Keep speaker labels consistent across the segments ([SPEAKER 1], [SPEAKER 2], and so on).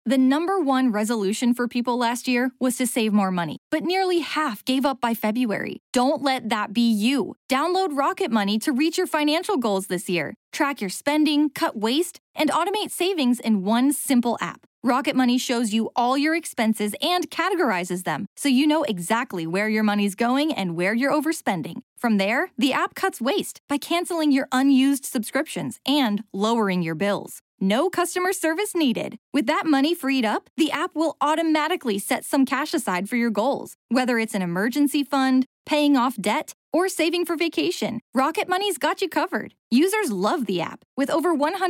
[SPEAKER 1] The #1 resolution for people last year was to save more money, but nearly half gave up by February. Don't let that be you. Download Rocket Money to reach your financial goals this year. Track your spending, cut waste, and automate savings in one simple app. Rocket Money shows you all your expenses and categorizes them, so you know exactly where your money's going and where you're overspending. From there, the app cuts waste by canceling your unused subscriptions and lowering your bills. No customer service needed. With that money freed up, the app will automatically set some cash aside for your goals. Whether it's an emergency fund, paying off debt, or saving for vacation, Rocket Money's got you covered. Users love the app, with over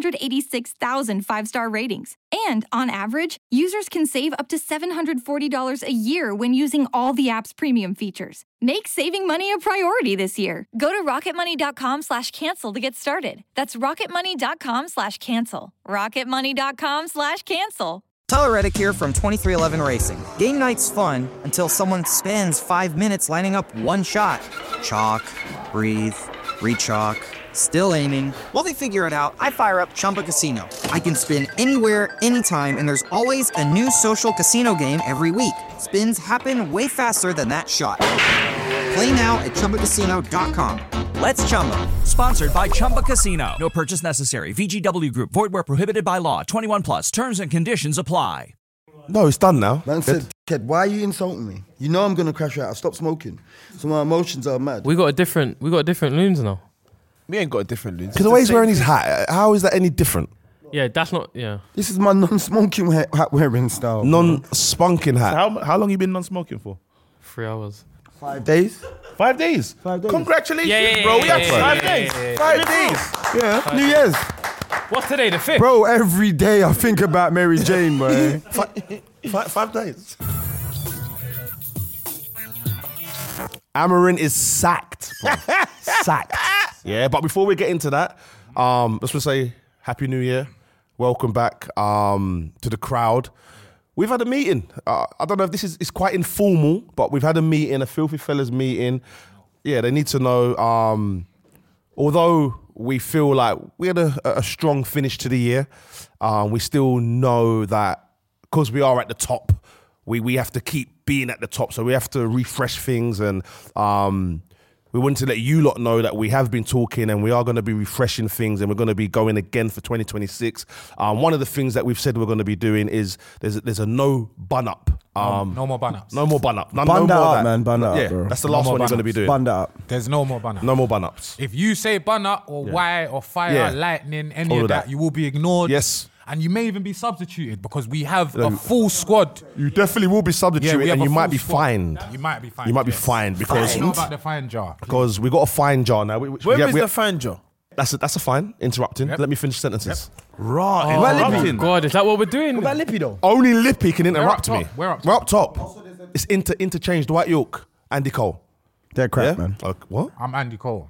[SPEAKER 1] 186,000 five-star ratings. And on average, users can save up to $740 a year when using all the app's premium features. Make saving money a priority this year. Go to rocketmoney.com/cancel to get started. That's rocketmoney.com/cancel. rocketmoney.com/cancel.
[SPEAKER 2] Tyler Reddick here from 23XI Racing. Game night's fun until someone spends 5 minutes lining up one shot. Chalk, breathe, re-chalk, still aiming. While they figure it out, I fire up Chumba Casino. I can spin anywhere, anytime, and there's always a new social casino game every week. Spins happen way faster than that shot. Play now at ChumbaCasino.com. Let's Chumba.
[SPEAKER 3] Sponsored by Chumba Casino. No purchase necessary. VGW Group. Void where prohibited by law. 21 plus. Terms and conditions apply.
[SPEAKER 4] No, it's done now.
[SPEAKER 5] Man said, "Kid, why are you insulting me? You know I'm gonna crash out. Stop smoking." So my emotions are mad.
[SPEAKER 6] We got a different loons now.
[SPEAKER 4] We ain't got a different loons. Because the way he's wearing his hat, how is that any different?
[SPEAKER 6] Yeah, that's not. Yeah.
[SPEAKER 5] This is my non-smoking hat wearing style.
[SPEAKER 4] Non-spunking hat.
[SPEAKER 7] So how long you been non-smoking for?
[SPEAKER 6] 3 hours.
[SPEAKER 5] 5 days.
[SPEAKER 7] 5 days.
[SPEAKER 5] 5 days.
[SPEAKER 7] Congratulations, bro. We have 5 days. 5 days.
[SPEAKER 5] Yeah, New Year's.
[SPEAKER 6] What's today? The 5th.
[SPEAKER 5] Bro, every day I think about Mary Jane, bro.
[SPEAKER 7] 5 days.
[SPEAKER 4] Amarin is sacked. Bro. Sacked. Yeah, but before we get into that, let's just say Happy New Year. Welcome back to the crowd. We've had a meeting. I don't know if this is quite informal, but we've had a meeting, a Filthy Fellas meeting. Yeah, they need to know, although we feel like we had a strong finish to the year, we still know that because we are at the top, we have to keep being at the top. So we have to refresh things, and we wanted to let you lot know that we have been talking and we are going to be refreshing things, and we're going to be going again for 2026. One of the things that we've said we're going to be doing is there's a no bun up.
[SPEAKER 8] No more bun ups.
[SPEAKER 4] No more bun up.
[SPEAKER 5] Bun that up, man. Bun that up,
[SPEAKER 4] yeah,
[SPEAKER 5] bro.
[SPEAKER 4] that's the last one you're going to be doing.
[SPEAKER 5] Bun that up.
[SPEAKER 8] There's no more bun ups.
[SPEAKER 4] No more bun ups.
[SPEAKER 8] If you say bun up or why or fire, lightning, any
[SPEAKER 4] All
[SPEAKER 8] of that, you will be ignored.
[SPEAKER 4] Yes.
[SPEAKER 8] And you may even be substituted because we have a full squad.
[SPEAKER 4] You definitely will be substituted, and you might be fined.
[SPEAKER 8] You might be fined.
[SPEAKER 4] You might be fined because
[SPEAKER 8] I don't know about the fine jar.
[SPEAKER 4] Because we got a fine jar now.
[SPEAKER 7] When is the fine jar?
[SPEAKER 4] That's a fine. Interrupting. Let me finish sentences.
[SPEAKER 7] Right.
[SPEAKER 6] Oh God, is that what we're doing?
[SPEAKER 5] What about Lippy though?
[SPEAKER 4] Only Lippy can interrupt me.
[SPEAKER 8] We're up top.
[SPEAKER 4] We're up top. It's interchange. Dwight York, Andy Cole.
[SPEAKER 5] They're crap, man.
[SPEAKER 4] What?
[SPEAKER 8] I'm Andy Cole.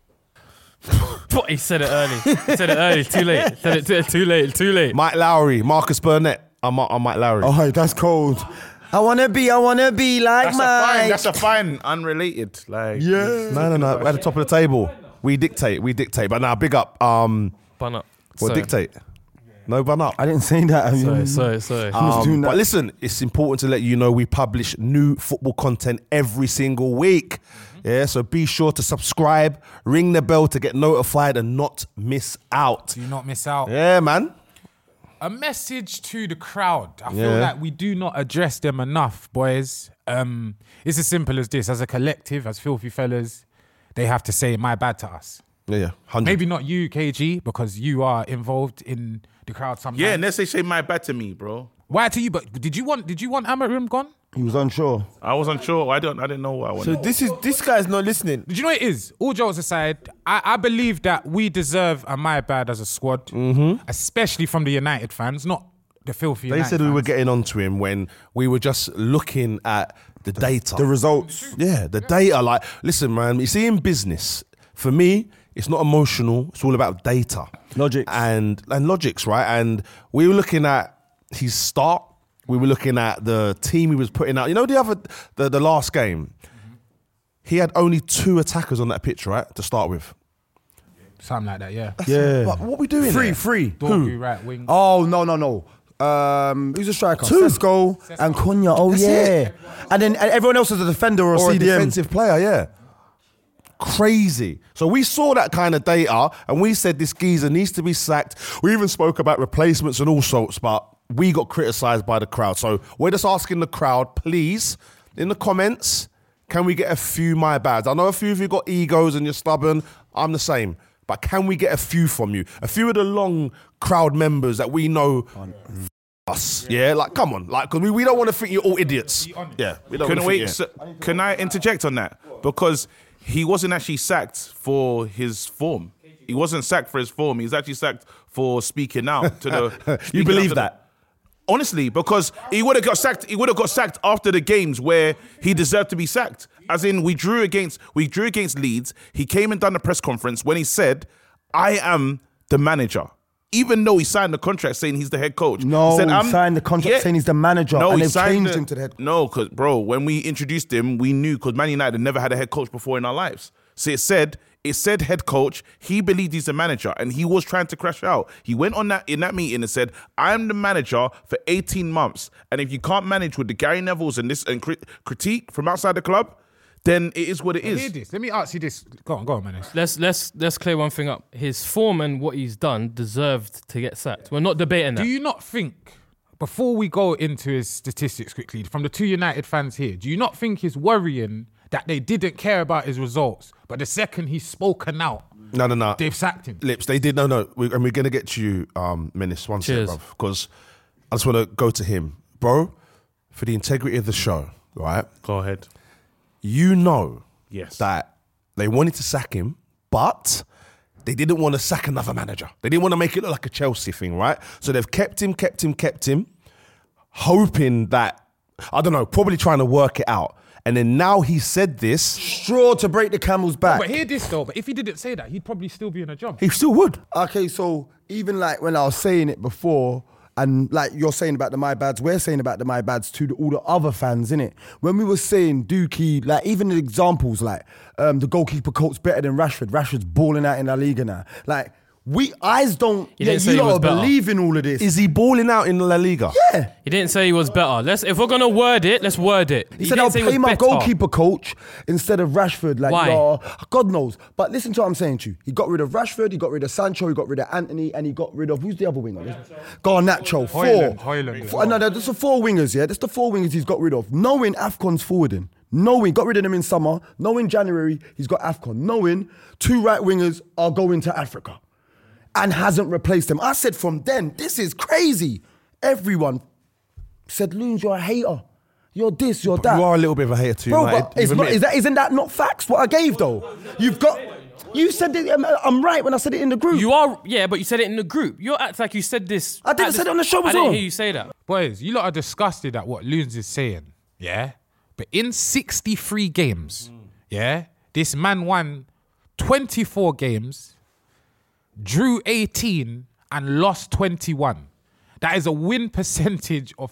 [SPEAKER 6] What? He said it early. He said it early. Too late. Said it too late.
[SPEAKER 4] Mike Lowry, Marcus Burnett. I'm Mike Lowry.
[SPEAKER 5] Oh, that's cold. I wanna be like Mike.
[SPEAKER 7] That's a fine. Unrelated. Like
[SPEAKER 5] Yeah.
[SPEAKER 4] No. We're at the top of the table. We dictate. But now, big up.
[SPEAKER 6] Bun up.
[SPEAKER 4] What dictate? No bun up.
[SPEAKER 5] I didn't say that.
[SPEAKER 6] Sorry.
[SPEAKER 4] But listen, it's important to let you know we publish new football content every single week. Yeah, so be sure to subscribe, ring the bell to get notified and not miss out.
[SPEAKER 8] Do not miss out.
[SPEAKER 4] Yeah, man.
[SPEAKER 8] A message to the crowd. I feel like we do not address them enough, boys. It's as simple as this. As a collective, as Filthy Fellas, they have to say my bad to us.
[SPEAKER 4] Yeah, 100.
[SPEAKER 8] Maybe not you, KG, because you are involved in the crowd sometimes.
[SPEAKER 7] Yeah, unless they say my bad to me, bro.
[SPEAKER 8] Why to you? But did you want Amarim gone?
[SPEAKER 5] He was unsure.
[SPEAKER 7] I was unsure. I didn't know what I wanted.
[SPEAKER 5] So this guy's not listening.
[SPEAKER 8] Did you know what it is? All jokes aside, I believe that we deserve a my bad as a squad, especially from the United fans, not the filthy
[SPEAKER 4] They
[SPEAKER 8] United
[SPEAKER 4] said we were
[SPEAKER 8] fans.
[SPEAKER 4] getting onto him when we were just looking at the data.
[SPEAKER 5] The results.
[SPEAKER 4] Yeah, the data. Like, listen, man, you see in business, for me, it's not emotional. It's all about data.
[SPEAKER 5] Logics.
[SPEAKER 4] And logics, right? And we were looking at his start. We were looking at the team he was putting out. You know, the last game, he had only 2 attackers on that pitch, right, to start with.
[SPEAKER 8] Something like that, yeah.
[SPEAKER 5] Yeah.
[SPEAKER 4] But what are we doing there?
[SPEAKER 5] Free.
[SPEAKER 8] Dorgu, right wing.
[SPEAKER 5] Oh, no. Who's a striker? Sesko and Cunha. Oh, yeah. And then everyone else is a defender or
[SPEAKER 4] a
[SPEAKER 5] CDM.
[SPEAKER 4] defensive player, yeah. Crazy. So we saw that kind of data and we said this geezer needs to be sacked. We even spoke about replacements and all sorts, but we got criticised by the crowd. So we're just asking the crowd, please, in the comments, can we get a few my bads? I know a few of you got egos and you're stubborn. I'm the same. But can we get a few from you? A few of the long crowd members that we know us. Yeah, like, come on. Like, because we don't want to think you're all idiots. Yeah. We don't
[SPEAKER 7] Can I interject on that? Because he wasn't actually sacked for his form. He wasn't sacked for his form. He was actually sacked for speaking out to the...
[SPEAKER 4] You believe that?
[SPEAKER 7] Honestly, because he would have got sacked. He would have got sacked after the games where he deserved to be sacked. As in, we drew against Leeds. He came and done a press conference when he said, "I am the manager," even though he signed the contract saying he's the head coach.
[SPEAKER 5] No,
[SPEAKER 7] he said,
[SPEAKER 5] he signed the contract saying he's the manager, and they've changed him to the head coach.
[SPEAKER 7] No, because bro, when we introduced him, we knew because Man United had never had a head coach before in our lives. So it said head coach. He believed he's the manager, and he was trying to crash out. He went on in that meeting and said, "I'm the manager for 18 months, and if you can't manage with the Gary Nevilles and critique from outside the club, then it is what it is."
[SPEAKER 8] Hear this. Let me ask you this. Go on, man.
[SPEAKER 6] Let's clear one thing up. His form and what he's done deserved to get sacked. We're not debating that.
[SPEAKER 8] Do you not think, before we go into his statistics quickly, from the two United fans here, do you not think it's worrying that they didn't care about his results, but the second he's spoken out,
[SPEAKER 4] no,
[SPEAKER 8] they've sacked him?
[SPEAKER 4] Lips, they did. No. We're going to get to you, Menace, one second, bro. Because I just want to go to him. Bro, for the integrity of the show, right?
[SPEAKER 7] Go ahead.
[SPEAKER 4] You know
[SPEAKER 7] yes.
[SPEAKER 4] that they wanted to sack him, but they didn't want to sack another manager. They didn't want to make it look like a Chelsea thing, right? So they've kept him, hoping that, I don't know, probably trying to work it out. And then now he said this.
[SPEAKER 5] Straw to break the camel's back.
[SPEAKER 8] But hear this though, but if he didn't say that, he'd probably still be in a job.
[SPEAKER 4] He still would.
[SPEAKER 5] Okay, so even like when I was saying it before, and like you're saying about the my bads, we're saying about the my bads to all the other fans, innit? When we were saying Dookie, like even the examples, like the goalkeeper coach better than Rashford. Rashford's balling out in La Liga now. Like, you don't believe in all of this.
[SPEAKER 4] Is he balling out in La Liga?
[SPEAKER 5] Yeah.
[SPEAKER 6] He didn't say he was better. If we're gonna word it, let's word it.
[SPEAKER 5] He said, "I'll pay my goalkeeper coach instead of Rashford." Like,
[SPEAKER 6] why?
[SPEAKER 5] God knows. But listen to what I'm saying to you. He got rid of Rashford, he got rid of Sancho, he got rid of Anthony, and he got rid of, who's the other winger? Garnacho. Four. No, that's the four wingers, yeah? That's the four wingers he's got rid of. Knowing AFCON's forwarding. Knowing, got rid of them in summer. Knowing January, he's got AFCON. Knowing two right wingers are going to Africa. And hasn't replaced them. I said from then, this is crazy. Everyone said, "Loons, you're a hater. You're this, you're that."
[SPEAKER 4] You are a little bit of a hater too,
[SPEAKER 5] bro.
[SPEAKER 4] United.
[SPEAKER 5] But isn't that not facts? What I gave though. You said it. I'm right when I said it in the group.
[SPEAKER 6] You are, yeah, but you said it in the group. You act like you said this.
[SPEAKER 5] I didn't say it on the show as well.
[SPEAKER 6] I didn't hear you say that.
[SPEAKER 8] Boys, you lot are disgusted at what Loons is saying, yeah? But in 63 games, yeah, this man won 24 games, drew 18 and lost 21. That is a win percentage of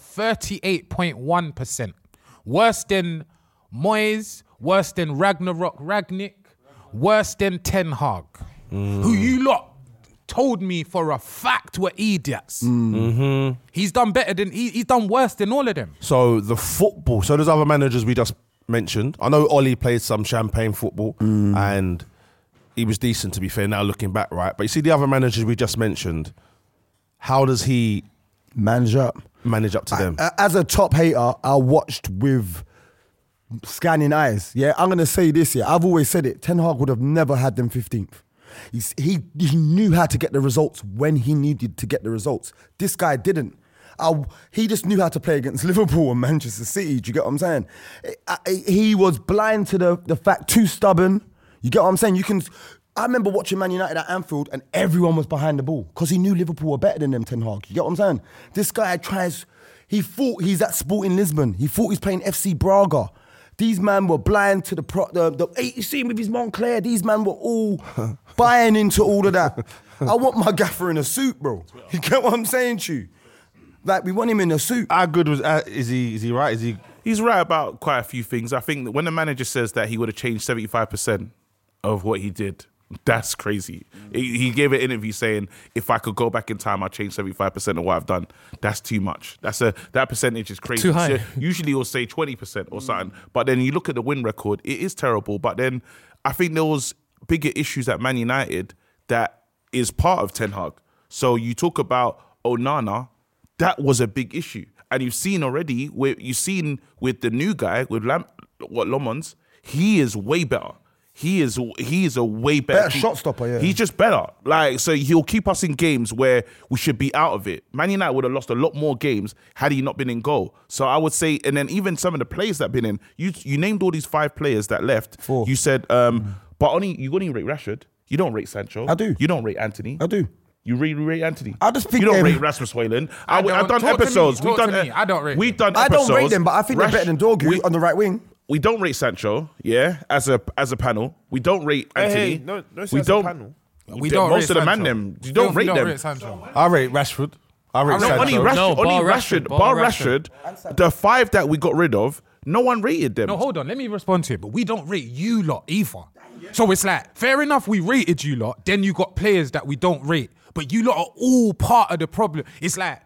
[SPEAKER 8] 38.1%. Worse than Moyes, worse than Ragnarok Ragnick, worse than Ten Hag, who you lot told me for a fact were idiots. Mm-hmm. He's done better than, he's done worse than all of them.
[SPEAKER 4] So the football, so there's other managers we just mentioned. I know Ollie played some champagne football and he was decent, to be fair, now looking back, right? But you see the other managers we just mentioned, how does he
[SPEAKER 5] manage up
[SPEAKER 4] to them?
[SPEAKER 5] As a top hater, I watched with scanning eyes. Yeah, I'm going to say this, yeah. I've always said it. Ten Hag would have never had them 15th. He knew how to get the results when he needed to get the results. This guy didn't. He just knew how to play against Liverpool and Manchester City. Do you get what I'm saying? He was blind to the fact, too stubborn. You get what I'm saying? I remember watching Man United at Anfield and everyone was behind the ball because he knew Liverpool were better than them, Ten Hag. You get what I'm saying? This guy he thought he's at Sporting Lisbon. He thought he's playing FC Braga. These men were blind to you see him with his Montclair. These men were all buying into all of that. I want my gaffer in a suit, bro. You get what I'm saying to you? Like, we want him in a suit.
[SPEAKER 4] How good is he right?
[SPEAKER 7] He's right about quite a few things. I think that when the manager says that he would have changed 75% of what he did, That's crazy. He gave an interview saying, if I could go back in time, I'd change 75% of what I've done. That's too much. That percentage is crazy.
[SPEAKER 6] Too high.
[SPEAKER 7] So usually he'll say 20% or something. But then you look at the win record, it is terrible. But then I think there was bigger issues at Man United that is part of Ten Hag. So you talk about Onana, that was a big issue. And you've seen already, with the new guy, with Lomans, he is way better. He is a way better
[SPEAKER 5] shot stopper, yeah.
[SPEAKER 7] He's just better. Like, so he'll keep us in games where we should be out of it. Man United would have lost a lot more games had he not been in goal. So I would say, and then even some of the players that have been in, you named all these 5 players that left.
[SPEAKER 5] 4.
[SPEAKER 7] You said, but you only rate Rashford. You don't rate Sancho.
[SPEAKER 5] I do.
[SPEAKER 7] You don't rate Anthony.
[SPEAKER 5] I do.
[SPEAKER 7] You really rate Anthony.
[SPEAKER 5] I just think
[SPEAKER 7] you don't
[SPEAKER 5] them-
[SPEAKER 7] rate Rasmus Højlund. I've done
[SPEAKER 8] talk to me,
[SPEAKER 7] episodes.
[SPEAKER 8] talk to me. I don't rate
[SPEAKER 7] We've
[SPEAKER 8] them.
[SPEAKER 7] done
[SPEAKER 5] I
[SPEAKER 7] episodes.
[SPEAKER 5] don't rate them, but I think they're better than Dorgu on the right wing.
[SPEAKER 7] We don't rate Sancho, yeah, as a panel. We don't rate Anthony.
[SPEAKER 9] no,
[SPEAKER 7] we
[SPEAKER 9] as a
[SPEAKER 7] don't.
[SPEAKER 9] panel.
[SPEAKER 8] We don't
[SPEAKER 7] most
[SPEAKER 8] rate
[SPEAKER 7] of the
[SPEAKER 8] Sancho.
[SPEAKER 7] man them. You don't rate them.
[SPEAKER 8] Sancho.
[SPEAKER 4] I rate Rashford. I rate
[SPEAKER 7] No, only
[SPEAKER 4] Sancho.
[SPEAKER 7] Rashford.
[SPEAKER 6] No,
[SPEAKER 7] only
[SPEAKER 6] bar
[SPEAKER 7] Rashford.
[SPEAKER 6] Rashford,
[SPEAKER 7] Bar
[SPEAKER 6] bar
[SPEAKER 7] Rashford. The 5 that we got rid of, no one rated them.
[SPEAKER 8] No, hold on. Let me respond to it. But we don't rate you lot either. So it's like, fair enough, we rated you lot. Then you got players that we don't rate. But you lot are all part of the problem. It's like,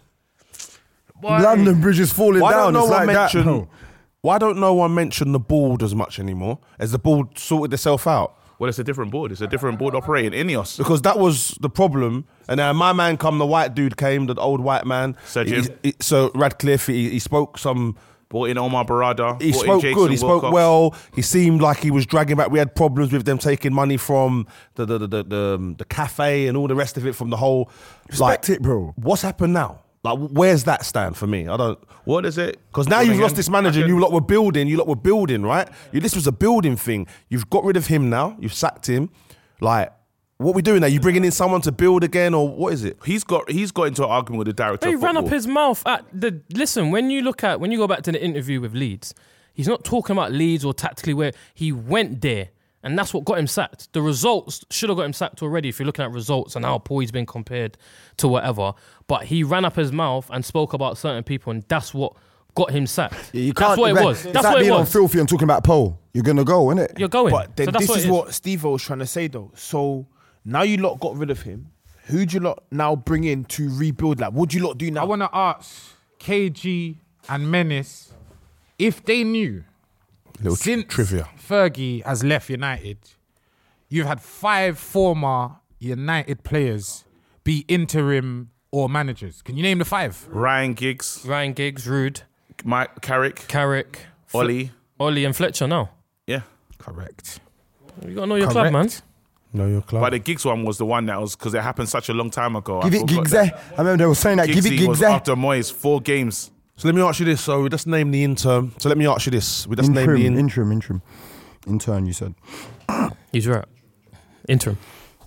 [SPEAKER 5] London Bridge is falling
[SPEAKER 4] Why
[SPEAKER 5] down.
[SPEAKER 4] don't no
[SPEAKER 5] It's
[SPEAKER 4] one
[SPEAKER 5] like that.
[SPEAKER 4] mention? Why don't no one mention the board as much anymore? Has the board sorted itself out?
[SPEAKER 7] Well, it's a different board. It's a different board operating. Ineos.
[SPEAKER 4] Because that was the problem. And then my man come, the white dude came, the old white man.
[SPEAKER 7] Sir Jim.
[SPEAKER 4] So Radcliffe, he spoke some...
[SPEAKER 7] Brought in Omar Barada.
[SPEAKER 4] He
[SPEAKER 7] brought in
[SPEAKER 4] spoke
[SPEAKER 7] Jason
[SPEAKER 4] good. He spoke
[SPEAKER 7] Wilcox.
[SPEAKER 4] well. He seemed like he was dragging back. We had problems with them taking money from the cafe and all the rest of it from the whole.
[SPEAKER 5] Respect it, bro.
[SPEAKER 4] What's happened now? Like, where's that stand for me? I don't.
[SPEAKER 7] What is it?
[SPEAKER 4] Because now you've lost this manager. You lot were building, right? This was a building thing. You've got rid of him now. You've sacked him. Like, what we doing now? You bringing in someone to build again, or what is it?
[SPEAKER 7] He's got into an argument with the director.
[SPEAKER 6] He
[SPEAKER 7] of
[SPEAKER 6] ran up
[SPEAKER 7] football.
[SPEAKER 6] his mouth at the. Listen, when you go back to the interview with Leeds, he's not talking about Leeds or tactically where he went there, and that's what got him sacked. The results should have got him sacked already if you're looking at results and how poor he's been compared to whatever. But he ran up his mouth and spoke about certain people, and that's what got him sacked.
[SPEAKER 5] You
[SPEAKER 6] That's
[SPEAKER 5] can't,
[SPEAKER 6] what it was.
[SPEAKER 5] It's
[SPEAKER 6] That's
[SPEAKER 5] like
[SPEAKER 6] what it
[SPEAKER 5] being on
[SPEAKER 6] was.
[SPEAKER 5] Filthy and talking about Paul. You're going to go, innit?
[SPEAKER 6] You're going.
[SPEAKER 9] But then
[SPEAKER 6] So that's
[SPEAKER 9] this is
[SPEAKER 6] it
[SPEAKER 9] what Steve-O was trying to say though. So now you lot got rid of him. Who do you lot now bring in to rebuild? Like, what do you lot do now?
[SPEAKER 8] I want to ask KG and Menace if they knew
[SPEAKER 4] Little
[SPEAKER 8] since
[SPEAKER 4] trivia.
[SPEAKER 8] Fergie has left United, you've had 5 former United players be interim or managers. Can you name the 5?
[SPEAKER 7] Ryan Giggs,
[SPEAKER 6] Ryan Giggs, Rude,
[SPEAKER 7] Mike Carrick,
[SPEAKER 6] Carrick,
[SPEAKER 7] Ollie.
[SPEAKER 6] Ollie and Fletcher now.
[SPEAKER 7] Yeah.
[SPEAKER 8] Correct.
[SPEAKER 6] You got to know your club, man.
[SPEAKER 4] No, your club.
[SPEAKER 7] But the Giggs one was the one that was because it happened such a long time ago.
[SPEAKER 5] Give
[SPEAKER 7] I
[SPEAKER 5] it
[SPEAKER 7] forgot
[SPEAKER 5] gigs
[SPEAKER 7] that.
[SPEAKER 5] there. I remember they were saying that. Give it
[SPEAKER 7] Giggsy
[SPEAKER 5] gigs
[SPEAKER 7] was
[SPEAKER 5] there.
[SPEAKER 7] after Moyes, 4 games.
[SPEAKER 4] So let me ask you this. So we just named the interim. So let me ask you this. We just named the
[SPEAKER 5] Interim. Intern, you said.
[SPEAKER 6] He's right. Interim.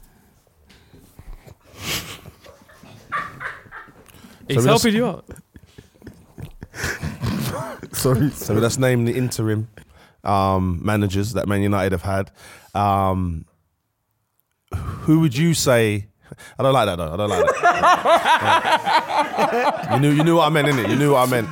[SPEAKER 6] He's
[SPEAKER 4] we just-
[SPEAKER 6] helping you out.
[SPEAKER 5] Sorry.
[SPEAKER 4] So we just named the interim managers that Man United have had. Who would you say? I don't like that though. I don't like that. You knew what I meant, innit? You knew what I meant.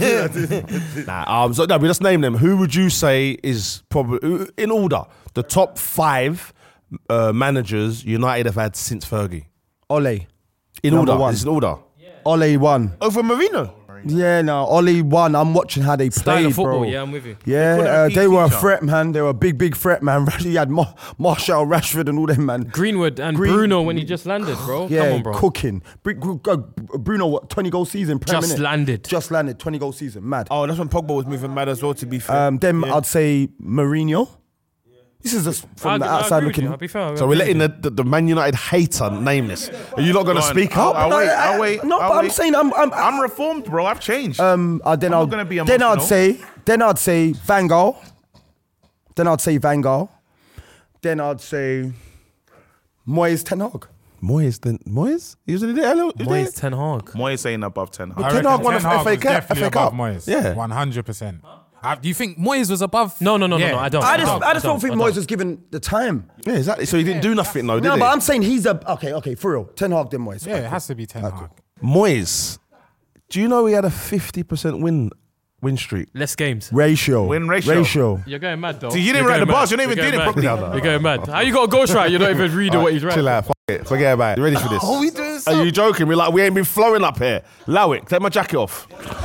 [SPEAKER 4] So no, we just named them. Who would you say is probably in order the top 5 managers United have had since Fergie?
[SPEAKER 5] Ole.
[SPEAKER 4] In
[SPEAKER 5] Number
[SPEAKER 4] order.
[SPEAKER 5] one.
[SPEAKER 4] It's in order.
[SPEAKER 5] Ole won.
[SPEAKER 9] Over Marino.
[SPEAKER 5] Yeah, no, Ole won. I'm watching how they
[SPEAKER 6] Style
[SPEAKER 5] played,
[SPEAKER 6] of football,
[SPEAKER 5] bro.
[SPEAKER 6] yeah, I'm with you.
[SPEAKER 5] Yeah,
[SPEAKER 7] They
[SPEAKER 5] they were a
[SPEAKER 7] feature.
[SPEAKER 5] threat, man. They were a big threat, man. You had Marshall, Rashford, and all them, man.
[SPEAKER 6] Greenwood and Bruno when he just landed, bro.
[SPEAKER 5] Yeah,
[SPEAKER 6] Come on, bro.
[SPEAKER 5] cooking. Bruno, what, 20 goal season?
[SPEAKER 6] Just landed.
[SPEAKER 5] Just landed, 20 goal season. Mad.
[SPEAKER 9] Oh, that's when Pogba was moving mad as well, to be fair.
[SPEAKER 5] Then
[SPEAKER 9] Yeah.
[SPEAKER 5] I'd say Mourinho. This is just from the outside looking.
[SPEAKER 6] I'll be fair.
[SPEAKER 4] So we're letting the Man United hater name this. Are you not going to
[SPEAKER 7] Go on.
[SPEAKER 4] speak up?
[SPEAKER 7] I'll wait.
[SPEAKER 5] No,
[SPEAKER 7] I'll
[SPEAKER 5] but I'm
[SPEAKER 7] wait.
[SPEAKER 5] saying
[SPEAKER 7] I'm reformed, bro. I've changed.
[SPEAKER 5] then
[SPEAKER 7] not gonna be
[SPEAKER 5] Then I'd
[SPEAKER 7] emotional.
[SPEAKER 5] say Van Gaal. Then I'd say Van Gaal. Then I'd say Moyes, Ten Hag.
[SPEAKER 4] Moyes? He was in there.
[SPEAKER 6] Moyes Ten Hag.
[SPEAKER 7] Moyes saying above 10.
[SPEAKER 8] I
[SPEAKER 4] Ten
[SPEAKER 8] reckon
[SPEAKER 4] Hag won
[SPEAKER 8] Ten
[SPEAKER 4] a
[SPEAKER 8] Hag
[SPEAKER 4] FA
[SPEAKER 8] was
[SPEAKER 4] Cup.
[SPEAKER 8] definitely
[SPEAKER 4] FA Cup.
[SPEAKER 8] above Moyes.
[SPEAKER 4] Yeah.
[SPEAKER 8] 100%. Do you think Moyes was above?
[SPEAKER 6] No, I don't.
[SPEAKER 5] I just don't think Moyes was given the time.
[SPEAKER 4] Yeah, exactly. So he didn't do nothing, though, did
[SPEAKER 5] No,
[SPEAKER 4] he?
[SPEAKER 5] but I'm saying he's okay, for real. Ten Hag, then Moyes.
[SPEAKER 8] Yeah, it has to be Ten Hag.
[SPEAKER 4] Moyes, do you know he had a 50% win win streak.
[SPEAKER 6] Less games.
[SPEAKER 5] Ratio.
[SPEAKER 7] Win ratio.
[SPEAKER 6] You're going mad, though.
[SPEAKER 7] See, you didn't write the bars. You didn't even do it properly.
[SPEAKER 6] You're going mad. How you got a ghostwriter? You're not even reading what he's writing.
[SPEAKER 4] Chill out. Fuck it. Forget about it. You ready for this?
[SPEAKER 9] Oh, we doing
[SPEAKER 4] Are you joking? We ain't been flowing up here. Lowick, take my jacket off.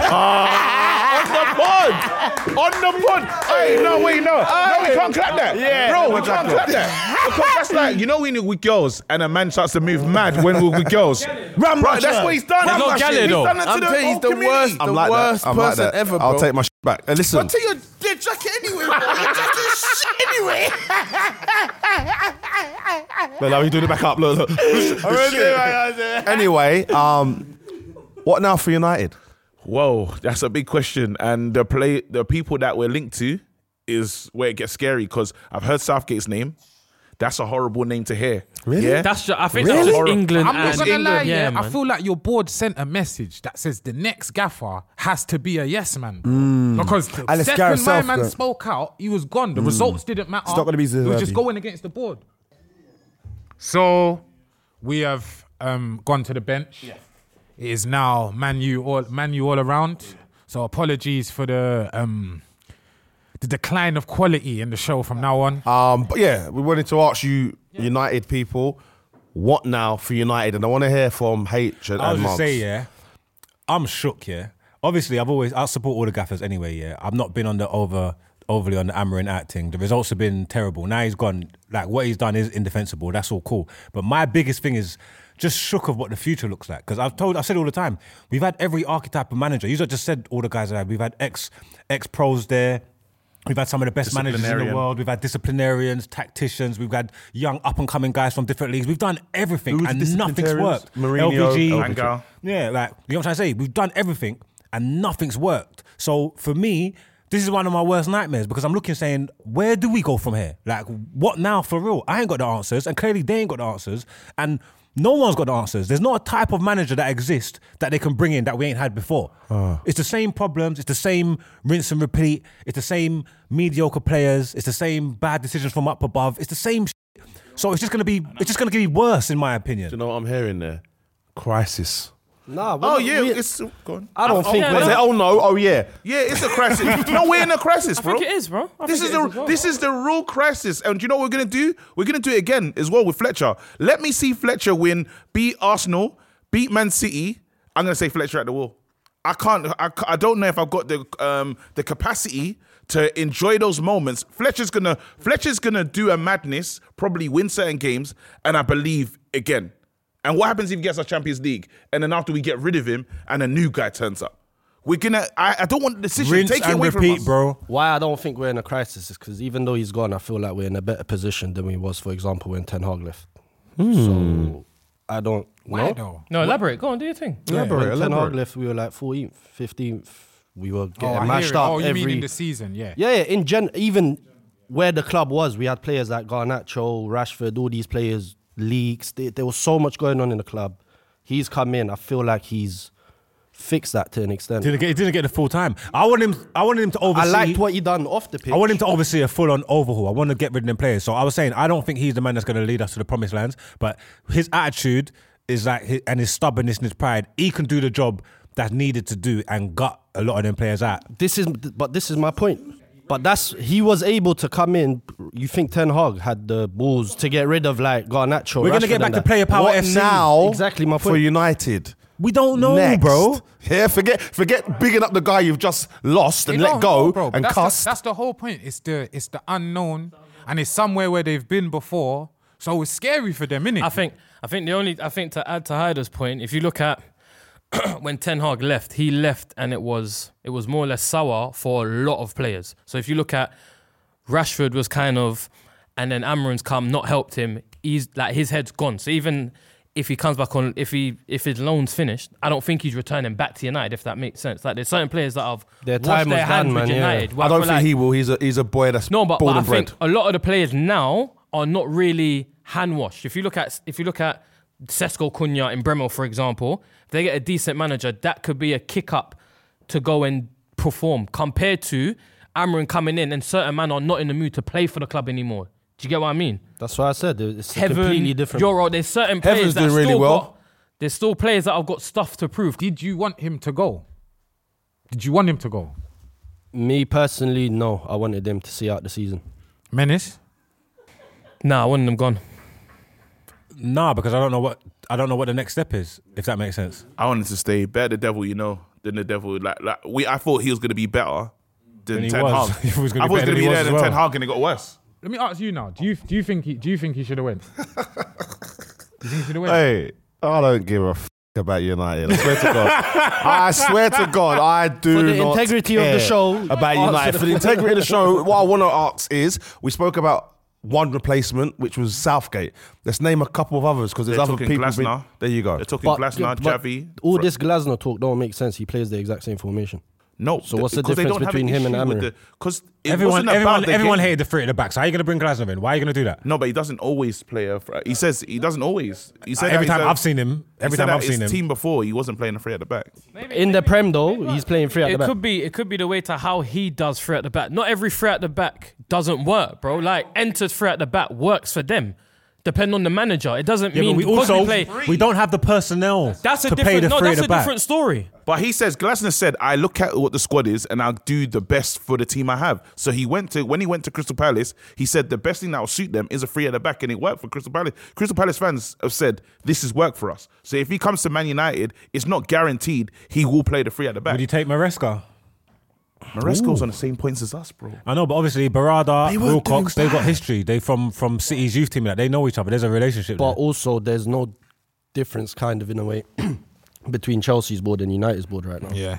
[SPEAKER 4] On the pod.
[SPEAKER 7] Hey, no, wait, no. No, we can't clap that.
[SPEAKER 4] Yeah.
[SPEAKER 7] Bro, we can't clap that. Because that's like, you know when you're with girls and a man starts to move mad when we're with girls. Bro, that's what he's done.
[SPEAKER 6] He's not galley,
[SPEAKER 7] He's
[SPEAKER 6] though.
[SPEAKER 7] done that to
[SPEAKER 9] I'm
[SPEAKER 7] the
[SPEAKER 9] telling you,
[SPEAKER 7] whole
[SPEAKER 9] he's the
[SPEAKER 7] community.
[SPEAKER 9] worst person ever, bro.
[SPEAKER 4] I'll take my back. And listen.
[SPEAKER 9] But take your jacket anyway, bro. Your jacket's shit anyway.
[SPEAKER 4] Look, now he's doing it back up. Look. Anyway, what now for United?
[SPEAKER 7] Whoa, that's a big question. And the people that we're linked to is where it gets scary because I've heard Southgate's name. That's a horrible name to hear.
[SPEAKER 4] Really?
[SPEAKER 7] Yeah.
[SPEAKER 6] I think that's just England
[SPEAKER 8] I'm not
[SPEAKER 6] and
[SPEAKER 8] gonna
[SPEAKER 6] England.
[SPEAKER 8] lie,
[SPEAKER 6] Yeah,
[SPEAKER 8] I
[SPEAKER 6] man.
[SPEAKER 8] feel like your board sent a message that says the next gaffer has to be a yes man. Because the
[SPEAKER 5] And it's
[SPEAKER 8] second
[SPEAKER 5] Gareth
[SPEAKER 8] my man
[SPEAKER 5] Southgate.
[SPEAKER 8] spoke out, he was gone. The results didn't matter.
[SPEAKER 5] It's not gonna be
[SPEAKER 8] He was just
[SPEAKER 5] Zahavi.
[SPEAKER 8] going against the board. So we have gone to the bench. Yeah. It is now Man U all around. So apologies for the decline of quality in the show from now on.
[SPEAKER 4] But yeah, we wanted to ask you, United people, what now for United? And I want to hear from H and
[SPEAKER 10] I was
[SPEAKER 4] Mugs.
[SPEAKER 10] just say, yeah, I'm shook, yeah. Obviously, I support all the gaffers anyway, yeah. I've not been on the overly on the Amarin acting. The results have been terrible. Now he's gone. Like, what he's done is indefensible. That's all cool. But my biggest thing is just shook of what the future looks like. Because I've said all the time, we've had every archetype of manager. You just said all the guys that we've had ex-pros there. We've had some of the best managers in the world. We've had disciplinarians, tacticians. We've had young up-and-coming guys from different leagues. We've done everything and nothing's worked.
[SPEAKER 4] Mourinho,
[SPEAKER 10] LVG. Yeah, like, you know what I'm trying to say? We've done everything and nothing's worked. So for me, this is one of my worst nightmares because I'm looking saying, where do we go from here? Like, what now for real? I ain't got the answers and clearly they ain't got the answers. And no one's got the answers. There's not a type of manager that exists that they can bring in that we ain't had before. It's the same problems. It's the same rinse and repeat. It's the same mediocre players. It's the same bad decisions from up above. It's the same shit. So it's just gonna be worse in my opinion.
[SPEAKER 4] Do you know what I'm hearing there? Crisis.
[SPEAKER 11] Nah,
[SPEAKER 7] Oh, yeah. It's go on.
[SPEAKER 11] I don't think
[SPEAKER 4] Is it, oh no, oh yeah.
[SPEAKER 7] Yeah, it's a crisis. No, we're in a crisis, bro.
[SPEAKER 6] I think it is, bro.
[SPEAKER 7] This is the real crisis. And do you know what we're going to do? We're going to do it again as well with Fletcher. Let me see Fletcher beat Arsenal, beat Man City. I'm going to say Fletcher at the wall. I don't know if I've got the capacity to enjoy those moments. Fletcher's gonna do a madness, probably win certain games, and I believe again. And what happens if he gets our Champions League and then after we get rid of him and a new guy turns up? I don't want the decision.
[SPEAKER 10] Rinse
[SPEAKER 7] Take it
[SPEAKER 10] and
[SPEAKER 7] away
[SPEAKER 10] repeat,
[SPEAKER 7] from us.
[SPEAKER 10] bro.
[SPEAKER 11] why I don't think we're in a crisis is because even though he's gone, I feel like we're in a better position than we was, for example, when Ten Hag left. So I don't
[SPEAKER 8] Why
[SPEAKER 11] know.
[SPEAKER 8] though?
[SPEAKER 6] No, elaborate. Go on, do your thing.
[SPEAKER 11] When Ten Hag left, we were like 14th, 15th. We were getting
[SPEAKER 8] I
[SPEAKER 11] mashed
[SPEAKER 8] hear it.
[SPEAKER 11] up
[SPEAKER 8] Oh, you
[SPEAKER 11] every...
[SPEAKER 8] mean in the season, yeah.
[SPEAKER 11] Yeah, even where the club was, we had players like Garnacho, Rashford, all these players, leaks. There was so much going on in the club. He's come in. I feel like he's fixed that to an extent.
[SPEAKER 10] He didn't get the full time. I wanted him to oversee.
[SPEAKER 11] I liked what he done off the pitch.
[SPEAKER 10] I want him to oversee a full-on overhaul. I want to get rid of them players. So I was saying, I don't think he's the man that's going to lead us to the promised lands. But his attitude is like, and his stubbornness and his pride, he can do the job that's needed to do and gut a lot of them players out.
[SPEAKER 11] This is my point. But he was able to come in. You think Ten Hag had the balls to get rid of like Garnacho?
[SPEAKER 10] We're going to get back to player power
[SPEAKER 4] What
[SPEAKER 10] FC.
[SPEAKER 4] now?
[SPEAKER 11] Exactly my
[SPEAKER 4] For
[SPEAKER 11] point.
[SPEAKER 4] United.
[SPEAKER 10] We don't know,
[SPEAKER 4] Next.
[SPEAKER 10] bro.
[SPEAKER 4] Yeah, forget bigging up the guy you've just lost and
[SPEAKER 8] They
[SPEAKER 4] let
[SPEAKER 8] don't
[SPEAKER 4] go
[SPEAKER 8] know, bro, but
[SPEAKER 4] and
[SPEAKER 8] that's
[SPEAKER 4] cuss.
[SPEAKER 8] that's the whole point. It's the unknown, and it's somewhere where they've been before. So it's scary for them, innit?
[SPEAKER 6] I think to add to Hyder's point, if you look at when Ten Hag left, he left and it was more or less sour for a lot of players. So if you look at Rashford was kind of, and then Amarin's come, not helped him. He's like his head's gone. So even if he comes back on, if his loan's finished, I don't think he's returning back to United. If that makes sense, like there's certain players that have
[SPEAKER 11] Their
[SPEAKER 6] washed
[SPEAKER 11] time
[SPEAKER 6] their
[SPEAKER 11] was
[SPEAKER 6] hands
[SPEAKER 11] done,
[SPEAKER 6] with
[SPEAKER 11] man, yeah.
[SPEAKER 6] United.
[SPEAKER 4] I don't think he will. He's a boy that's
[SPEAKER 6] No, but
[SPEAKER 4] born
[SPEAKER 6] I
[SPEAKER 4] and bred.
[SPEAKER 6] think a lot of the players now are not really hand washed. If you look at Sesko Cunha in Bremer, for example, if they get a decent manager, that could be a kick up to go and perform compared to Amarin coming in and certain men are not in the mood to play for the club anymore. Do you get what I mean?
[SPEAKER 11] That's why I said it's
[SPEAKER 6] Heaven,
[SPEAKER 11] completely different.
[SPEAKER 6] Euro, there's certain players
[SPEAKER 4] Heaven's
[SPEAKER 6] that
[SPEAKER 4] doing really
[SPEAKER 6] still
[SPEAKER 4] well.
[SPEAKER 6] got, there's still players that have got stuff to prove.
[SPEAKER 8] Did you want him to go? Did you want him to go?
[SPEAKER 11] Me personally, no. I wanted them to see out the season.
[SPEAKER 8] Menace?
[SPEAKER 6] Nah, I wanted them gone.
[SPEAKER 10] Nah, because I don't know what the next step is, if that makes sense.
[SPEAKER 7] I wanted to stay. Better the devil, than the devil. I thought he was going to be better than Ten Hag.
[SPEAKER 10] He was
[SPEAKER 7] I thought he was going to be better than Ten Hag, and it got worse.
[SPEAKER 8] Let me ask you now. Do you think he should have went? Do you think he should have went?
[SPEAKER 4] Hey, I don't give a f about United. I swear to God. I swear to God, I do
[SPEAKER 11] For the
[SPEAKER 4] not
[SPEAKER 11] integrity of the
[SPEAKER 4] care
[SPEAKER 11] show,
[SPEAKER 4] about United. For the integrity of the show, what I want to ask is, we spoke about one replacement, which was Southgate. Let's name a couple of others, because there's
[SPEAKER 7] They're
[SPEAKER 4] other
[SPEAKER 7] talking
[SPEAKER 4] people.
[SPEAKER 7] Glasner.
[SPEAKER 4] There you go.
[SPEAKER 7] They're talking Glasner, Javi.
[SPEAKER 11] All this Glasner talk don't make sense. He plays the exact same formation.
[SPEAKER 7] No.
[SPEAKER 11] So what's the difference between him and Amorim?
[SPEAKER 7] Because
[SPEAKER 10] Everyone hated the three at the back. So how are you going to bring Glasner in? Why are you going to do that?
[SPEAKER 7] No, but he doesn't always play he says he doesn't always. He said
[SPEAKER 10] Every time I've seen him,
[SPEAKER 7] his team before, he wasn't playing the three at the back.
[SPEAKER 11] In the Prem though, he's playing three at the back.
[SPEAKER 6] It could be the way to how he does three at the back. Not every three at the back doesn't work, bro. Like entered three at the back works for them. Depend on the manager. It doesn't mean
[SPEAKER 10] we don't have the personnel
[SPEAKER 6] that's a
[SPEAKER 10] to pay
[SPEAKER 6] different.
[SPEAKER 10] the
[SPEAKER 6] No,
[SPEAKER 10] three
[SPEAKER 6] that's
[SPEAKER 10] at
[SPEAKER 6] a
[SPEAKER 10] the back.
[SPEAKER 6] different story.
[SPEAKER 7] But Glasner said, I look at what the squad is and I'll do the best for the team I have. So when he went to Crystal Palace, he said the best thing that will suit them is a three at the back, and it worked for Crystal Palace. Crystal Palace fans have said, this has worked for us. So if he comes to Man United, it's not guaranteed he will play the three at the back.
[SPEAKER 10] Would you take Maresca?
[SPEAKER 7] Maresca's on the same points as us, bro.
[SPEAKER 10] I know, but obviously Barada, Wilcox, they've got history. They from City's youth team. They know each other. There's a relationship
[SPEAKER 11] But
[SPEAKER 10] there.
[SPEAKER 11] also, there's no difference, kind of in a way, between Chelsea's board and United's board right now.
[SPEAKER 8] Yeah,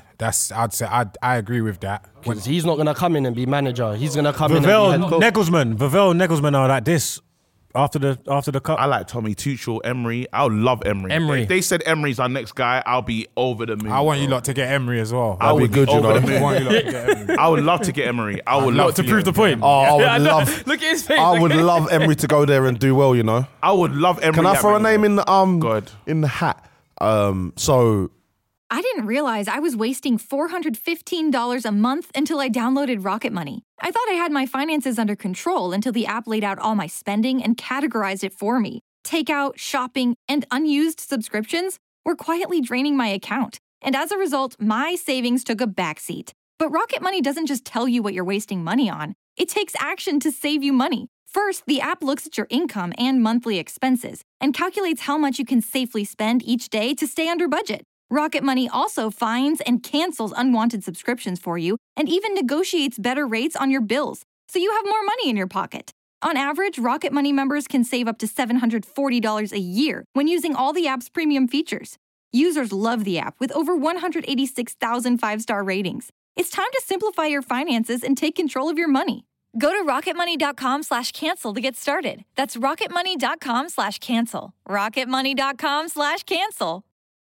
[SPEAKER 8] I agree with that.
[SPEAKER 11] Because he's not gonna come in and be manager. He's gonna come in and be head coach.
[SPEAKER 10] Nagelsmann are like this after the cup.
[SPEAKER 7] I like Tommy Tuchel, Emery. I would love Emery. If they said Emery's our next guy, I'll be over the moon.
[SPEAKER 8] I want you lot to get Emery as well.
[SPEAKER 7] I would be good,
[SPEAKER 8] over the moon. I want you lot to get Emery.
[SPEAKER 7] I would love to get Emery. I would love
[SPEAKER 6] to prove the point.
[SPEAKER 4] Oh, I would love.
[SPEAKER 6] Look at his face.
[SPEAKER 4] I would love Emery to go there and do well.
[SPEAKER 7] I would love Emery.
[SPEAKER 4] Can I throw a name in the
[SPEAKER 7] Go ahead.
[SPEAKER 4] in the hat? So
[SPEAKER 1] I didn't realize I was wasting $415 a month until I downloaded Rocket Money. I thought I had my finances under control until the app laid out all my spending and categorized it for me. Takeout, shopping, and unused subscriptions were quietly draining my account. And as a result, my savings took a backseat. But Rocket Money doesn't just tell you what you're wasting money on. It takes action to save you money. First, the app looks at your income and monthly expenses and calculates how much you can safely spend each day to stay under budget. Rocket Money also finds and cancels unwanted subscriptions for you and even negotiates better rates on your bills, so you have more money in your pocket. On average, Rocket Money members can save up to $740 a year when using all the app's premium features. Users love the app with over 186,000 five-star ratings. It's time to simplify your finances and take control of your money. Go to rocketmoney.com/cancel to get started. That's rocketmoney.com/cancel. rocketmoney.com/cancel.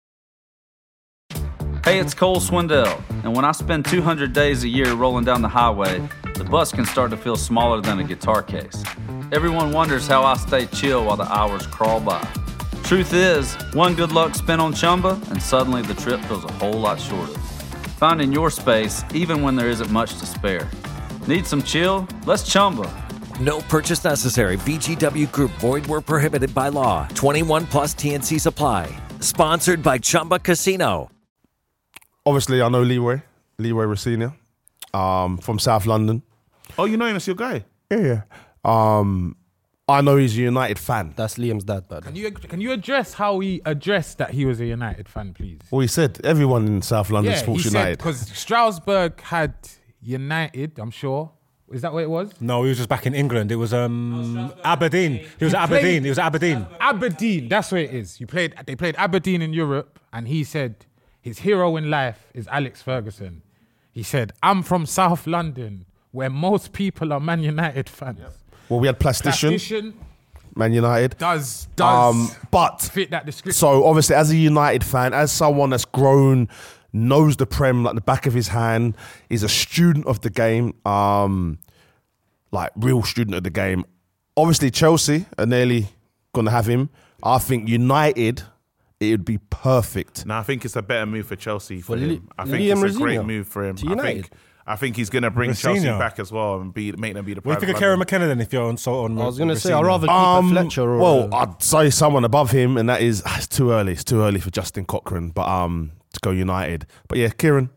[SPEAKER 12] Hey, it's Cole Swindell, and when I spend 200 days a year rolling down the highway, the bus can start to feel smaller than a guitar case. Everyone wonders how I stay chill while the hours crawl by. Truth is, one good luck spent on Chumba, and suddenly the trip feels a whole lot shorter. Finding your space, even when there isn't much to spare. Need some chill? Let's Chumba.
[SPEAKER 13] No purchase necessary. VGW Group. Void where prohibited by law. 21 plus TNC Supply. Sponsored by Chumba Casino.
[SPEAKER 4] obviously I know Leroy Rossini, from South London.
[SPEAKER 7] Oh, you know him? That's your guy.
[SPEAKER 4] Yeah. I know he's a United fan.
[SPEAKER 11] That's Liam's dad, bud.
[SPEAKER 8] Can you address how he addressed that he was a United fan, please?
[SPEAKER 4] Well, he said everyone in South London supports United.
[SPEAKER 8] Because Strasbourg had United, I'm sure. Is that what it was?
[SPEAKER 10] No, he was just back in England. It was Aberdeen. He was at Aberdeen. He was at Aberdeen.
[SPEAKER 8] Aberdeen, that's what it is. They played Aberdeen in Europe, and he said his hero in life is Alex Ferguson. He said, I'm from South London, where most people are Man United fans. Yep.
[SPEAKER 4] Well, we had Plastician, Man United.
[SPEAKER 8] Does
[SPEAKER 4] but
[SPEAKER 8] fit that description.
[SPEAKER 4] So obviously, as a United fan, as someone that's grown, knows the Prem like the back of his hand, is a student of the game, like real student of the game. Obviously, Chelsea are nearly gonna have him. I think United, it would be perfect.
[SPEAKER 7] No, I think it's a better move for Chelsea for him. I think
[SPEAKER 11] Liam
[SPEAKER 7] it's a great
[SPEAKER 11] Rosenior
[SPEAKER 7] move for him.
[SPEAKER 11] to United.
[SPEAKER 7] I think he's going to bring
[SPEAKER 10] Rosenior.
[SPEAKER 7] Chelsea back as well and make them be the.
[SPEAKER 10] What do you think of Kieran McKenna then? If you're on
[SPEAKER 11] I was going to say I'd rather keep a Fletcher. Or
[SPEAKER 4] well, I'd say someone above him, and that is it's too early. It's too early for Justin Cochran, but to go United. But yeah, Kieran,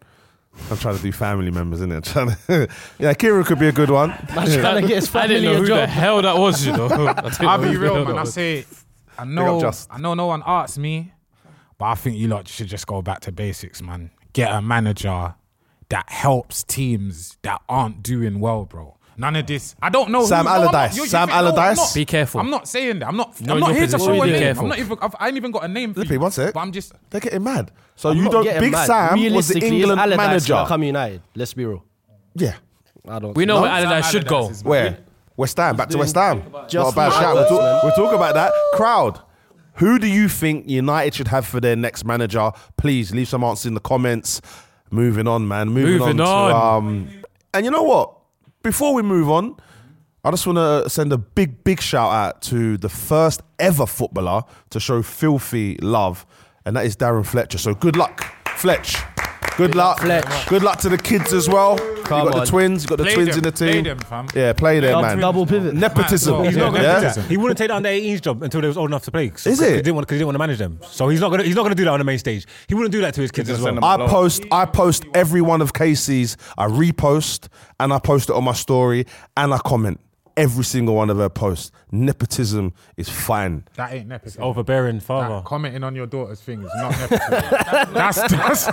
[SPEAKER 4] I'm trying to do family members, innit? Yeah, Kieran could be a good one.
[SPEAKER 11] Trying to get his
[SPEAKER 6] I didn't know
[SPEAKER 11] family a
[SPEAKER 6] who the
[SPEAKER 11] job.
[SPEAKER 6] hell that was, you know.
[SPEAKER 8] I'll be real, man. I say, I
[SPEAKER 4] up
[SPEAKER 8] know
[SPEAKER 4] Just.
[SPEAKER 8] no one asked me, but I think you lot should just go back to basics, man. Get a manager that helps teams that aren't doing well, bro. None of this. I don't know.
[SPEAKER 4] Sam Allardyce. Sam Allardyce.
[SPEAKER 6] Be careful.
[SPEAKER 8] I'm not saying that. I'm not
[SPEAKER 6] in your
[SPEAKER 8] here to
[SPEAKER 6] position,
[SPEAKER 8] throw a
[SPEAKER 6] be
[SPEAKER 8] name.
[SPEAKER 6] careful.
[SPEAKER 8] I'm not even. I ain't even got a name for
[SPEAKER 4] Flippy,
[SPEAKER 8] you.
[SPEAKER 4] one sec.
[SPEAKER 8] But I'm just.
[SPEAKER 4] They're getting mad. So
[SPEAKER 11] I'm
[SPEAKER 4] you
[SPEAKER 11] not
[SPEAKER 4] don't.
[SPEAKER 11] getting
[SPEAKER 4] Big
[SPEAKER 11] mad.
[SPEAKER 4] Sam was the
[SPEAKER 11] Realistically,
[SPEAKER 4] England
[SPEAKER 11] if Allardyce
[SPEAKER 4] manager.
[SPEAKER 11] gonna come United. Let's be real.
[SPEAKER 4] Yeah.
[SPEAKER 11] I don't.
[SPEAKER 6] We know
[SPEAKER 4] No?
[SPEAKER 6] where Allardyce should go.
[SPEAKER 4] Where? West Ham. Back to West Ham. Not a
[SPEAKER 11] Just
[SPEAKER 4] bad shout.
[SPEAKER 11] forwards,
[SPEAKER 4] We'll talk about that. Crowd. Who do you think United should have for their next manager? Please leave some answers in the comments. Moving on, man. Moving on. And you know what? Before we move on, I just want to send a big shout out to the first ever footballer to show filthy love, and that is Darren Fletcher. So good luck, Fletch. Good luck.
[SPEAKER 11] Fletch.
[SPEAKER 4] Good luck to the kids as well. You got the twins. You got the
[SPEAKER 8] Play
[SPEAKER 4] twins
[SPEAKER 8] them.
[SPEAKER 4] in the team.
[SPEAKER 8] Play them, fam.
[SPEAKER 4] Yeah, play them, man.
[SPEAKER 11] Double pivot.
[SPEAKER 4] Nepotism.
[SPEAKER 10] He's not going to
[SPEAKER 4] Yeah?
[SPEAKER 10] do that. He wouldn't take down the 18s job until they was old enough to play.
[SPEAKER 4] Is it?
[SPEAKER 10] Because he didn't want to manage them. So he's not going to do that on the main stage. He wouldn't do that to his kids as well.
[SPEAKER 4] I post every one of Casey's. I repost and I post it on my story and I comment every single one of her posts. Nepotism is fine.
[SPEAKER 8] That ain't nepotism.
[SPEAKER 10] Overbearing father.
[SPEAKER 8] That commenting on your daughter's thing is not nepotism. that's.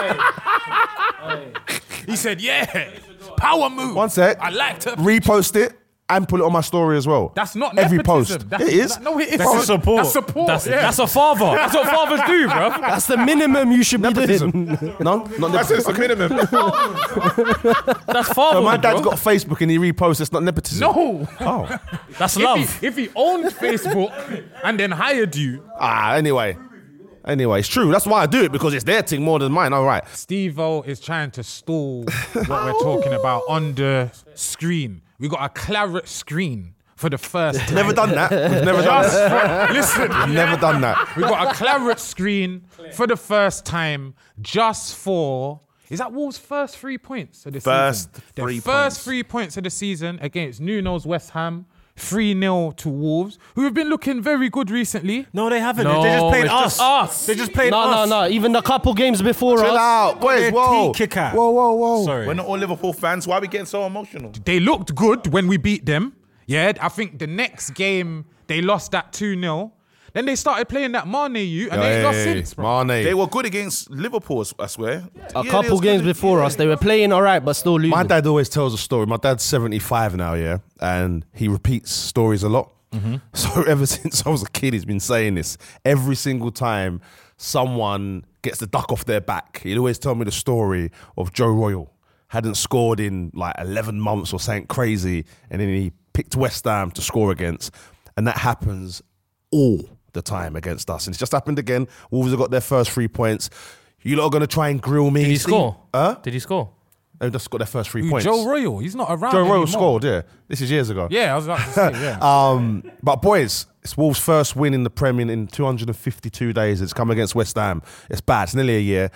[SPEAKER 8] He said, "Yeah, power move."
[SPEAKER 4] One sec.
[SPEAKER 8] I like to
[SPEAKER 4] repost it and put it on my story as well.
[SPEAKER 8] That's not
[SPEAKER 4] every
[SPEAKER 8] nepotism.
[SPEAKER 4] post.
[SPEAKER 8] That's,
[SPEAKER 4] It is.
[SPEAKER 8] No, it is.
[SPEAKER 10] That's support.
[SPEAKER 8] That's support.
[SPEAKER 6] That's a father. That's what fathers do, bro.
[SPEAKER 11] That's the minimum you should be doing.
[SPEAKER 4] No, not nepotism.
[SPEAKER 7] minimum.
[SPEAKER 6] That's father.
[SPEAKER 4] So my dad's got Facebook and he reposts. It's not nepotism.
[SPEAKER 8] No.
[SPEAKER 4] Oh.
[SPEAKER 6] That's love.
[SPEAKER 8] If he owned Facebook and then hired you,
[SPEAKER 4] Anyway, it's true. That's why I do it, because it's their thing more than mine. All right.
[SPEAKER 8] Steve-O is trying to stall what we're talking about on the screen. We got a claret screen for the first time.
[SPEAKER 4] Never done that. We've never done that.
[SPEAKER 8] Listen,
[SPEAKER 4] We've never done that.
[SPEAKER 8] we got a claret screen for the first time just for... Is that Wolves' first 3 points of the
[SPEAKER 7] First
[SPEAKER 8] season?
[SPEAKER 7] 3
[SPEAKER 8] Their first
[SPEAKER 7] points.
[SPEAKER 8] 3 points of the season against Nuno's West Ham. 3-0 to Wolves, who have been looking very good recently.
[SPEAKER 10] No, they haven't.
[SPEAKER 6] No,
[SPEAKER 10] they just played
[SPEAKER 6] it's
[SPEAKER 10] us.
[SPEAKER 6] just us.
[SPEAKER 10] They just played us.
[SPEAKER 11] No. Even the couple games before
[SPEAKER 4] Chill
[SPEAKER 11] us.
[SPEAKER 4] out, boys.
[SPEAKER 10] Their
[SPEAKER 4] Whoa.
[SPEAKER 10] tea kicker.
[SPEAKER 4] Whoa.
[SPEAKER 10] Sorry.
[SPEAKER 7] We're not all Liverpool fans. Why are we getting so emotional?
[SPEAKER 8] They looked good when we beat them. Yeah, I think the next game they lost that 2-0. Then they started playing that Mane you, and they ain't lost since, bro.
[SPEAKER 4] Mane.
[SPEAKER 7] They were good against Liverpool, I swear.
[SPEAKER 11] A couple games before us, they were playing all right, but still losing.
[SPEAKER 4] My dad always tells a story. My dad's 75 now, yeah, and he repeats stories a lot. So ever since I was a kid, he's been saying this. Every single time someone gets the duck off their back, he'd always tell me the story of Joe Royal. Hadn't scored in like 11 months or something crazy, and then he picked West Ham to score against. And that happens all the time against us. And it's just happened again. Wolves have got their first 3 points. You lot are going to try and grill me.
[SPEAKER 6] Did he score?
[SPEAKER 4] Huh?
[SPEAKER 6] Did he score?
[SPEAKER 4] They've just got their first 3
[SPEAKER 8] Who,
[SPEAKER 4] points.
[SPEAKER 8] Joe Royal, he's not around
[SPEAKER 4] Joe Royal
[SPEAKER 8] anymore.
[SPEAKER 4] scored, yeah. This is years ago.
[SPEAKER 8] Yeah, I was about to say, yeah.
[SPEAKER 4] But boys, it's Wolves' first win in the Premier in 252 days. It's come against West Ham. It's bad. It's nearly a year.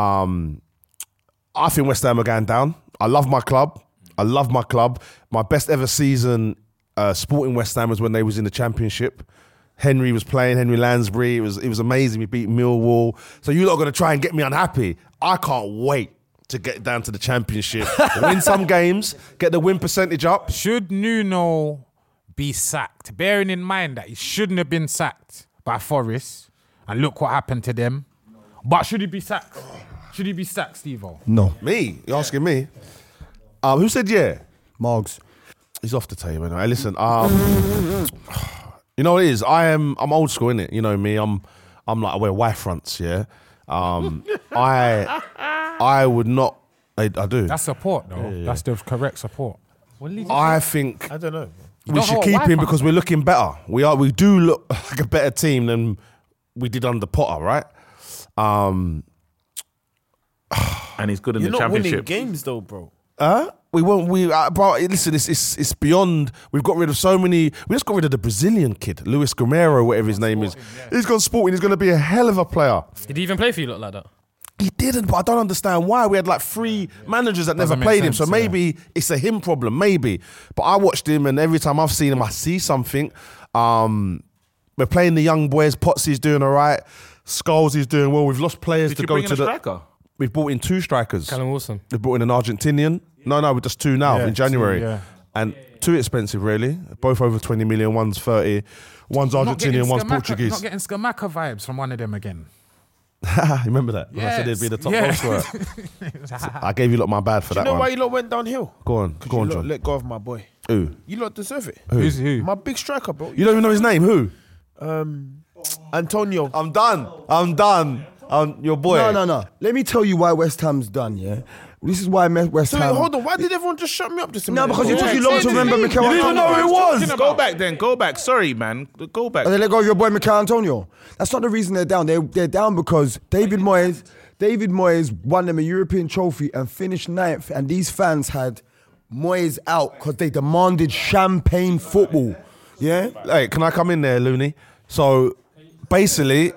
[SPEAKER 4] I think West Ham are going down. I love my club. My best ever season sporting West Ham was when they was in the Championship. Henry was playing, Henry Lansbury. It was amazing. We beat Millwall. So you lot are going to try and get me unhappy. I can't wait to get down to the Championship. Win some games, get the win percentage up.
[SPEAKER 8] Should Nuno be sacked? Bearing in mind that he shouldn't have been sacked by Forest, and look what happened to them. But should he be sacked? Should he be sacked, Steve-O?
[SPEAKER 5] No.
[SPEAKER 4] Me? You're asking me? Who said yeah?
[SPEAKER 5] Margs.
[SPEAKER 4] He's off the table. Hey, listen, you know what it is? I'm old school, innit? You know me. I'm like, I wear white fronts, yeah. I would not. I do.
[SPEAKER 8] That's support, though. That's the correct support.
[SPEAKER 4] I think
[SPEAKER 7] I don't know.
[SPEAKER 4] we should keep him because we're looking better. We do look like a better team than we did under Potter, right?
[SPEAKER 7] And he's good in
[SPEAKER 9] You're
[SPEAKER 7] the
[SPEAKER 9] not winning
[SPEAKER 7] Championship.
[SPEAKER 9] games though, bro.
[SPEAKER 4] We won't. Bro, listen. It's beyond. We've got rid of so many. We just got rid of the Brazilian kid, Luis Guerreiro, whatever his name is. He's gone sporting. He's going to be a hell of a player.
[SPEAKER 6] Did he even play for you like that?
[SPEAKER 4] He didn't, but I don't understand why. We had like 3 managers that
[SPEAKER 8] Doesn't
[SPEAKER 4] never
[SPEAKER 8] make
[SPEAKER 4] played him,
[SPEAKER 8] sense,
[SPEAKER 4] so maybe it's a him problem, maybe. But I watched him, and every time I've seen him, I see something. We're playing the young boys. Potsy's doing all right. Scholes is doing well. We've lost players
[SPEAKER 7] Did
[SPEAKER 4] to
[SPEAKER 7] you
[SPEAKER 4] go
[SPEAKER 7] bring in
[SPEAKER 4] to
[SPEAKER 7] a
[SPEAKER 4] the.
[SPEAKER 7] striker?
[SPEAKER 4] We've brought in 2 strikers.
[SPEAKER 6] Callum Wilson.
[SPEAKER 4] We've brought in an Argentinian. No, we're just 2 now in January.
[SPEAKER 8] 2, yeah.
[SPEAKER 4] And too expensive, really. Both over 20 million. One's 30. One's Argentinian, one's Portuguese.
[SPEAKER 8] Not getting Skamaka vibes from one of them again.
[SPEAKER 4] Remember that? When I said he'd be the top goal scorer. I gave you lot my bad for
[SPEAKER 9] Do
[SPEAKER 4] that
[SPEAKER 9] you know
[SPEAKER 4] one.
[SPEAKER 9] why you lot went downhill?
[SPEAKER 4] Go on, John.
[SPEAKER 9] Let go of my boy.
[SPEAKER 4] Who?
[SPEAKER 9] You lot deserve it.
[SPEAKER 8] Who's who?
[SPEAKER 9] My big striker, bro.
[SPEAKER 4] You don't even know his name. Who?
[SPEAKER 9] Antonio.
[SPEAKER 4] I'm done. Your boy.
[SPEAKER 5] No. Let me tell you why West Ham's done, yeah? This is why West
[SPEAKER 9] So
[SPEAKER 5] Ham...
[SPEAKER 9] hold on, why did everyone just shut me up just a
[SPEAKER 5] No,
[SPEAKER 9] minute?
[SPEAKER 5] because it took you long to remember Mikel
[SPEAKER 4] You didn't even know who it was.
[SPEAKER 7] Go back then. Go back. Sorry, man. Go back.
[SPEAKER 5] And they let go of your boy Mikel Antonio. That's not the reason they're down. They're down because David Moyes won them a European trophy and finished 9th, and these fans had Moyes out because they demanded champagne football. Yeah?
[SPEAKER 4] Hey, can I come in there, Looney? So, basically...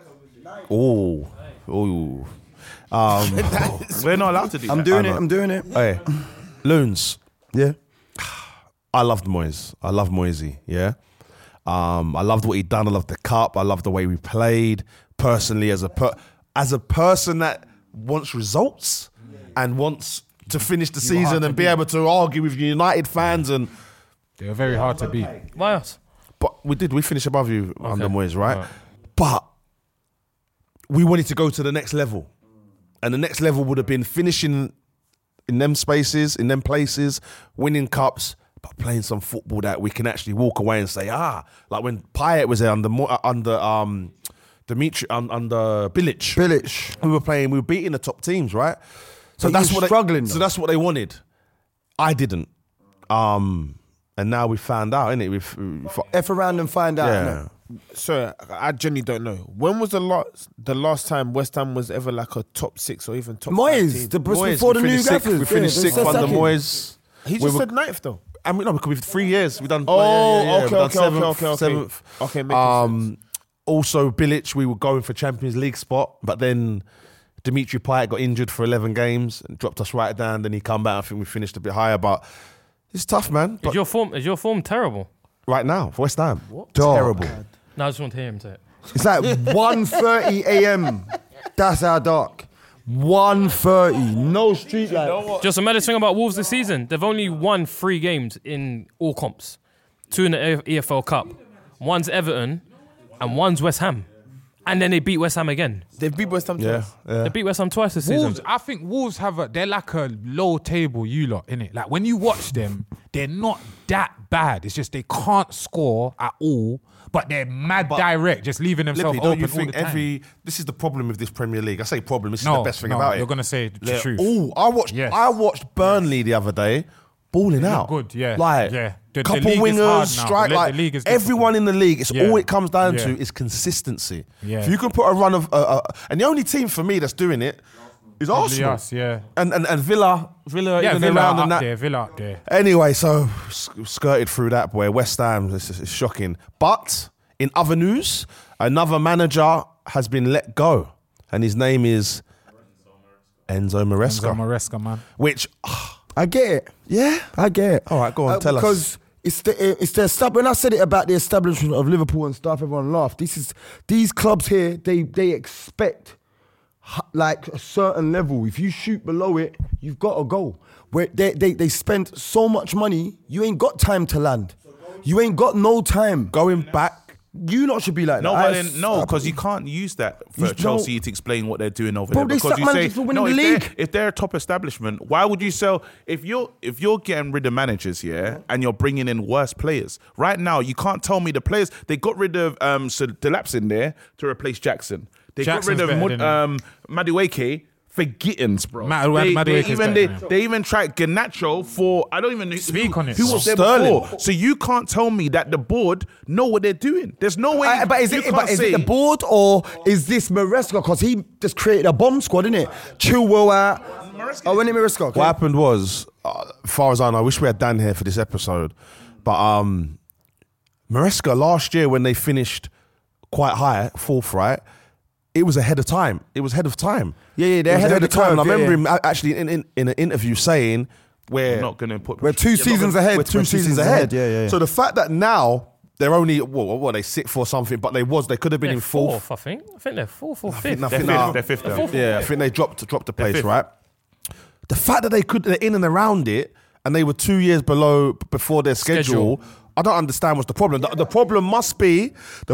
[SPEAKER 7] We're not allowed to do that.
[SPEAKER 5] I'm doing it.
[SPEAKER 4] Hey, Loons.
[SPEAKER 5] Yeah.
[SPEAKER 4] I loved Moyes. I love Moisey, yeah? I loved what he'd done. I loved the cup. I loved the way we played. Personally, as a person that wants results and wants to finish the season and be able to argue with United fans and...
[SPEAKER 8] They were very hard to beat.
[SPEAKER 6] Why us?
[SPEAKER 4] But we finished above you under Moyes, right? But we wanted to go to the next level. And the next level would have been finishing in them spaces, in them places, winning cups, but playing some football that we can actually walk away and say, like when Payet was there under Dimitri, under Bilic. We were beating the top teams, right? So that's what
[SPEAKER 5] struggling.
[SPEAKER 4] So that's what they wanted. I didn't. And now we found out, innit?
[SPEAKER 5] F around and find out.
[SPEAKER 4] Yeah.
[SPEAKER 5] innit?
[SPEAKER 9] Sorry, I genuinely don't know. When was the last time West Ham was ever like a top 6 or even top 5
[SPEAKER 5] Moyes,
[SPEAKER 9] team?
[SPEAKER 5] before the new gaffers.
[SPEAKER 4] We finished 6th under Moyes.
[SPEAKER 9] He just said 9th though.
[SPEAKER 4] I mean, no, because we've 3 years. We've done.
[SPEAKER 9] Okay,
[SPEAKER 4] we've done
[SPEAKER 9] okay.
[SPEAKER 4] 7th.
[SPEAKER 9] Okay, making sense.
[SPEAKER 4] Also, Bilic, we were going for Champions League spot, but then Dimitri Payet got injured for 11 games and dropped us right down. Then he come back. I think we finished a bit higher, but it's tough, man.
[SPEAKER 6] Is your form terrible?
[SPEAKER 4] Right now, for West Ham,
[SPEAKER 5] Terrible.
[SPEAKER 6] No, I just want to hear him say it.
[SPEAKER 5] It's like 1:30 a.m. That's how dark. 1:30. No street light.
[SPEAKER 6] Just a matter thing about Wolves this season. They've only won 3 games in all comps. 2 in the EFL Cup. One's Everton and one's West Ham. And then they beat West Ham again.
[SPEAKER 9] They've beat West Ham twice.
[SPEAKER 6] They beat West Ham twice this season.
[SPEAKER 8] Wolves, I think Wolves they're like a low table lot, innit? Like when you watch them, they're not that bad. It's just they can't score at all, but they're mad direct, just leaving themselves
[SPEAKER 4] Lippy, don't
[SPEAKER 8] open
[SPEAKER 4] you think
[SPEAKER 8] all the time.
[SPEAKER 4] this is the problem with this Premier League? I say problem, this is the best thing about it.
[SPEAKER 8] You're going to say the truth.
[SPEAKER 4] Oh, I watched Burnley the other day, balling out.
[SPEAKER 8] Good, yeah.
[SPEAKER 4] Like,
[SPEAKER 8] yeah. The
[SPEAKER 4] couple
[SPEAKER 8] league is
[SPEAKER 4] wingers,
[SPEAKER 8] hard now.
[SPEAKER 4] strike, like,
[SPEAKER 8] the league is
[SPEAKER 4] everyone in the league, it's all it comes down
[SPEAKER 8] Yeah.
[SPEAKER 4] to is consistency.
[SPEAKER 8] Yeah.
[SPEAKER 4] If you can put a run of, and the only team for me that's doing it is Arsenal.
[SPEAKER 8] Us, yeah.
[SPEAKER 4] And Villa
[SPEAKER 8] Yeah,
[SPEAKER 4] even
[SPEAKER 8] Villa
[SPEAKER 4] around
[SPEAKER 8] up
[SPEAKER 4] and that.
[SPEAKER 8] there, Villa up there.
[SPEAKER 4] Anyway, so skirted through that, boy. West Ham, it's shocking. But in other news, another manager has been let go, and his name is Enzo Maresca.
[SPEAKER 8] Enzo Maresca, man.
[SPEAKER 4] Which,
[SPEAKER 5] I get it.
[SPEAKER 4] yeah,
[SPEAKER 5] I get it.
[SPEAKER 4] All right, go on, tell us.
[SPEAKER 5] Because when I said it about the establishment of Liverpool and stuff, everyone laughed. These clubs here, they expect like a certain level. If you shoot below it, you've got to go. Where they spend so much money, you ain't got time to land. You ain't got no time.
[SPEAKER 4] Going back.
[SPEAKER 5] You lot should be like
[SPEAKER 7] No,
[SPEAKER 5] that.
[SPEAKER 7] but then, no, because you can't use that for Chelsea to explain what they're doing over
[SPEAKER 5] Bro,
[SPEAKER 7] there.
[SPEAKER 5] they
[SPEAKER 7] Because
[SPEAKER 5] sack
[SPEAKER 7] you
[SPEAKER 5] managers
[SPEAKER 7] say,
[SPEAKER 5] for winning
[SPEAKER 7] no,
[SPEAKER 5] the league.
[SPEAKER 7] if they're a top establishment, why would you sell? If you're getting rid of managers, and you're bringing in worse players. Right now, you can't tell me the players they got rid of Sir Delap's in there to replace Jackson. They
[SPEAKER 8] Jackson's
[SPEAKER 7] got rid
[SPEAKER 8] better
[SPEAKER 7] of
[SPEAKER 8] than
[SPEAKER 7] Madueke for Gittins, bro.
[SPEAKER 8] Madueke's
[SPEAKER 7] They even tried Garnacho for I don't even know
[SPEAKER 8] Speak on it.
[SPEAKER 7] who was there
[SPEAKER 4] Sterling.
[SPEAKER 7] before. So you can't tell me that the board know what they're doing. There's no way.
[SPEAKER 5] But is
[SPEAKER 7] you
[SPEAKER 5] it
[SPEAKER 7] can't
[SPEAKER 5] is
[SPEAKER 7] say-
[SPEAKER 5] it the board or is this Maresca? Because he just created a bomb squad, innit? Chilwell out. Oh, when it Maresca? Okay.
[SPEAKER 4] What happened was, as far as I know, I wish we had Dan here for this episode, but Maresca last year when they finished quite high, 4th, right? It was ahead of time. It was ahead of time.
[SPEAKER 5] Yeah, they're
[SPEAKER 4] It was
[SPEAKER 5] ahead of the curve,
[SPEAKER 4] And I
[SPEAKER 5] yeah,
[SPEAKER 4] remember
[SPEAKER 5] yeah.
[SPEAKER 4] him actually in an interview saying,
[SPEAKER 7] I'm not going to put.
[SPEAKER 5] We're 2 seasons ahead.
[SPEAKER 4] we're 2 seasons ahead.
[SPEAKER 5] Yeah.
[SPEAKER 4] So the fact that now they're only what they sit for something, but they could have been in fourth.
[SPEAKER 6] I think they're fourth or fifth.
[SPEAKER 7] They're fifth.
[SPEAKER 4] Yeah, I think they dropped a place, right? The fact that they're in and around it, and they were 2 years before their schedule. I don't understand what's the problem. The problem must be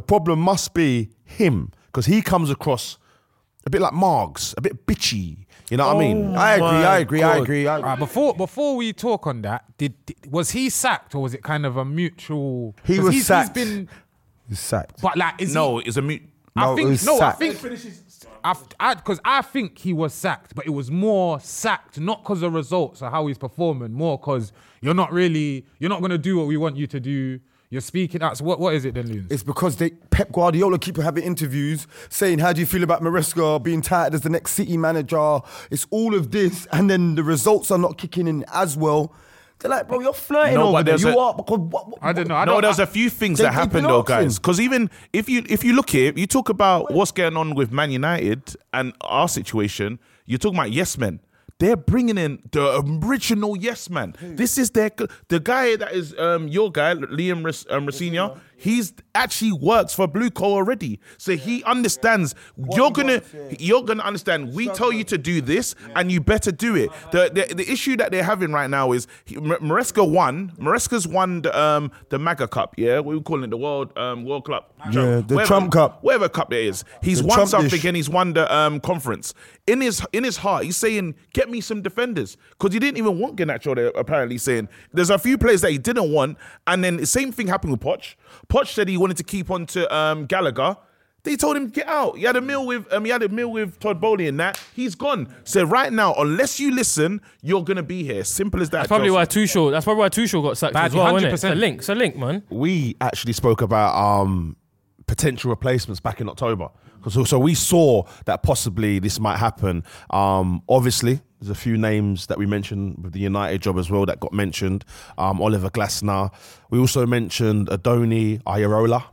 [SPEAKER 4] him, because he comes across a bit like Margs, a bit bitchy. You know what I mean?
[SPEAKER 5] I agree.
[SPEAKER 8] Right, before we talk on that, was he sacked or was it kind of a mutual?
[SPEAKER 5] He was sacked.
[SPEAKER 8] He's
[SPEAKER 5] sacked.
[SPEAKER 8] But like,
[SPEAKER 7] It's a mute.
[SPEAKER 5] No, it was sacked.
[SPEAKER 8] Because I think he was sacked, but it was more sacked not because of results or how he's performing, more because you're not going to do what we want you to do. You're speaking out. So what is it then, Loons?
[SPEAKER 5] It's because Pep Guardiola keep having interviews saying, how do you feel about Maresca being touted as the next City manager? It's all of this, and then the results are not kicking in as well. They're like, bro, you're flirting over there.
[SPEAKER 8] I don't know.
[SPEAKER 7] No, there's a few things that happened though, guys. Because even if you look here, you talk about what's going on with Man United and our situation, you're talking about yes men. They're bringing in the original yes man. This is the guy that is your guy, Liam Rosenior. He's actually works for Blueco already, so he understands. You're gonna understand. We tell you to do this, and you better do it. The issue that they're having right now is Maresca's won the MAGA Cup. Yeah, we call it the World Cup.
[SPEAKER 5] Yeah, the Trump Cup,
[SPEAKER 7] whatever cup it is. He's won Trump something, and he's won the conference. In his heart, he's saying, "Get me some defenders," because he didn't even want Garnacho. They're apparently saying there's a few players that he didn't want, and then the same thing happened with Poch. Poch said he wanted to keep on to Gallagher. They told him get out. He had a meal with Todd Bowley and that. He's gone. So right now, unless you listen, you're gonna be here. Simple as that.
[SPEAKER 6] That's probably why Tuchel got sacked as well, isn't it? It's a link, man.
[SPEAKER 4] We actually spoke about potential replacements back in October. So we saw that possibly this might happen. Obviously, there's a few names that we mentioned with the United job as well that got mentioned. Oliver Glasner. We also mentioned Adoni Iraola.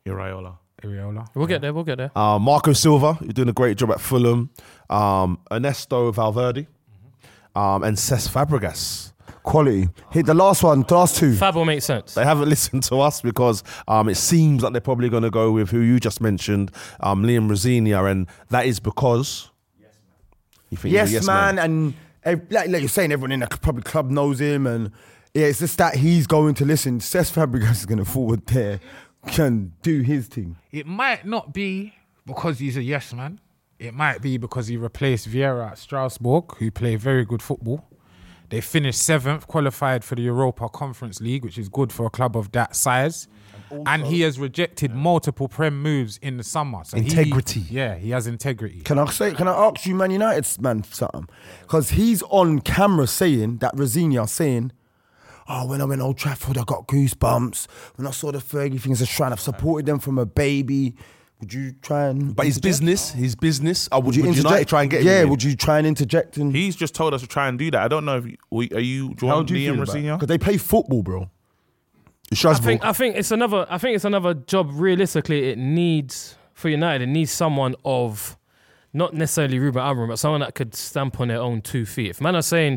[SPEAKER 6] We'll get there.
[SPEAKER 4] Marco Silva, you're doing a great job at Fulham. Ernesto Valverde. And Cesc Fabregas.
[SPEAKER 5] Quality. Hit the last two.
[SPEAKER 6] Fab will make sense.
[SPEAKER 4] They haven't listened to us because it seems like they're probably going to go with who you just mentioned, Liam Rosenior, and that is because you think he's a yes man.
[SPEAKER 5] And like you're saying, everyone in the probably club knows him, and yeah, it's just that he's going to listen. Cesc Fabregas is going to forward there, can do his thing.
[SPEAKER 8] It might not be because he's a yes man. It might be because he replaced Vieira at Strasbourg, who play very good football. They finished 7th, qualified for the Europa Conference League, which is good for a club of that size. And he has rejected multiple Prem moves in the summer. So
[SPEAKER 5] integrity.
[SPEAKER 8] He has integrity.
[SPEAKER 5] Can I ask you, Man United man, something? Because he's on camera saying that Rosenior saying, "Oh, when I went Old Trafford, I got goosebumps. When I saw the Fergie things, I shrine. I've supported them from a baby." Would you try and...
[SPEAKER 4] But his business. Would you United try and get him?
[SPEAKER 5] Yeah, would you try and interject?
[SPEAKER 7] He's just told us to try and do that. I don't know if you join Liam Rosenior?
[SPEAKER 5] Because they play football, bro.
[SPEAKER 6] I think it's another job. Realistically, it needs for United. It needs someone of not necessarily Ruben Amorim, but someone that could stamp on their own 2 feet. If man are saying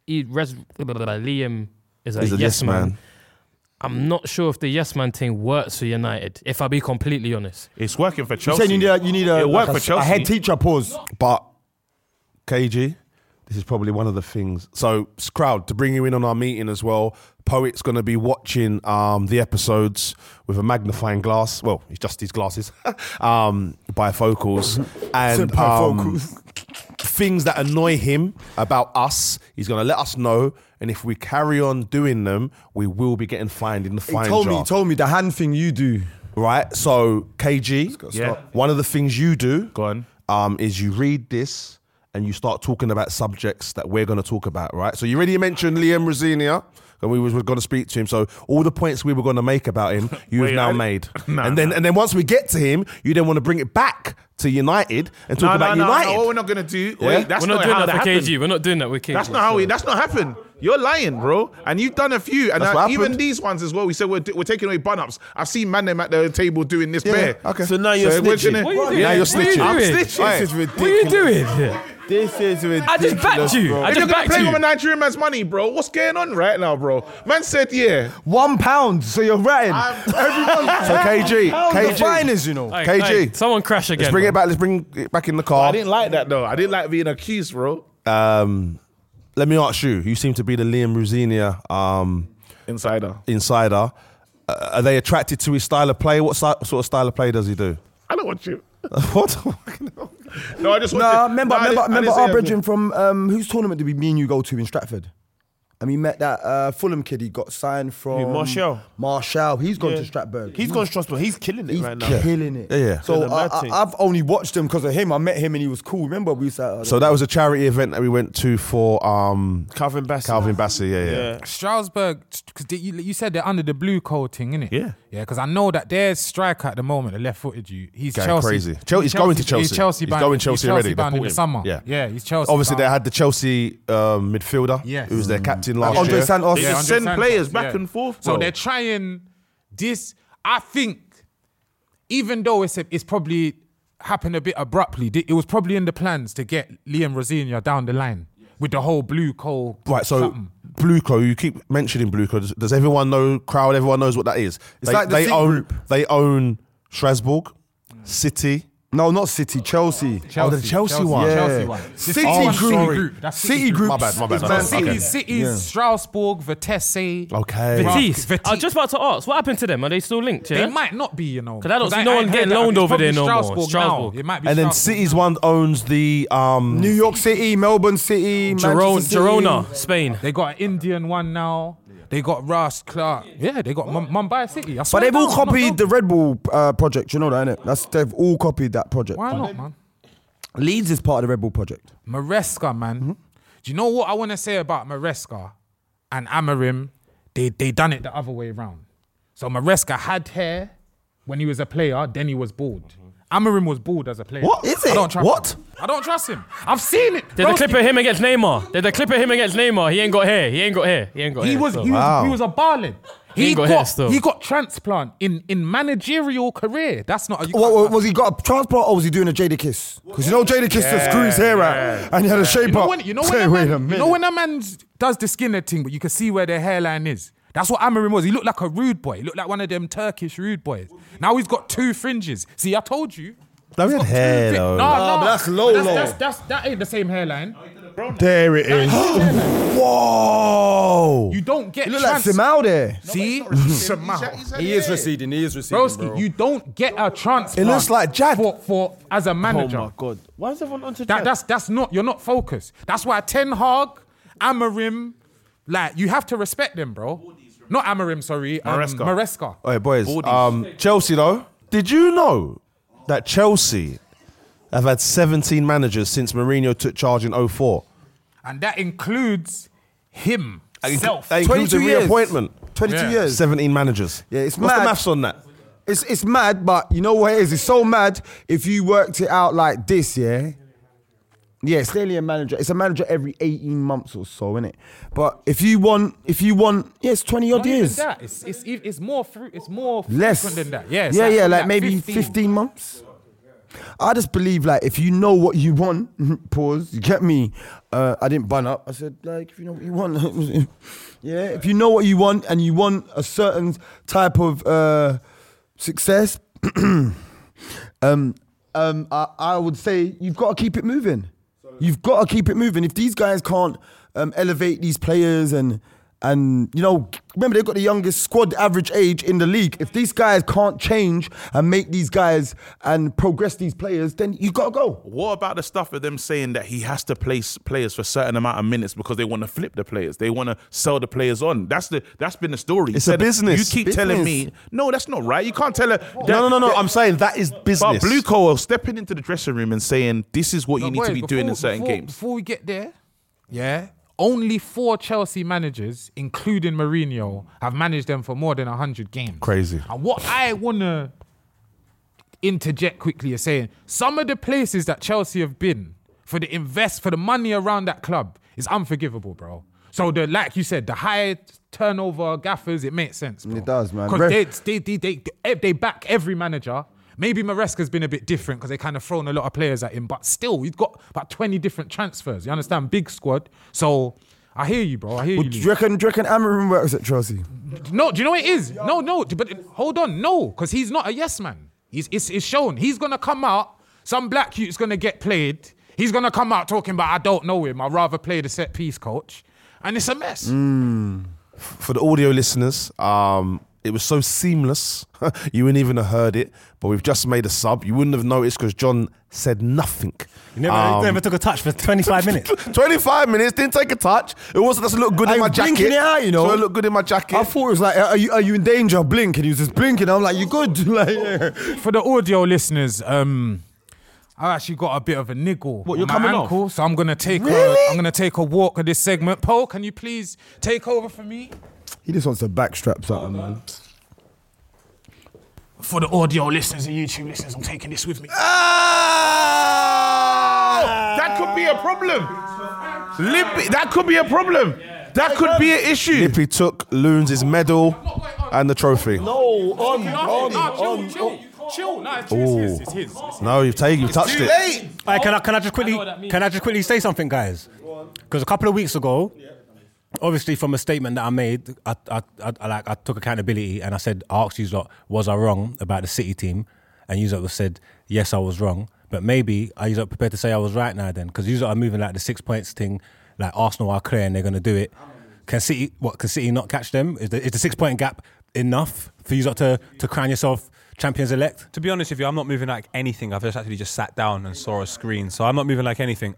[SPEAKER 6] Liam is a yes man, I'm not sure if the yes man thing works for United. If I be completely honest,
[SPEAKER 7] it's working for Chelsea.
[SPEAKER 5] You need a head teacher. Pause.
[SPEAKER 4] But KG, this is probably one of the things. So, crowd, to bring you in on our meeting as well. Poet's going to be watching the episodes with a magnifying glass. Well, it's just his glasses, bifocals, and things that annoy him about us. He's going to let us know, and if we carry on doing them, we will be getting fined in the fine jar.
[SPEAKER 5] He told me the hand thing you do.
[SPEAKER 4] Right. So KG, one of the things you do, is you read this and you start talking about subjects that we're going to talk about. Right. So you already mentioned Liam Rosenior. And we were going to speak to him. So all the points we were going to make about him, you've now made. And then once we get to him, you then want to bring it back to United and talk about United.
[SPEAKER 7] No, what we're not going to do.
[SPEAKER 4] Yeah?
[SPEAKER 7] Wait, that's
[SPEAKER 6] we're not doing that for KG. We're not doing that with KG.
[SPEAKER 7] That's not how that's not happened. You're lying, bro. And you've done a few. And even these ones as well, we said we're taking away bun-ups. I've seen man them at the table doing this bare.
[SPEAKER 4] Okay.
[SPEAKER 5] So now you're snitching.
[SPEAKER 6] What are you doing?
[SPEAKER 4] Now you're snitching.
[SPEAKER 6] I'm
[SPEAKER 7] snitching.
[SPEAKER 5] This is ridiculous.
[SPEAKER 6] What are you doing?
[SPEAKER 9] This is ridiculous.
[SPEAKER 6] I just backed you.
[SPEAKER 9] bro.
[SPEAKER 6] I
[SPEAKER 7] If
[SPEAKER 6] just
[SPEAKER 7] you're gonna
[SPEAKER 6] backed
[SPEAKER 7] play
[SPEAKER 6] you.
[SPEAKER 7] with a Nigerian man's money, bro, what's going on right now, bro? Man said, yeah.
[SPEAKER 5] £1, so you're ratting. Everyone's
[SPEAKER 4] So KG,
[SPEAKER 5] the finest, you know.
[SPEAKER 6] Hey,
[SPEAKER 4] KG.
[SPEAKER 6] hey, someone crash again.
[SPEAKER 4] Let's bring
[SPEAKER 6] bro.
[SPEAKER 4] it back. Let's bring it back in the
[SPEAKER 7] I
[SPEAKER 4] car.
[SPEAKER 7] didn't like that though. I didn't like being accused, bro.
[SPEAKER 4] Let me ask you. You seem to be the Liam Rosinia
[SPEAKER 7] Insider.
[SPEAKER 4] insider. Are they attracted to his style of play? What sort of style of play does he do?
[SPEAKER 7] I don't want you.
[SPEAKER 4] What?
[SPEAKER 7] No, I just want
[SPEAKER 5] Nah,
[SPEAKER 7] you.
[SPEAKER 5] remember
[SPEAKER 7] I didn't say
[SPEAKER 5] our
[SPEAKER 7] anything.
[SPEAKER 5] brethren from whose tournament did me and you go to in Stratford? And we met that Fulham kid. He got signed from
[SPEAKER 9] Who, Martial?
[SPEAKER 5] Martial. He's gone
[SPEAKER 9] Yeah.
[SPEAKER 5] to Stratford.
[SPEAKER 9] He's gone to Strasbourg. He's killing it
[SPEAKER 5] He's
[SPEAKER 9] right now.
[SPEAKER 5] killing it.
[SPEAKER 4] Yeah.
[SPEAKER 5] So
[SPEAKER 9] Doing a mad thing.
[SPEAKER 5] I've only watched him because of him. I met him and he was cool. Remember we sat.
[SPEAKER 4] So that was a charity event that we went to for
[SPEAKER 9] Calvin Bassey.
[SPEAKER 4] Calvin Bassey. Yeah.
[SPEAKER 8] Strasbourg, because you said they're under the blue coating, innit?
[SPEAKER 7] Yeah.
[SPEAKER 8] Yeah, because I know that their striker at the moment, the left-footed he's
[SPEAKER 4] Going
[SPEAKER 8] Chelsea.
[SPEAKER 4] crazy. He's going to Chelsea.
[SPEAKER 8] He's Chelsea
[SPEAKER 4] He's
[SPEAKER 8] bound.
[SPEAKER 4] going Chelsea already. They
[SPEAKER 8] bound in
[SPEAKER 4] bought
[SPEAKER 8] the
[SPEAKER 4] him.
[SPEAKER 8] summer.
[SPEAKER 4] Yeah.
[SPEAKER 8] He's Chelsea.
[SPEAKER 4] Obviously, they
[SPEAKER 8] bound.
[SPEAKER 4] had the Chelsea midfielder,
[SPEAKER 8] Yes.
[SPEAKER 4] who was their captain last
[SPEAKER 5] Andre
[SPEAKER 4] year.
[SPEAKER 5] Santos.
[SPEAKER 7] They
[SPEAKER 8] Yeah,
[SPEAKER 7] just
[SPEAKER 8] Andre
[SPEAKER 7] send players
[SPEAKER 8] Santos,
[SPEAKER 7] back
[SPEAKER 8] yeah.
[SPEAKER 7] and forth,
[SPEAKER 8] So
[SPEAKER 7] bro.
[SPEAKER 8] they're trying this. I think, even though it's probably happened a bit abruptly, it was probably in the plans to get Liam Rosinia down the line with the whole blue coal.
[SPEAKER 4] Right, so
[SPEAKER 8] something.
[SPEAKER 4] Blueco, you keep mentioning Blueco. Does everyone know? Crowd, everyone knows what that is.
[SPEAKER 5] It's like the City
[SPEAKER 4] own.
[SPEAKER 5] group.
[SPEAKER 4] They own Strasbourg, City.
[SPEAKER 5] No, not City, Chelsea.
[SPEAKER 4] Oh, the Chelsea one.
[SPEAKER 5] Yeah.
[SPEAKER 8] Chelsea one.
[SPEAKER 5] City
[SPEAKER 8] Oh,
[SPEAKER 5] group.
[SPEAKER 8] sorry. That's
[SPEAKER 5] City group.
[SPEAKER 4] My bad.
[SPEAKER 5] is
[SPEAKER 8] So
[SPEAKER 5] Man
[SPEAKER 8] City's
[SPEAKER 5] City.
[SPEAKER 8] City's
[SPEAKER 5] Yeah.
[SPEAKER 8] Strasbourg, Vitesse.
[SPEAKER 4] Okay.
[SPEAKER 6] Vitesse. I was just about to ask, what happened to them? Are they still linked? Yeah.
[SPEAKER 8] They might not be, you know.
[SPEAKER 6] Because I don't see no
[SPEAKER 8] I
[SPEAKER 6] one
[SPEAKER 8] heard
[SPEAKER 6] getting
[SPEAKER 8] that.
[SPEAKER 6] loaned
[SPEAKER 8] It's
[SPEAKER 6] over there
[SPEAKER 8] probably
[SPEAKER 6] no more.
[SPEAKER 8] Strasbourg
[SPEAKER 6] Strasbourg.
[SPEAKER 8] now. It might be
[SPEAKER 4] And then
[SPEAKER 8] Strasbourg
[SPEAKER 4] City's
[SPEAKER 8] now.
[SPEAKER 4] one owns the
[SPEAKER 5] New York City, Melbourne City, Manchester City.
[SPEAKER 6] Girona, Spain.
[SPEAKER 8] They got an Indian one now. They got Ross Clark. Yeah, they got Mumbai City. I
[SPEAKER 5] But
[SPEAKER 8] swear
[SPEAKER 5] they've all
[SPEAKER 8] down, I'm not
[SPEAKER 5] copied the
[SPEAKER 8] joking.
[SPEAKER 5] Red Bull project. You know that, innit? They've all copied that project.
[SPEAKER 8] Why not, man?
[SPEAKER 5] Leeds is part of the Red Bull project.
[SPEAKER 8] Maresca, man.
[SPEAKER 5] Mm-hmm.
[SPEAKER 8] Do you know what I want to say about Maresca and Amarim? They done it the other way around. So Maresca had hair when he was a player, then he was bald. Amarim was bald as a player.
[SPEAKER 5] What is it?
[SPEAKER 8] I don't trust
[SPEAKER 5] What?
[SPEAKER 8] him. I don't trust him. I've seen it.
[SPEAKER 6] There's a
[SPEAKER 8] Broski.
[SPEAKER 6] clip of him against Neymar. He ain't got hair. He ain't got hair.
[SPEAKER 8] He was he was a Barlin.
[SPEAKER 6] He ain't got hair still.
[SPEAKER 8] He got transplant in managerial career. That's not.
[SPEAKER 5] What, was he got a transplant or was he doing a Jada Kiss? Because you know Jada Kiss just screw his hair out and he had a shape
[SPEAKER 8] You know
[SPEAKER 5] up.
[SPEAKER 8] when, you know
[SPEAKER 5] Say,
[SPEAKER 8] when,
[SPEAKER 5] wait
[SPEAKER 8] a
[SPEAKER 5] a
[SPEAKER 8] man,
[SPEAKER 5] minute.
[SPEAKER 8] you know when a man does the Skinner thing, but you can see where their hairline is. That's what Amarim was. He looked like a rude boy. He looked like one of them Turkish rude boys. Now he's got two fringes. See, I told you.
[SPEAKER 4] That
[SPEAKER 8] He's
[SPEAKER 4] had
[SPEAKER 8] got two
[SPEAKER 4] hair
[SPEAKER 8] fri-
[SPEAKER 4] though.
[SPEAKER 8] No,
[SPEAKER 5] but that's low, low.
[SPEAKER 8] That ain't the same hairline.
[SPEAKER 5] There it is.
[SPEAKER 4] Whoa!
[SPEAKER 8] You don't get
[SPEAKER 5] You look like
[SPEAKER 8] trans-
[SPEAKER 5] Simao there.
[SPEAKER 8] See?
[SPEAKER 5] He is receding. He is receding,
[SPEAKER 8] Broski,
[SPEAKER 5] bro.
[SPEAKER 8] you don't get a transplant.
[SPEAKER 4] It looks like Jad.
[SPEAKER 8] for as a
[SPEAKER 9] Oh
[SPEAKER 8] manager.
[SPEAKER 9] my God. Why is everyone onto
[SPEAKER 8] That's not, you're not focused. That's why Ten Hag, Amarim, like, you have to respect them, bro. Not Amarim, sorry. Maresca.
[SPEAKER 4] Hey boys, Chelsea though. Did you know that Chelsea have had 17 managers since Mourinho took charge in 04?
[SPEAKER 8] And that includes himself.
[SPEAKER 4] That includes
[SPEAKER 5] 22
[SPEAKER 4] the
[SPEAKER 5] years.
[SPEAKER 4] reappointment.
[SPEAKER 5] 22
[SPEAKER 8] Yeah.
[SPEAKER 5] years.
[SPEAKER 4] 17 managers.
[SPEAKER 5] Yeah, it's
[SPEAKER 4] What's the
[SPEAKER 5] mad.
[SPEAKER 4] maths on that?
[SPEAKER 5] It's mad, but you know what it is? It's so mad if you worked it out like this, yeah? Yeah, it's nearly a manager. It's a manager every 18 months or so, innit? But if you want, yeah, it's 20 odd
[SPEAKER 8] Not even
[SPEAKER 5] years.
[SPEAKER 8] that. It's more
[SPEAKER 5] Less.
[SPEAKER 8] frequent than that. Yeah, it's
[SPEAKER 5] yeah,
[SPEAKER 8] like
[SPEAKER 5] like maybe 15 months. I just believe, like, if you know what you want, pause, you get me? I didn't bun up. I said, like, if you know what you want, yeah, if you know what you want and you want a certain type of success, I would say you've got to keep it moving. You've got to keep it moving. If these guys can't elevate these players and you know, remember they've got the youngest squad average age in the league. If these guys can't change and make these guys and progress these players, then you got to go.
[SPEAKER 7] What about the stuff of them saying that he has to place players for a certain amount of minutes because they want to flip the players, they want to sell the players on? That's been the story.
[SPEAKER 4] It's a business.
[SPEAKER 7] You keep telling me, no, that's not right. You can't tell her.
[SPEAKER 4] No. I'm saying that is
[SPEAKER 7] But
[SPEAKER 4] business.
[SPEAKER 7] Blue Coal stepping into the dressing room and saying this is what
[SPEAKER 8] No,
[SPEAKER 7] you need
[SPEAKER 8] boys,
[SPEAKER 7] to be doing in certain
[SPEAKER 8] before,
[SPEAKER 7] games.
[SPEAKER 8] Before we get there, yeah, only 4 Chelsea managers, including Mourinho, have managed them for more than 100 games.
[SPEAKER 4] Crazy.
[SPEAKER 8] And what I want to interject quickly is saying some of the places that Chelsea have been for the money around that club is unforgivable, bro. So like you said, the high turnover gaffers, it makes sense, bro.
[SPEAKER 5] It does, man.
[SPEAKER 8] Because they back every manager. Maybe Maresca's been a bit different because they kind of thrown a lot of players at him, but still, he's got about 20 different transfers. You understand? Big squad. So I hear you, bro. I hear you.
[SPEAKER 5] Do you reckon Amorim works at Chelsea?
[SPEAKER 8] No, do you know what it is? No, but hold on, no, because he's not a yes man. It's shown. He's going to come out, some black youth's going to get played. He's going to come out talking about, I don't know him, I'd rather play the set piece coach. And it's a mess.
[SPEAKER 4] For the audio listeners, it was so seamless, you wouldn't even have heard it, but we've just made a sub. You wouldn't have noticed because John said nothing.
[SPEAKER 10] You never took a touch for 25 minutes.
[SPEAKER 4] 25 minutes, didn't take a touch. It also doesn't look good in my jacket.
[SPEAKER 5] Blinking it out, you know.
[SPEAKER 4] So it looked good in my jacket.
[SPEAKER 5] I thought it was like, are you in danger? Blink. And he was just blinking. I'm like, you good? Like, yeah.
[SPEAKER 8] For the audio listeners, I actually got a bit of a niggle.
[SPEAKER 9] What, you're
[SPEAKER 8] on my
[SPEAKER 9] coming
[SPEAKER 8] ankle,
[SPEAKER 9] off?
[SPEAKER 8] So I'm gonna take a walk of this segment. Paul, can you please take over for me?
[SPEAKER 5] He just wants to backstrap something, man.
[SPEAKER 8] For the audio listeners and YouTube listeners, I'm taking this with me.
[SPEAKER 7] That could be a problem. Lippy, that could be a problem. That could be an issue.
[SPEAKER 4] Lippy took Loons' medal and the trophy.
[SPEAKER 8] Chill. No, it's his.
[SPEAKER 4] No, you've touched it.
[SPEAKER 10] Hey, can I just quickly say something, guys? Because a couple of weeks ago, obviously from a statement that I made, I took accountability and I said, I asked you lot, was I wrong about the City team? And you lot said, yes, I was wrong. But maybe are you lot prepared to say I was right now then? Because you lot are moving like the 6 points thing, like Arsenal are clear and they're going to do it. Can City not catch them? Is the 6 point gap enough for you lot to crown yourself champions elect?
[SPEAKER 14] To be honest with you, I'm not moving like anything. I've just sat down and saw a screen. So I'm not moving like anything.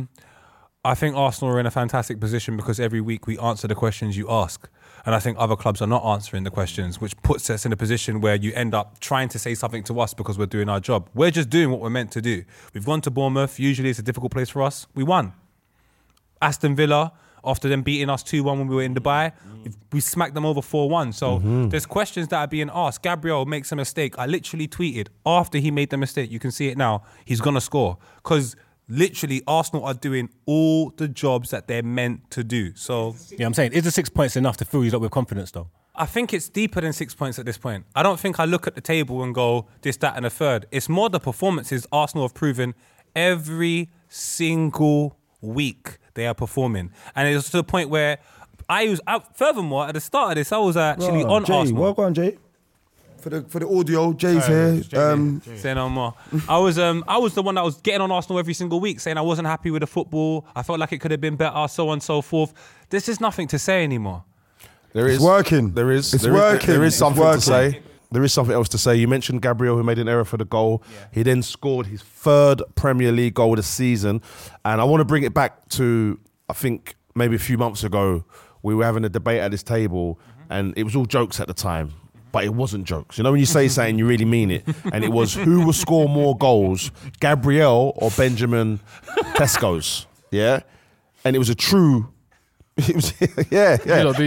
[SPEAKER 14] I think Arsenal are in a fantastic position because every week we answer the questions you ask. And I think other clubs are not answering the questions, which puts us in a position where you end up trying to say something to us because we're doing our job. We're just doing what we're meant to do. We've gone to Bournemouth. Usually it's a difficult place for us. We won. Aston Villa, after them beating us 2-1 when we were in Dubai, we smacked them over 4-1. So there's questions that are being asked. Gabriel makes a mistake. I literally tweeted after he made the mistake, you can see it now, he's going to score. Because literally Arsenal are doing all the jobs that they're meant to do. So
[SPEAKER 10] yeah, I'm saying, is the 6 points enough to fill you up with confidence though?
[SPEAKER 14] I think it's deeper than 6 points at this point. I don't think I look at the table and go this, that and a third. It's more the performances Arsenal have proven every single week they are performing. And it's to the point where furthermore, at the start of this, I was actually on
[SPEAKER 5] Jay,
[SPEAKER 14] Arsenal.
[SPEAKER 5] Well done, Jay. For the audio, Jay's here.
[SPEAKER 14] Say no more. I was the one that was getting on Arsenal every single week, saying I wasn't happy with the football. I felt like it could have been better, so on and so forth. This is nothing to say anymore.
[SPEAKER 5] It's working.
[SPEAKER 4] There is something to say. There is something else to say. You mentioned Gabriel, who made an error for the goal. Yeah. He then scored his third Premier League goal of the season. And I want to bring it back to, I think, maybe a few months ago, we were having a debate at this table, and it was all jokes at the time. But it wasn't jokes. You know, when you say something, you really mean it. And it was, who will score more goals, Gabriel or Benjamin Tesco's? Yeah? And it was a true... It was, it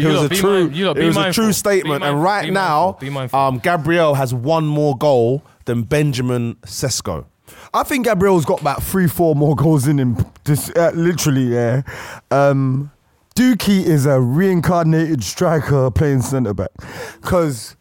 [SPEAKER 4] was a true statement. And right now, Gabriel has one more goal than Benjamin Sesko.
[SPEAKER 5] I think Gabriel's got about 3-4 more goals in him. Just literally, yeah. Dookie is a reincarnated striker playing centre back. Because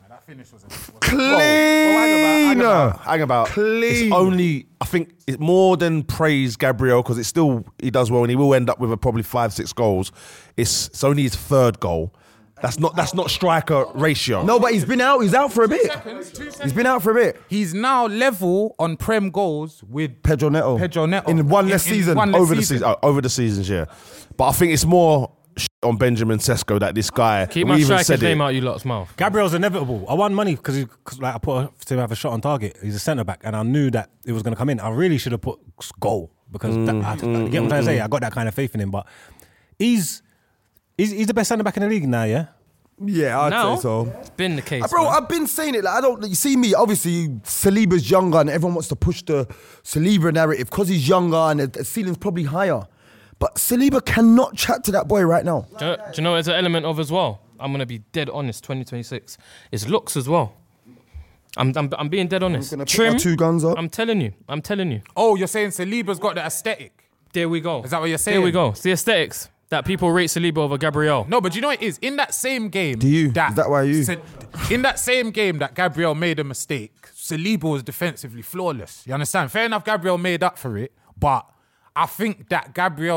[SPEAKER 5] clean.
[SPEAKER 4] Hang about. Clean. It's only, I think, it's more than praise Gabriel because he does well and he will end up with probably 5-6 goals. It's only his third goal. That's not striker ratio.
[SPEAKER 5] No, but he's been out. He's out for a bit.
[SPEAKER 8] 2 seconds.
[SPEAKER 5] He's been out for a bit.
[SPEAKER 8] He's now level on Prem goals with
[SPEAKER 5] Pedro Neto.
[SPEAKER 8] In
[SPEAKER 5] one less season.
[SPEAKER 4] Over the seasons, yeah. But I think it's more on Benjamin Sesko that this guy.
[SPEAKER 6] Keep my striker's name out you lot's mouth.
[SPEAKER 10] Gabriel's inevitable. I won money because I put him have a shot on target. He's a centre back, and I knew that it was going to come in. I really should have put goal because you get what I'm trying to say. I got that kind of faith in him, but he's the best centre back in the league now. Yeah.
[SPEAKER 5] Yeah, I'd say so.
[SPEAKER 6] It's been the case,
[SPEAKER 5] bro.
[SPEAKER 6] man.
[SPEAKER 5] I've been saying it. Like, you see me. Obviously, Saliba's younger, and everyone wants to push the Saliba narrative because he's younger and the ceiling's probably higher. But Saliba cannot chat to that boy right now.
[SPEAKER 6] Do you know there's an element of as well? I'm gonna be dead honest. 2026, it's looks as well. I'm being dead honest.
[SPEAKER 5] Trim 2 guns up.
[SPEAKER 6] I'm telling you.
[SPEAKER 8] Oh, you're saying Saliba's got the aesthetic?
[SPEAKER 6] There we go.
[SPEAKER 8] Is that what you're saying?
[SPEAKER 6] There we go. It's the aesthetics that people rate Saliba over Gabriel.
[SPEAKER 8] No, but you know what it is? In that same game...
[SPEAKER 5] Is that why you?
[SPEAKER 8] In that same game that Gabriel made a mistake, Saliba was defensively flawless. You understand? Fair enough, Gabriel made up for it, but I think that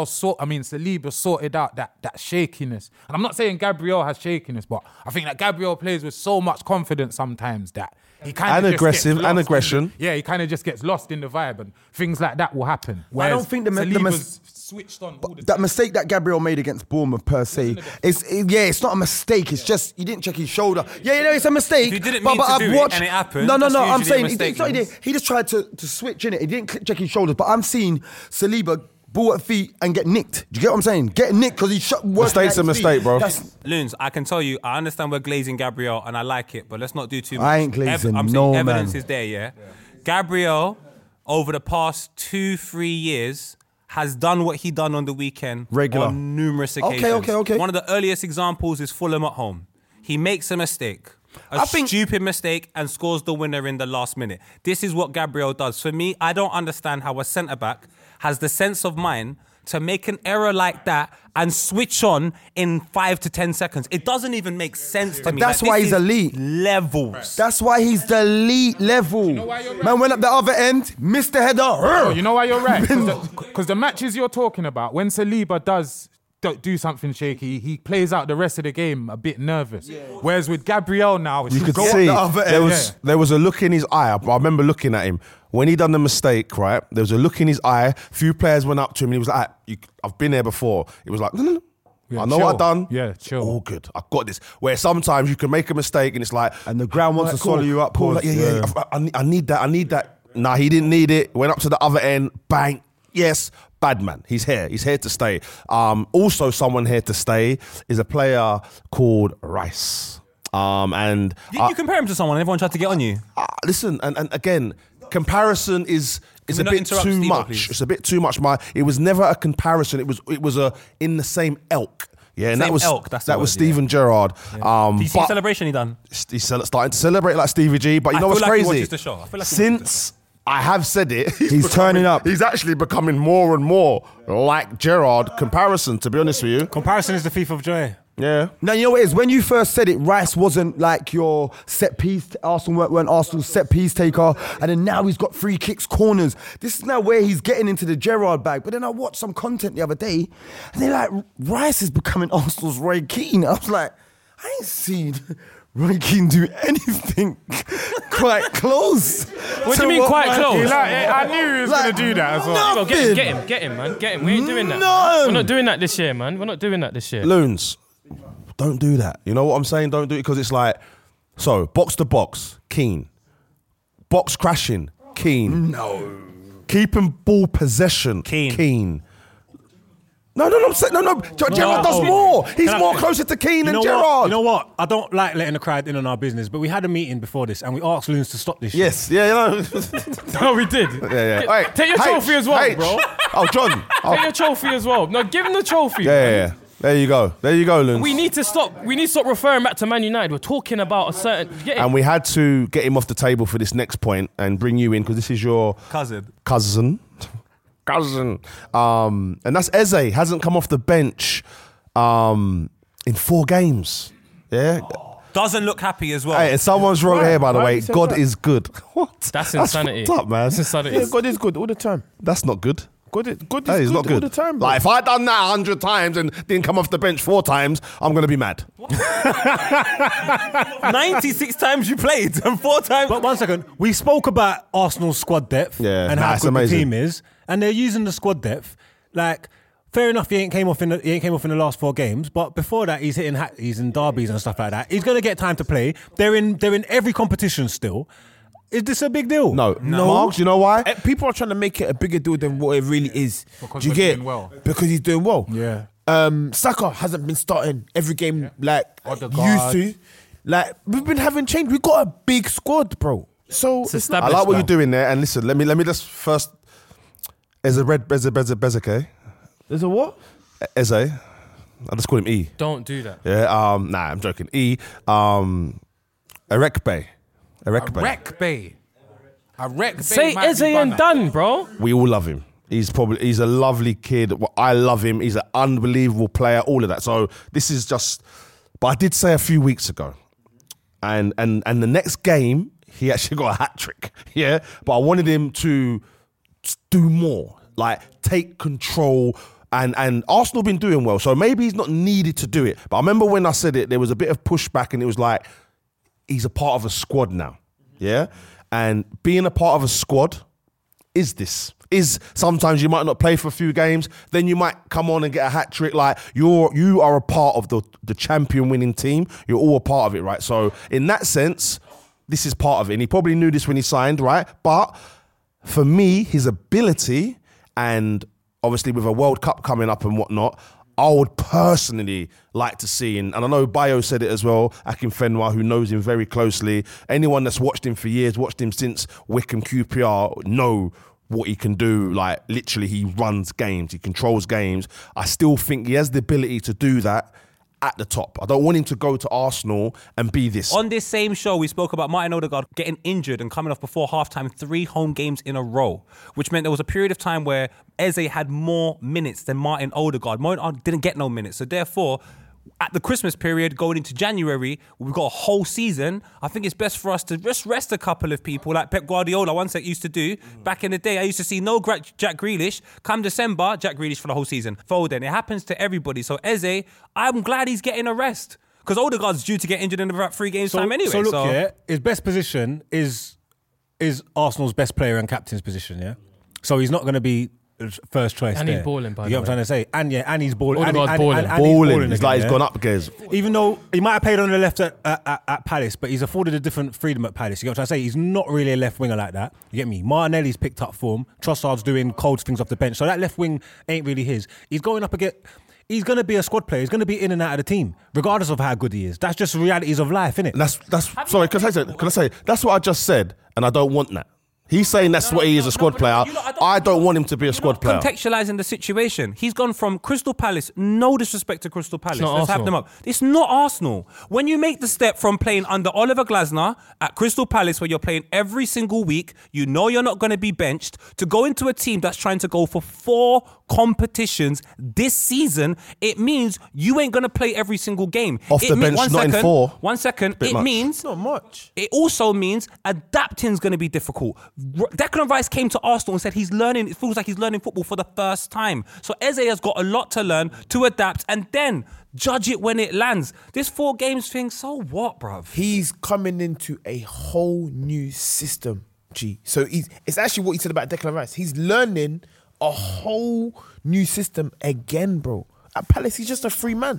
[SPEAKER 8] Saliba sorted out that shakiness. And I'm not saying Gabriel has shakiness, but I think that Gabriel plays with so much confidence sometimes that he kind of
[SPEAKER 4] aggressive and aggression.
[SPEAKER 8] He kind of just gets lost in the vibe, and things like that will happen.
[SPEAKER 5] I don't think
[SPEAKER 8] Saliba's switched on all the
[SPEAKER 5] that mistake that Gabriel made against Bournemouth per se it's not a mistake. It's just he didn't check his shoulder. It's a mistake.
[SPEAKER 14] If you didn't
[SPEAKER 5] but
[SPEAKER 14] mean to
[SPEAKER 5] I've
[SPEAKER 14] do
[SPEAKER 5] watched,
[SPEAKER 14] it and it happened,
[SPEAKER 5] No.
[SPEAKER 14] that's
[SPEAKER 5] I'm
[SPEAKER 14] usually a
[SPEAKER 5] saying
[SPEAKER 14] mistake,
[SPEAKER 5] he just tried to switch in it. He didn't check his shoulders. But I'm seeing Saliba ball at feet and get nicked. Do you get what I'm saying? Get nicked because he shot.
[SPEAKER 4] Mistake's a mistake, bro.
[SPEAKER 14] Loons, I can tell you, I understand we're glazing Gabriel and I like it, but let's not do too much.
[SPEAKER 5] I ain't glazing,
[SPEAKER 14] I'm
[SPEAKER 5] no,
[SPEAKER 14] saying evidence
[SPEAKER 5] man.
[SPEAKER 14] is there, yeah? Gabriel, over the past 2-3 years, has done what he done on the weekend
[SPEAKER 5] Regular.
[SPEAKER 14] on numerous occasions.
[SPEAKER 5] Okay.
[SPEAKER 14] One of the earliest examples is Fulham at home. He makes a mistake. A stupid mistake and scores the winner in the last minute. This is what Gabriel does. For me, I don't understand how a centre-back has the sense of mind to make an error like that and switch on in 5 to 10 seconds. It doesn't even make sense to me.
[SPEAKER 5] That's why he's elite.
[SPEAKER 14] Levels.
[SPEAKER 5] That's why he's the elite level.
[SPEAKER 8] You know why you're right?
[SPEAKER 5] Man went up the other end, missed the header.
[SPEAKER 8] Oh, you know why you're right? Because the matches you're talking about, when Saliba does do something shaky, he plays out the rest of the game a bit nervous. Whereas with Gabriel now,
[SPEAKER 4] You could see there was a look in his eye. I remember looking at him when he done the mistake. Right, there was a look in his eye. Few players went up to him and he was like, "I've been there before." It was like, "No. I know
[SPEAKER 8] chill.
[SPEAKER 4] what I've done.
[SPEAKER 8] Yeah, chill.
[SPEAKER 4] All good. I've got this." Where sometimes you can make a mistake and it's like,
[SPEAKER 5] and the ground wants to swallow you up.
[SPEAKER 4] Cool. Like, I need that. Nah, he didn't need it. Went up to the other end. Bang. Yes. Bad man. He's here. He's here to stay. Also, someone here to stay is a player called Rice. And
[SPEAKER 14] Didn't you compare him to someone? Everyone tried to get on you.
[SPEAKER 4] Listen, and again, comparison is a bit too much. It's a bit too much. It was never a comparison. It was a in the same elk. Yeah, and
[SPEAKER 14] Same
[SPEAKER 4] that was
[SPEAKER 14] elk, that's the
[SPEAKER 4] that was
[SPEAKER 14] word,
[SPEAKER 4] Steven Gerrard.
[SPEAKER 14] Do you see the celebration he done?
[SPEAKER 4] He's starting to celebrate like Stevie G. But you know what's
[SPEAKER 14] feel like he
[SPEAKER 4] crazy?
[SPEAKER 14] watches the show. I feel like he
[SPEAKER 4] Since I have said it,
[SPEAKER 5] He's turning up.
[SPEAKER 4] He's actually becoming more and more like Gerrard. Comparison, to be honest with you.
[SPEAKER 10] Comparison is the thief of joy.
[SPEAKER 4] Yeah.
[SPEAKER 5] Now, you know what it is? When you first said it, Rice wasn't like your set piece. Arsenal weren't Arsenal's set piece taker. And then now he's got free kicks, corners. This is now where he's getting into the Gerrard bag. But then I watched some content the other day and they're like, Rice is becoming Arsenal's Roy Keane. I was like, I ain't seen Roy Keane do anything quite close.
[SPEAKER 6] What do you mean quite close?
[SPEAKER 8] I knew he was going to do that as well.
[SPEAKER 6] Well, get him, man. Get him. We ain't doing that.
[SPEAKER 5] No.
[SPEAKER 6] We're not doing that this year, man. We're not doing that this year.
[SPEAKER 4] Loons, don't do that. You know what I'm saying? Don't do it because it's like, so box to box, Keane. Box crashing, Keane.
[SPEAKER 5] No.
[SPEAKER 4] Keeping ball possession, Keane. No. Gerrard does more. He's more closer to Keane than Gerrard.
[SPEAKER 10] You know what? I don't like letting the crowd in on our business, but we had a meeting before this and we asked Loons to stop this shit.
[SPEAKER 4] Yes, yeah, you know.
[SPEAKER 6] No, we did.
[SPEAKER 4] Yeah.
[SPEAKER 6] Take your trophy as well, bro.
[SPEAKER 4] Oh, John.
[SPEAKER 6] Take your trophy as well. No, give him the trophy.
[SPEAKER 4] Yeah. There you go, Loons.
[SPEAKER 6] We need to stop referring back to Man United. We're talking about a certain...
[SPEAKER 4] And we had to get him off the table for this next point and bring you in because this is your... Cousin. And that's Eze. Hasn't come off the bench in 4 games. Yeah.
[SPEAKER 14] Doesn't look happy as well.
[SPEAKER 4] Hey, and someone's wrong here, by the way. God is good. What?
[SPEAKER 6] That's insanity.
[SPEAKER 4] That's fucked up, man.
[SPEAKER 6] That's insanity.
[SPEAKER 9] Yeah, God is good all the time.
[SPEAKER 4] That's not good.
[SPEAKER 9] God is
[SPEAKER 4] That is
[SPEAKER 9] good
[SPEAKER 4] not good.
[SPEAKER 9] all the time, bro.
[SPEAKER 4] Like, if I'd done that 100 times and didn't come off the bench 4 times, I'm going to be mad.
[SPEAKER 14] 96 times you played and 4 times.
[SPEAKER 10] But 1 second, we spoke about Arsenal's squad depth and how
[SPEAKER 4] it's
[SPEAKER 10] good
[SPEAKER 4] amazing.
[SPEAKER 10] the team is, and they're using the squad depth. Like, fair enough, he ain't came off in the last 4 games, but before that, he's in derbies and stuff like that. He's gonna get time to play. They're in every competition still. Is this a big deal?
[SPEAKER 4] No. Marks, you know why?
[SPEAKER 9] People are trying to make it a bigger deal than what it really is.
[SPEAKER 8] Because
[SPEAKER 9] Do you
[SPEAKER 8] we're
[SPEAKER 9] get?
[SPEAKER 8] doing well.
[SPEAKER 9] Because he's doing well.
[SPEAKER 8] Yeah.
[SPEAKER 9] Saka hasn't been starting every game like
[SPEAKER 8] Odegaard.
[SPEAKER 9] used to. Like, we've been having change. We've got a big squad, bro. So
[SPEAKER 4] I like what you're doing there. And listen, let me just first. There's a Bezeke.
[SPEAKER 9] There's a what?
[SPEAKER 4] Eze. I just call him E.
[SPEAKER 6] Don't do that.
[SPEAKER 4] Yeah. Nah, I'm joking. E. Erekbe.
[SPEAKER 6] Say Eze and done, bro.
[SPEAKER 4] We all love him. He's a lovely kid. I love him. He's an unbelievable player. All of that. So this is just. But I did say a few weeks ago, and the next game he actually got a hat trick. Yeah, but I wanted him to do more, like take control. And Arsenal been doing well, so maybe he's not needed to do it. But I remember when I said it, there was a bit of pushback, and it was like, he's a part of a squad now, yeah? And being a part of a squad is sometimes you might not play for a few games, then you might come on and get a hat trick. Like you are a part of the champion winning team. You're all a part of it, right? So in that sense, this is part of it. And he probably knew this when he signed, right? But for me, his ability, and obviously with a World Cup coming up and whatnot, I would personally like to see, and I know Bayo said it as well, Akin Fenwa, who knows him very closely. Anyone that's watched him for years, watched him since Wickham QPR, know what he can do. Like, literally, he runs games, he controls games. I still think he has the ability to do that at the top. I don't want him to go to Arsenal and be this.
[SPEAKER 14] On this same show, we spoke about Martin Odegaard getting injured and coming off before halftime 3 home games in a row, which meant there was a period of time where Eze had more minutes than Martin Odegaard. Martin Odegaard didn't get no minutes. So therefore, at the Christmas period, going into January, we've got a whole season. I think it's best for us to just rest a couple of people like Pep Guardiola once used to do. Back in the day, I used to see Jack Grealish. Come December, Jack Grealish for the whole season. Foden. It happens to everybody. So Eze, I'm glad he's getting a rest. Because Odegaard's due to get injured in about 3 games time anyway.
[SPEAKER 10] So look, yeah, his best position is Arsenal's best player and captain's position, yeah? So he's not going to be first choice
[SPEAKER 6] and
[SPEAKER 10] there.
[SPEAKER 6] He's balling, by the way.
[SPEAKER 10] You know what I'm trying to say? And he's balling.
[SPEAKER 6] Odegaard's balling.
[SPEAKER 4] Balling. It's like he's gone up again.
[SPEAKER 10] Even though he might have played on the left at Palace, but he's afforded a different freedom at Palace. You know what I'm trying to say? He's not really a left winger like that. You get me? Martinelli's picked up form. Trossard's doing cold things off the bench. So that left wing ain't really his. He's going up again. He's going to be a squad player. He's going to be in and out of the team, regardless of how good he is. That's just the realities of life, innit?
[SPEAKER 4] Sorry, can I say? That's what I just said, and I don't want that. He's saying that's what he is, a squad player. I don't want him to be a squad player.
[SPEAKER 14] Contextualising the situation. He's gone from Crystal Palace, no disrespect to Crystal Palace. Let's have them up. It's not Arsenal. When you make the step from playing under Oliver Glasner at Crystal Palace, where you're playing every single week, you know you're not going to be benched, to go into a team that's trying to go for 4 competitions this season, it means you ain't going to play every single game.
[SPEAKER 4] Off the bench, not in 4.
[SPEAKER 14] 1 second. It means...
[SPEAKER 9] Not much.
[SPEAKER 14] It also means adapting's going to be difficult. Declan Rice came to Arsenal and said he's learning, it feels like he's learning football for the first time. So Eze has got a lot to learn, to adapt, and then judge it when it lands. This 4 games thing, so what, bruv?
[SPEAKER 9] He's coming into a whole new system, G. So it's actually what you said about Declan Rice. He's learning a whole new system again, bro. At Palace, he's just a free man.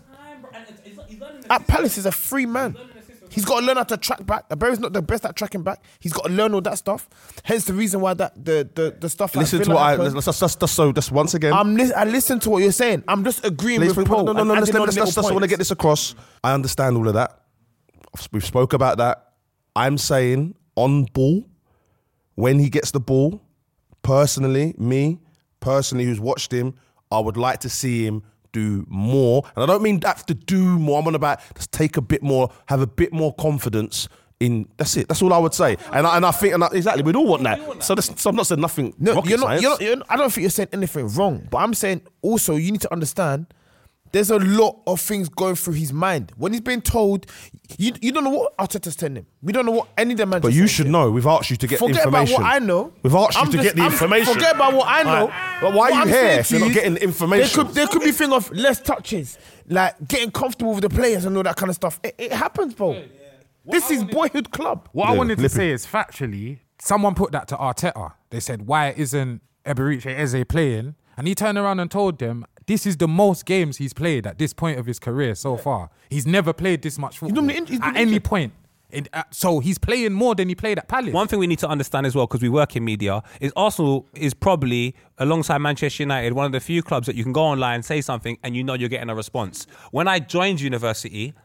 [SPEAKER 9] At Palace, he's a free man. He's got to learn how to track back. Barry's not the best at tracking back. He's got to learn all that stuff. Hence the reason why the stuff.
[SPEAKER 4] Listen
[SPEAKER 9] like
[SPEAKER 4] to what that's once again.
[SPEAKER 9] I listen to what you're saying. I'm just agreeing with Paul.
[SPEAKER 4] No. I want to get this across. I understand all of that. We've spoke about that. I'm saying on ball, when he gets the ball, personally, who's watched him, I would like to see him do more. And I don't mean have to do more. I'm on about just take a bit more, have a bit more confidence in. That's it. That's all I would say. And I think exactly we'd all want that. So I'm not saying nothing.
[SPEAKER 9] No, you're not. I don't think you're saying anything wrong. But I'm saying also you need to understand. There's a lot of things going through his mind. When he's being told, you don't know what Arteta's telling him. We don't know what any of the managers.
[SPEAKER 4] But you should know. We've asked you to get information.
[SPEAKER 9] Forget about what I know.
[SPEAKER 4] We've asked you to get the information.
[SPEAKER 9] Forget about what I know.
[SPEAKER 4] But why are you here if you're not getting the information?
[SPEAKER 9] There could be thing of less touches, like getting comfortable with the players and all that kind of stuff. It happens, bro. This is boyhood club.
[SPEAKER 8] What I wanted to say is factually, someone put that to Arteta. They said, why isn't Eberechi Eze playing? And he turned around and told them, this is the most games he's played at this point of his career so far. He's never played this much football at any point. So he's playing more than he played at Palace.
[SPEAKER 14] One thing we need to understand as well, because we work in media, is Arsenal is probably, alongside Manchester United, one of the few clubs that you can go online, say something, and you know you're getting a response. When I joined university,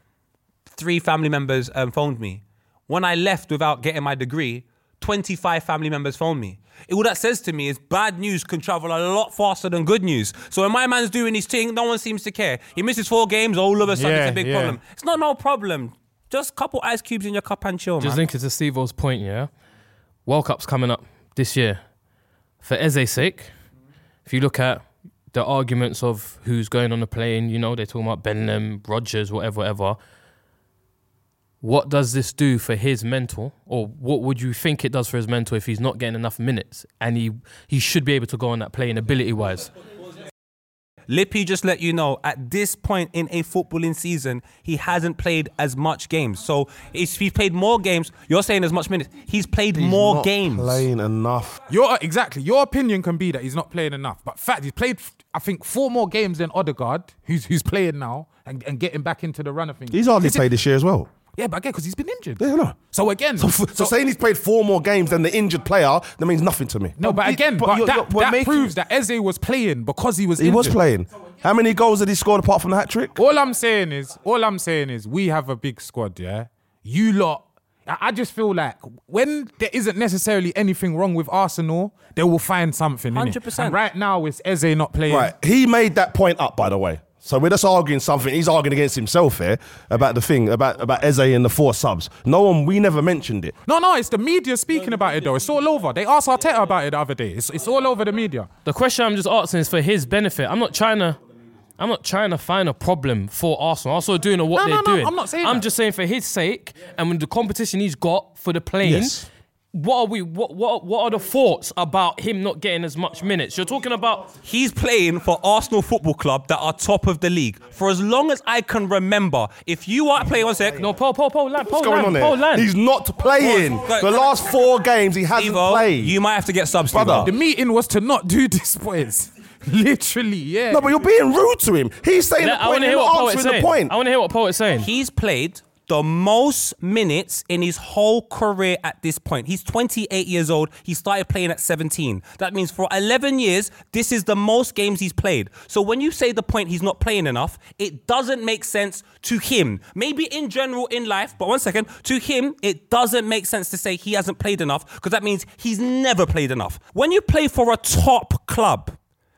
[SPEAKER 14] 3 family members phoned me. When I left without getting my degree, 25 family members phoned me. All that says to me is bad news can travel a lot faster than good news. So when my man's doing his thing, no one seems to care. He misses 4 games, all of a sudden it's a big problem. It's not no problem. Just a couple ice cubes in your cup and chill,
[SPEAKER 6] Just linking to Steve-O's point, yeah? World Cup's coming up this year. For Eze's sake, if you look at the arguments of who's going on the plane, you know, they're talking about Benham, Rodgers, whatever. what does this do for his mental, or what would you think it does for his mental if he's not getting enough minutes and he should be able to go on that playing ability-wise?
[SPEAKER 14] Lippy just let you know, at this point in a footballing season, he hasn't played as much games. So if he's played more games, you're saying as much minutes. He's played more games.
[SPEAKER 4] Playing enough.
[SPEAKER 8] Exactly. Your opinion can be that he's not playing enough. But fact, he's played, I think, 4 more games than Odegaard, who's playing now and getting back into the run of things.
[SPEAKER 4] He's hardly played this year as well.
[SPEAKER 8] Yeah, but again, because he's been injured.
[SPEAKER 4] Yeah, no.
[SPEAKER 8] So again...
[SPEAKER 4] So saying he's played 4 more games than the injured player, that means nothing to me.
[SPEAKER 8] No, but again, that proves that Eze was playing because he was injured.
[SPEAKER 4] He was playing. How many goals did he score apart from the hat-trick?
[SPEAKER 8] All I'm saying is we have a big squad, yeah? You lot... I just feel like when there isn't necessarily anything wrong with Arsenal, they will find something.
[SPEAKER 14] 100%.
[SPEAKER 8] And right now, it's Eze not playing.
[SPEAKER 4] Right. He made that point up, by the way. So we're just arguing something. He's arguing against himself here about the thing, about Eze and the 4 subs. We never mentioned it.
[SPEAKER 8] No, it's the media speaking about it though. It's all over. They asked Arteta about it the other day. It's all over the media.
[SPEAKER 6] The question I'm just asking is for his benefit. I'm not trying to find a problem for Arsenal. Arsenal are doing what they're doing.
[SPEAKER 8] I'm not saying
[SPEAKER 6] I'm
[SPEAKER 8] that.
[SPEAKER 6] just saying for his sake and with the competition he's got for the playing.
[SPEAKER 4] Yes.
[SPEAKER 6] What are the thoughts about him not getting as much minutes? You're talking about...
[SPEAKER 14] He's playing for Arsenal Football Club that are top of the league. For as long as I can remember, if you are playing... One sec.
[SPEAKER 6] No, Paul,
[SPEAKER 4] What's going on there? He's not playing. The last 4 games he hasn't played.
[SPEAKER 14] You might have to get subs,
[SPEAKER 4] Brother.
[SPEAKER 8] The meeting was to not do this, boys. Literally, yeah.
[SPEAKER 4] No, but you're being rude to him. He's saying the point, you're not answering the point.
[SPEAKER 6] I want to hear what Poet's saying.
[SPEAKER 14] He's played the most minutes in his whole career at this point. He's 28 years old. He started playing at 17. That means for 11 years, this is the most games he's played. So when you say the point he's not playing enough, it doesn't make sense to him. Maybe in general in life, but 1 second, to him, it doesn't make sense to say he hasn't played enough because that means he's never played enough. When you play for a top club,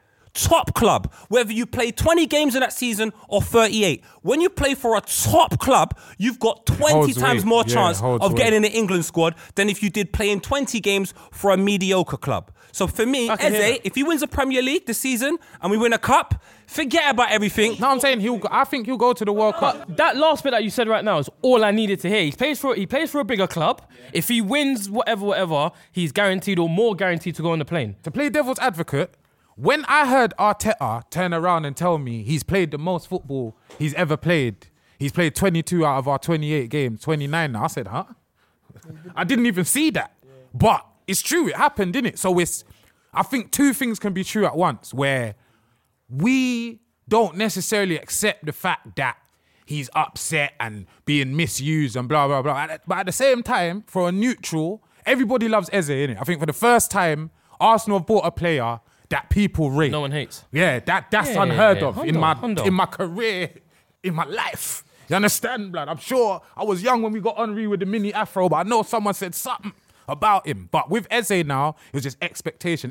[SPEAKER 14] whether you play 20 games in that season or 38. When you play for a top club, you've got 20 times more chance of getting in the England squad than if you did playing 20 games for a mediocre club. So for me, Eze, if he wins a Premier League this season and we win a cup, forget about everything.
[SPEAKER 8] No, I'm saying I think he'll go to the World Cup.
[SPEAKER 6] But that last bit that you said right now is all I needed to hear. He plays for a bigger club. If he wins whatever, he's guaranteed or more guaranteed to go on the plane.
[SPEAKER 8] To play devil's advocate, when I heard Arteta turn around and tell me he's played the most football he's ever played, he's played 22 out of our 28 games, 29 now, I said, huh? I didn't even see that. But it's true, it happened, didn't it? So I think 2 things can be true at once, where we don't necessarily accept the fact that he's upset and being misused and blah, blah, blah. But at the same time, for a neutral, everybody loves Eze, innit? I think for the first time, Arsenal have bought a player that people rate.
[SPEAKER 6] No one hates.
[SPEAKER 8] Yeah, that's unheard of in my career, in my life. You understand, blood? I'm sure I was young when we got Henry with the mini afro, but I know someone said something about him. But with Eze now, it was just expectation.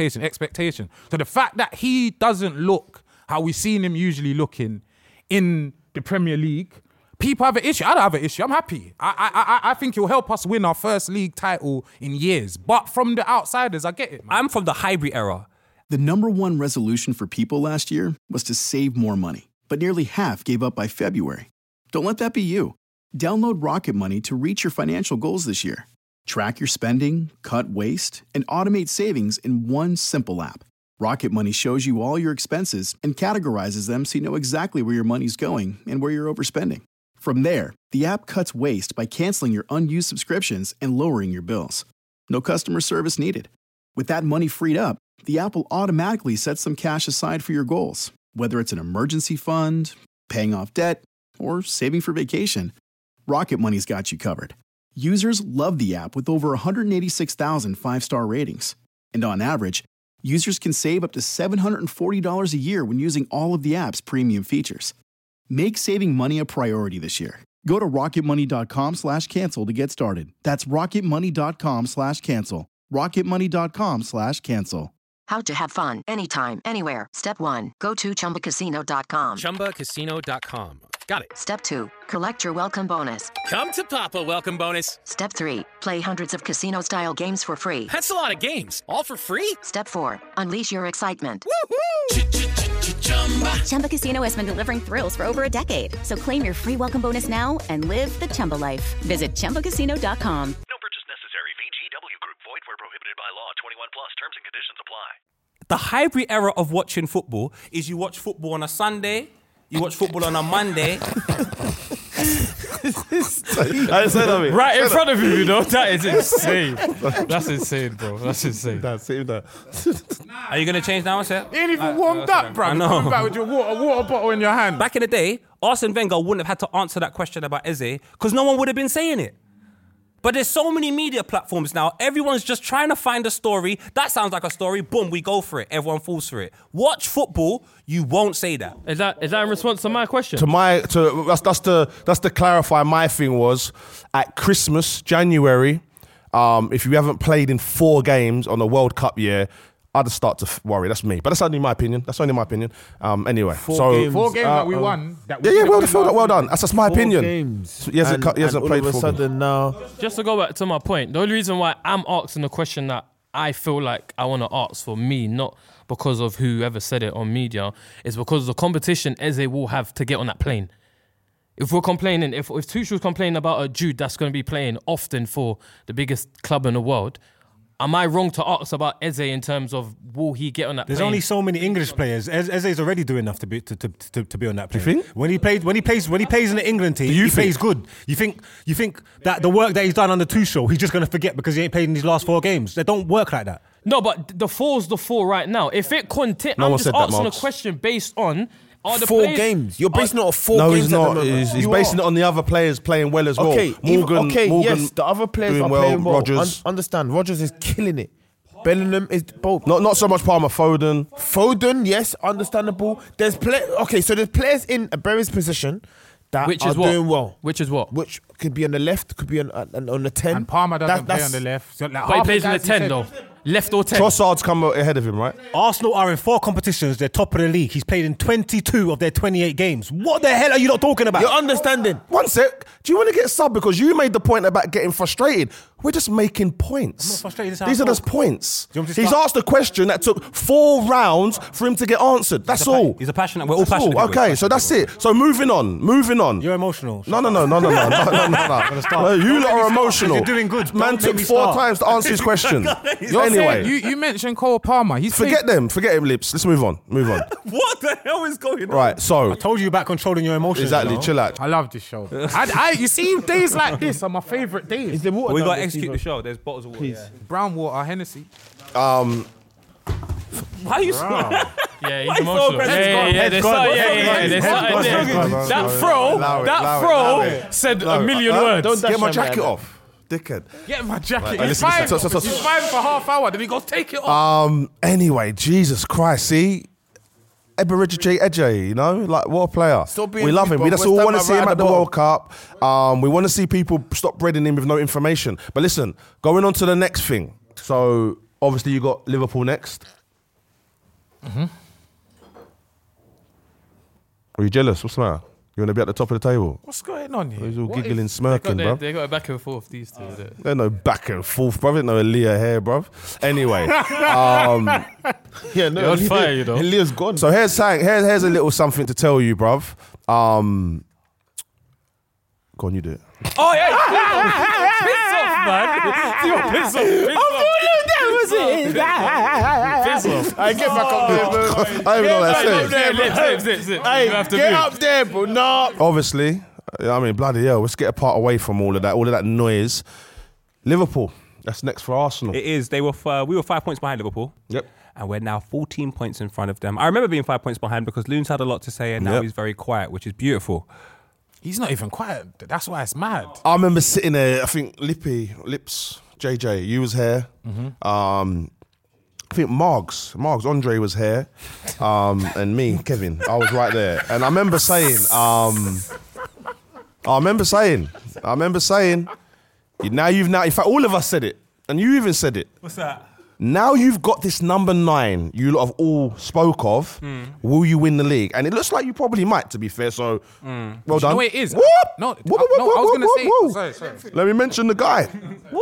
[SPEAKER 8] So the fact that he doesn't look how we've seen him usually looking in the Premier League, people have an issue. I don't have an issue. I'm happy. I think he'll help us win our first league title in years. But from the outsiders, I get it, man.
[SPEAKER 14] I'm from the hybrid era.
[SPEAKER 15] The #1 resolution for people last year was to save more money, but nearly half gave up by February. Don't let that be you. Download Rocket Money to reach your financial goals this year. Track your spending, cut waste, and automate savings in one simple app. Rocket Money shows you all your expenses and categorizes them so you know exactly where your money's going and where you're overspending. From there, the app cuts waste by canceling your unused subscriptions and lowering your bills. No customer service needed. With that money freed up, the app will automatically set some cash aside for your goals, whether it's an emergency fund, paying off debt, or saving for vacation. Rocket Money's got you covered. Users love the app with over 186,000 5-star ratings. And on average, users can save up to $740 a year when using all of the app's premium features. Make saving money a priority this year. Go to rocketmoney.com/cancel to get started. That's rocketmoney.com/cancel. rocketmoney.com/cancel.
[SPEAKER 16] How to have fun anytime, anywhere. Step 1. Go to ChumbaCasino.com.
[SPEAKER 17] ChumbaCasino.com. Got it.
[SPEAKER 16] Step 2. Collect your welcome bonus.
[SPEAKER 17] Come to Papa welcome bonus.
[SPEAKER 16] Step 3. Play hundreds of casino-style games for free.
[SPEAKER 17] That's a lot of games. All for free?
[SPEAKER 16] Step 4. Unleash your excitement.
[SPEAKER 17] Woohoo!
[SPEAKER 18] Chumba Casino has been delivering thrills for over a decade. So claim your free welcome bonus now and live the Chumba life. Visit ChumbaCasino.com.
[SPEAKER 19] VGW Group. Void where prohibited by law. 21 plus. Terms and conditions apply.
[SPEAKER 14] The hybrid era of watching football is you watch football on a Sunday, you watch football on a Monday.
[SPEAKER 6] Right in front of you, you know? That is insane. That's insane, bro. That's insane.
[SPEAKER 4] That's it.
[SPEAKER 14] Are you going to change now, sir?
[SPEAKER 8] You ain't even warmed up, bro.
[SPEAKER 14] I know.
[SPEAKER 8] Coming back with your water bottle in your hand.
[SPEAKER 14] Back in the day, Arsene Wenger wouldn't have had to answer that question about Eze because no one would have been saying it. But there's so many media platforms now. Everyone's just trying to find a story. That sounds like a story. Boom, we go for it. Everyone falls for it. Watch football. You won't say that.
[SPEAKER 6] Is that in response to my question?
[SPEAKER 4] That's to clarify. My thing was at Christmas, January. If you haven't played in 4 games on a World Cup year, I'd start to worry. That's me, but that's only my opinion. Anyway,
[SPEAKER 8] 4 games that we won.
[SPEAKER 4] Well done. That's my
[SPEAKER 9] 4
[SPEAKER 4] opinion.
[SPEAKER 9] games.
[SPEAKER 4] He hasn't played
[SPEAKER 9] all of a
[SPEAKER 4] 4
[SPEAKER 9] sudden
[SPEAKER 4] games.
[SPEAKER 9] now.
[SPEAKER 6] Just to go back to my point, the only reason why I'm asking the question that I feel like I want to ask for me, not because of whoever said it on media, is because of the competition Eze will have to get on that plane. If we're complaining, if Tuchel's complaining about a Jude that's going to be playing often for the biggest club in the world, am I wrong to ask about Eze in terms of will he get on that plane?
[SPEAKER 10] There's only so many English players. Eze's already doing enough to be on that plane.
[SPEAKER 4] Do you think?
[SPEAKER 10] When he plays in the England team, he plays good. You think that the work that he's done on the Tuchel, he's just going to forget because he ain't played in these last 4 games? They don't work like that.
[SPEAKER 6] No, but the 4's the 4 right now. If it continues, I'm just asking a question based on are the
[SPEAKER 9] 4
[SPEAKER 6] players,
[SPEAKER 9] games. You're basing it on 4
[SPEAKER 4] No,
[SPEAKER 9] games.
[SPEAKER 4] he's not. He's basing it on the other players playing well as well. Morgan,
[SPEAKER 9] yes, the other players
[SPEAKER 4] doing
[SPEAKER 9] are playing well.
[SPEAKER 4] Rodgers.
[SPEAKER 9] Understand, Rodgers is killing it. Bellingham is both.
[SPEAKER 4] Not so much Palmer.
[SPEAKER 9] Foden, yes, understandable. There's players in a Berry's position that are doing well.
[SPEAKER 6] Which is what?
[SPEAKER 9] Which could be on the left, could be on the 10.
[SPEAKER 8] And Palmer doesn't play on the left. So
[SPEAKER 6] but he plays on the 10 though. Left or 10.
[SPEAKER 4] Trossard's come ahead of him, right?
[SPEAKER 10] Arsenal are in 4 competitions. They're top of the league. He's played in 22 of their 28 games. What the hell are you not talking about?
[SPEAKER 9] You're understanding.
[SPEAKER 4] One sec. Do you want to get sub? Because you made the point about getting frustrated. We're just making points.
[SPEAKER 10] I'm not frustrated.
[SPEAKER 4] These are just points.
[SPEAKER 10] He's
[SPEAKER 4] asked a question that took 4 rounds for him to get answered. That's all.
[SPEAKER 14] He's a passionate. We're all passionate.
[SPEAKER 4] Okay, so that's it. So moving on.
[SPEAKER 10] You're emotional.
[SPEAKER 4] No. You lot are emotional.
[SPEAKER 10] You're doing good.
[SPEAKER 4] Man took 4 times to answer his question. Anyway.
[SPEAKER 8] You mentioned Cole Palmer.
[SPEAKER 4] Forget him, Lips. Let's move on.
[SPEAKER 14] What the hell is going on?
[SPEAKER 4] Right, so
[SPEAKER 10] I told you about controlling your emotions.
[SPEAKER 4] Exactly,
[SPEAKER 10] you know?
[SPEAKER 4] chill out.
[SPEAKER 8] I love this show. You see, days like this are my favourite days.
[SPEAKER 9] Is there water?
[SPEAKER 14] We got to execute the show. There's bottles of water. Yeah.
[SPEAKER 8] Brown water, Hennessy.
[SPEAKER 14] Why are you so...
[SPEAKER 6] Yeah, he's emotional. That throw said a million words.
[SPEAKER 4] Get my jacket off. Dickhead.
[SPEAKER 8] Get my jacket.
[SPEAKER 4] Right,
[SPEAKER 8] He's
[SPEAKER 4] listen,
[SPEAKER 8] fine for half hour. Then he goes, take it off.
[SPEAKER 4] Anyway, Jesus Christ, see? Eberechi Eje, you know? Like, what a player. We love him. We just all want to see him at the World Cup. We want to see people stop breading him with no information. But listen, going on to the next thing. So, obviously, you got Liverpool next.
[SPEAKER 8] Mm-hmm.
[SPEAKER 4] Are you jealous? What's the matter? You want to be at the top of the table?
[SPEAKER 8] What's going on here?
[SPEAKER 4] He's all giggling, smirking, bro.
[SPEAKER 6] They got a back and forth, these two.
[SPEAKER 4] There's no back and forth, bruv. There's no Aaliyah here, bruv. Anyway.
[SPEAKER 9] You're
[SPEAKER 6] on fire, you know.
[SPEAKER 9] Aaliyah's gone.
[SPEAKER 4] So here's a little something to tell you, bruv. Go on, you do it.
[SPEAKER 6] Oh, yeah. Piss off, man. Piss off. Piss off.
[SPEAKER 9] I get back up there, bro.
[SPEAKER 4] I don't even know what that says.
[SPEAKER 9] Get up there, bro. No.
[SPEAKER 4] Obviously, I mean, bloody hell, let's get a part away from all of that noise. Liverpool, that's next for Arsenal.
[SPEAKER 14] It is. We were 5 points behind Liverpool.
[SPEAKER 4] Yep.
[SPEAKER 14] And we're now 14 points in front of them. I remember being 5 points behind because Loon's had a lot to say and now he's very quiet, which is beautiful.
[SPEAKER 8] He's not even quiet. That's why it's mad.
[SPEAKER 4] I remember sitting there, I think Lips, JJ, you was here.
[SPEAKER 8] Mm-hmm.
[SPEAKER 4] I think Margs, Andre was here. And me, Kevin, I was right there. And I remember saying, in fact, all of us said it. And you even said it.
[SPEAKER 14] What's that?
[SPEAKER 4] Now you've got this number 9 you lot have all spoke of. Will you win the league? And it looks like you probably might, to be fair. So, well done.
[SPEAKER 8] No, it is.
[SPEAKER 4] Whoop!
[SPEAKER 8] No, I was going to say. Sorry.
[SPEAKER 4] Let me mention the guy.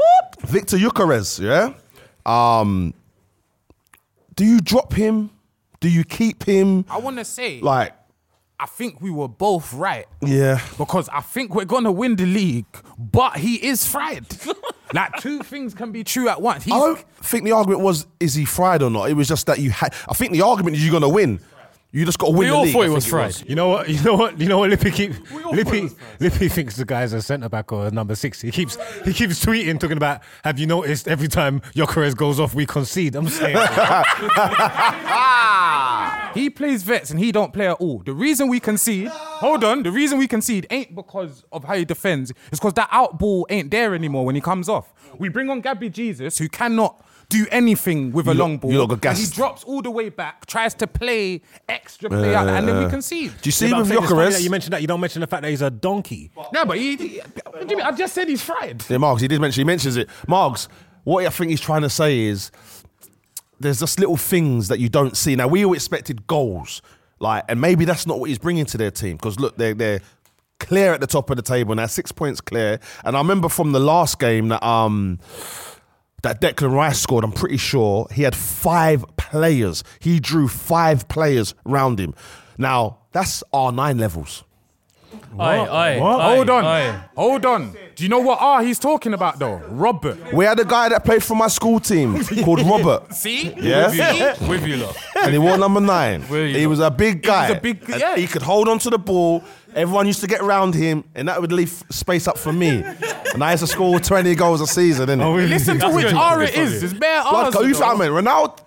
[SPEAKER 4] Victor Gyökeres, yeah? Do you drop him Do you keep him?
[SPEAKER 8] I want to say,
[SPEAKER 4] Like,
[SPEAKER 8] I think we were both right.
[SPEAKER 4] yeah.
[SPEAKER 8] Because I think we're going to win the league, but he is fried. Like, two things can be true at once.
[SPEAKER 4] I don't think the argument was, is he fried or not? It was just that you had. I think the argument is you're going to win. You just got to win
[SPEAKER 6] We
[SPEAKER 4] the
[SPEAKER 6] all
[SPEAKER 4] league.
[SPEAKER 6] thought
[SPEAKER 4] I
[SPEAKER 6] he
[SPEAKER 4] think
[SPEAKER 6] was fried.
[SPEAKER 10] You know what? Lippy thinks the guy's a centre back or a number 6. He keeps tweeting, talking about, have you noticed every time Gyökeres goes off, we concede? I'm saying.
[SPEAKER 8] He plays vets and he don't play at all. The reason we concede, the reason we concede ain't because of how he defends. It's because that out ball ain't there anymore when he comes off. We bring on Gabby Jesus, who cannot do anything with a long ball.
[SPEAKER 4] you lot got
[SPEAKER 8] And
[SPEAKER 4] gassed.
[SPEAKER 8] he drops all the way back, tries to play extra play out, and then we concede.
[SPEAKER 4] Do you see
[SPEAKER 10] Yeah, but
[SPEAKER 4] with
[SPEAKER 10] I'm saying it's funny
[SPEAKER 4] Gyökeres?
[SPEAKER 10] that you mentioned that. You don't mention the fact that he's a donkey.
[SPEAKER 8] No, but Jimmy, I just said he's fried.
[SPEAKER 4] Yeah, Margs, he mentions it. Margs, what I think he's trying to say is there's just little things that you don't see. Now, we all expected goals, like, and maybe that's not what he's bringing to their team, because look, they're clear at the top of the table now, 6 points clear. And I remember from the last game that that Declan Rice scored, I'm pretty sure he had 5 players. He drew 5 players round him. Now, that's R9 levels.
[SPEAKER 8] Hold on. Do you know what he's talking about though? Robert.
[SPEAKER 4] We had a guy that played for my school team called Robert.
[SPEAKER 8] See?
[SPEAKER 4] Yeah?
[SPEAKER 8] With you lot.
[SPEAKER 4] And he wore number 9. He was a big guy.
[SPEAKER 8] Yeah.
[SPEAKER 4] He could hold on to the ball. Everyone used to get around him, and that would leave space up for me. And I used to score 20 goals a season, innit?
[SPEAKER 8] Listen to which R it is. There's bare R's.
[SPEAKER 4] Who found me? Ronaldo?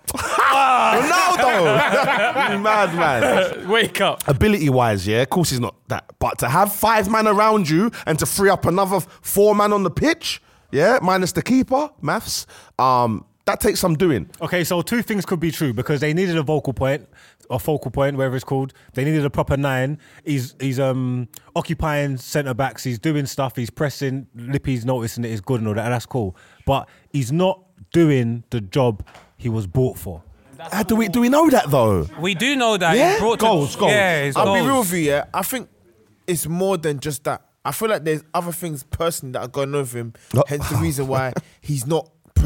[SPEAKER 4] Ronaldo! You mad man.
[SPEAKER 6] Wake up.
[SPEAKER 4] Ability-wise, yeah, of course he's not that. But to have 5 man around you and to free up another 4 man on the pitch, yeah, minus the keeper, maths, that takes some doing.
[SPEAKER 10] Okay, so 2 things could be true because they needed a focal point, whatever it's called. They needed a proper 9. He's occupying centre backs. He's doing stuff. He's pressing. Lippy's noticing it is good and all that. And that's cool. But he's not doing the job he was bought for.
[SPEAKER 4] Do we know that though?
[SPEAKER 14] We do know that.
[SPEAKER 4] Yeah?
[SPEAKER 14] He's brought
[SPEAKER 4] Goals.
[SPEAKER 14] Yeah, he's
[SPEAKER 9] I'll be
[SPEAKER 14] goals.
[SPEAKER 9] real with you, yeah. I think it's more than just that. I feel like there's other things personally that are going on with him. Hence the reason why he's not.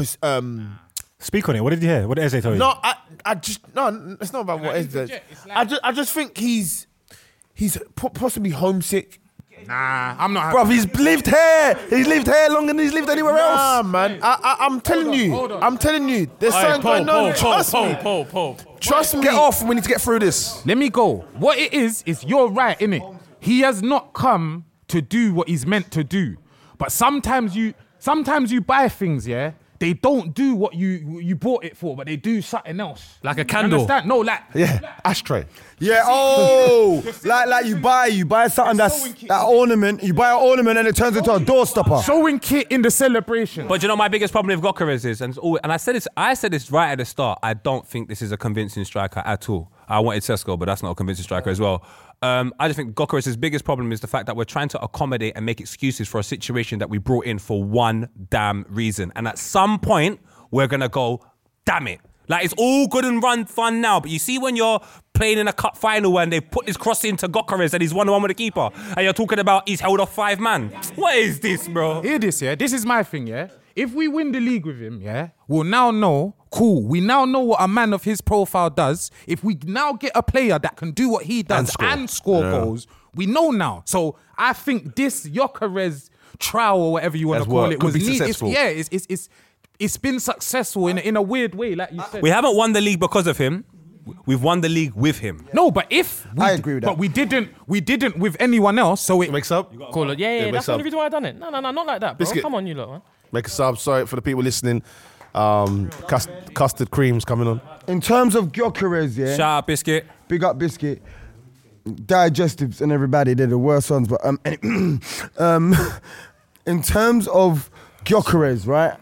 [SPEAKER 10] Speak on it. What did you hear? What did Eze tell you?
[SPEAKER 9] No, it's not about what Eze does. I just think he's possibly homesick.
[SPEAKER 8] Nah, I'm not.
[SPEAKER 4] Bruv, he's lived here. He's lived here longer than he's lived anywhere else.
[SPEAKER 9] Nah, man. I'm telling you. There's something going on. Trust me. Trust me.
[SPEAKER 4] Get off. We need to get through this.
[SPEAKER 8] Let me go. What it is you're right, innit? He has not come to do what he's meant to do. But sometimes you buy things, yeah? They don't do what you bought it for, but they do something else.
[SPEAKER 6] Like a candle.
[SPEAKER 8] Understand? No, like
[SPEAKER 4] ashtray.
[SPEAKER 5] Yeah, like you buy something that's that ornament. You buy an ornament and it turns into a doorstopper.
[SPEAKER 8] Showing kit in the celebration.
[SPEAKER 14] But you know my biggest problem with Gyökeres is, and I said this right at the start, I don't think this is a convincing striker at all. I wanted Sesko, but that's not a convincing striker as well. I just think Gyökeres' biggest problem is the fact that we're trying to accommodate and make excuses for a situation that we brought in for one damn reason. And at some point, we're going to go, damn it. Like, it's all good and fun now, but you see when you're playing in a cup final and they put this cross into Gyökeres and he's 1-1 with the keeper, and you're talking about he's held off 5 man. What is this, bro?
[SPEAKER 8] Hear this, yeah? This is my thing, yeah? If we win the league with him, yeah, we'll now know, cool, we now know what a man of his profile does. If we now get a player that can do what he does and score goals, we know now. So I think this Gyökeres trial or whatever you want to call it was
[SPEAKER 4] successful.
[SPEAKER 8] It's been successful in a weird way, like you said.
[SPEAKER 14] We haven't won the league because of him. We've won the league with him.
[SPEAKER 8] No, but
[SPEAKER 5] I agree with that.
[SPEAKER 8] But we didn't with anyone else, so it
[SPEAKER 4] makes up.
[SPEAKER 6] Call it. Yeah, that's the only reason why I done it. No, not like that, bro.
[SPEAKER 4] Biscuit.
[SPEAKER 6] Come on, you lot, man.
[SPEAKER 4] Make a sub. Sorry for the people listening. Custard creams coming on.
[SPEAKER 5] In terms of Gyökeres, yeah.
[SPEAKER 14] Shout out Biscuit.
[SPEAKER 5] Big up Biscuit. Digestives and everybody, they're the worst ones. But in terms of Gyökeres, right?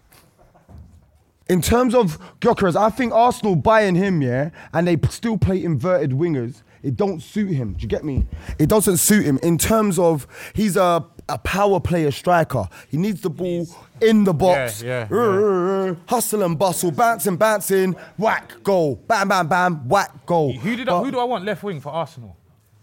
[SPEAKER 5] In terms of Gyökeres, I think Arsenal buying him, yeah, and they still play inverted wingers. It don't suit him. Do you get me? It doesn't suit him in terms of he's a power player striker. He needs the ball in the box. Hustle and bustle, bouncing, whack, goal. Bam, bam, bam, whack, goal.
[SPEAKER 8] Who do I want left wing for Arsenal?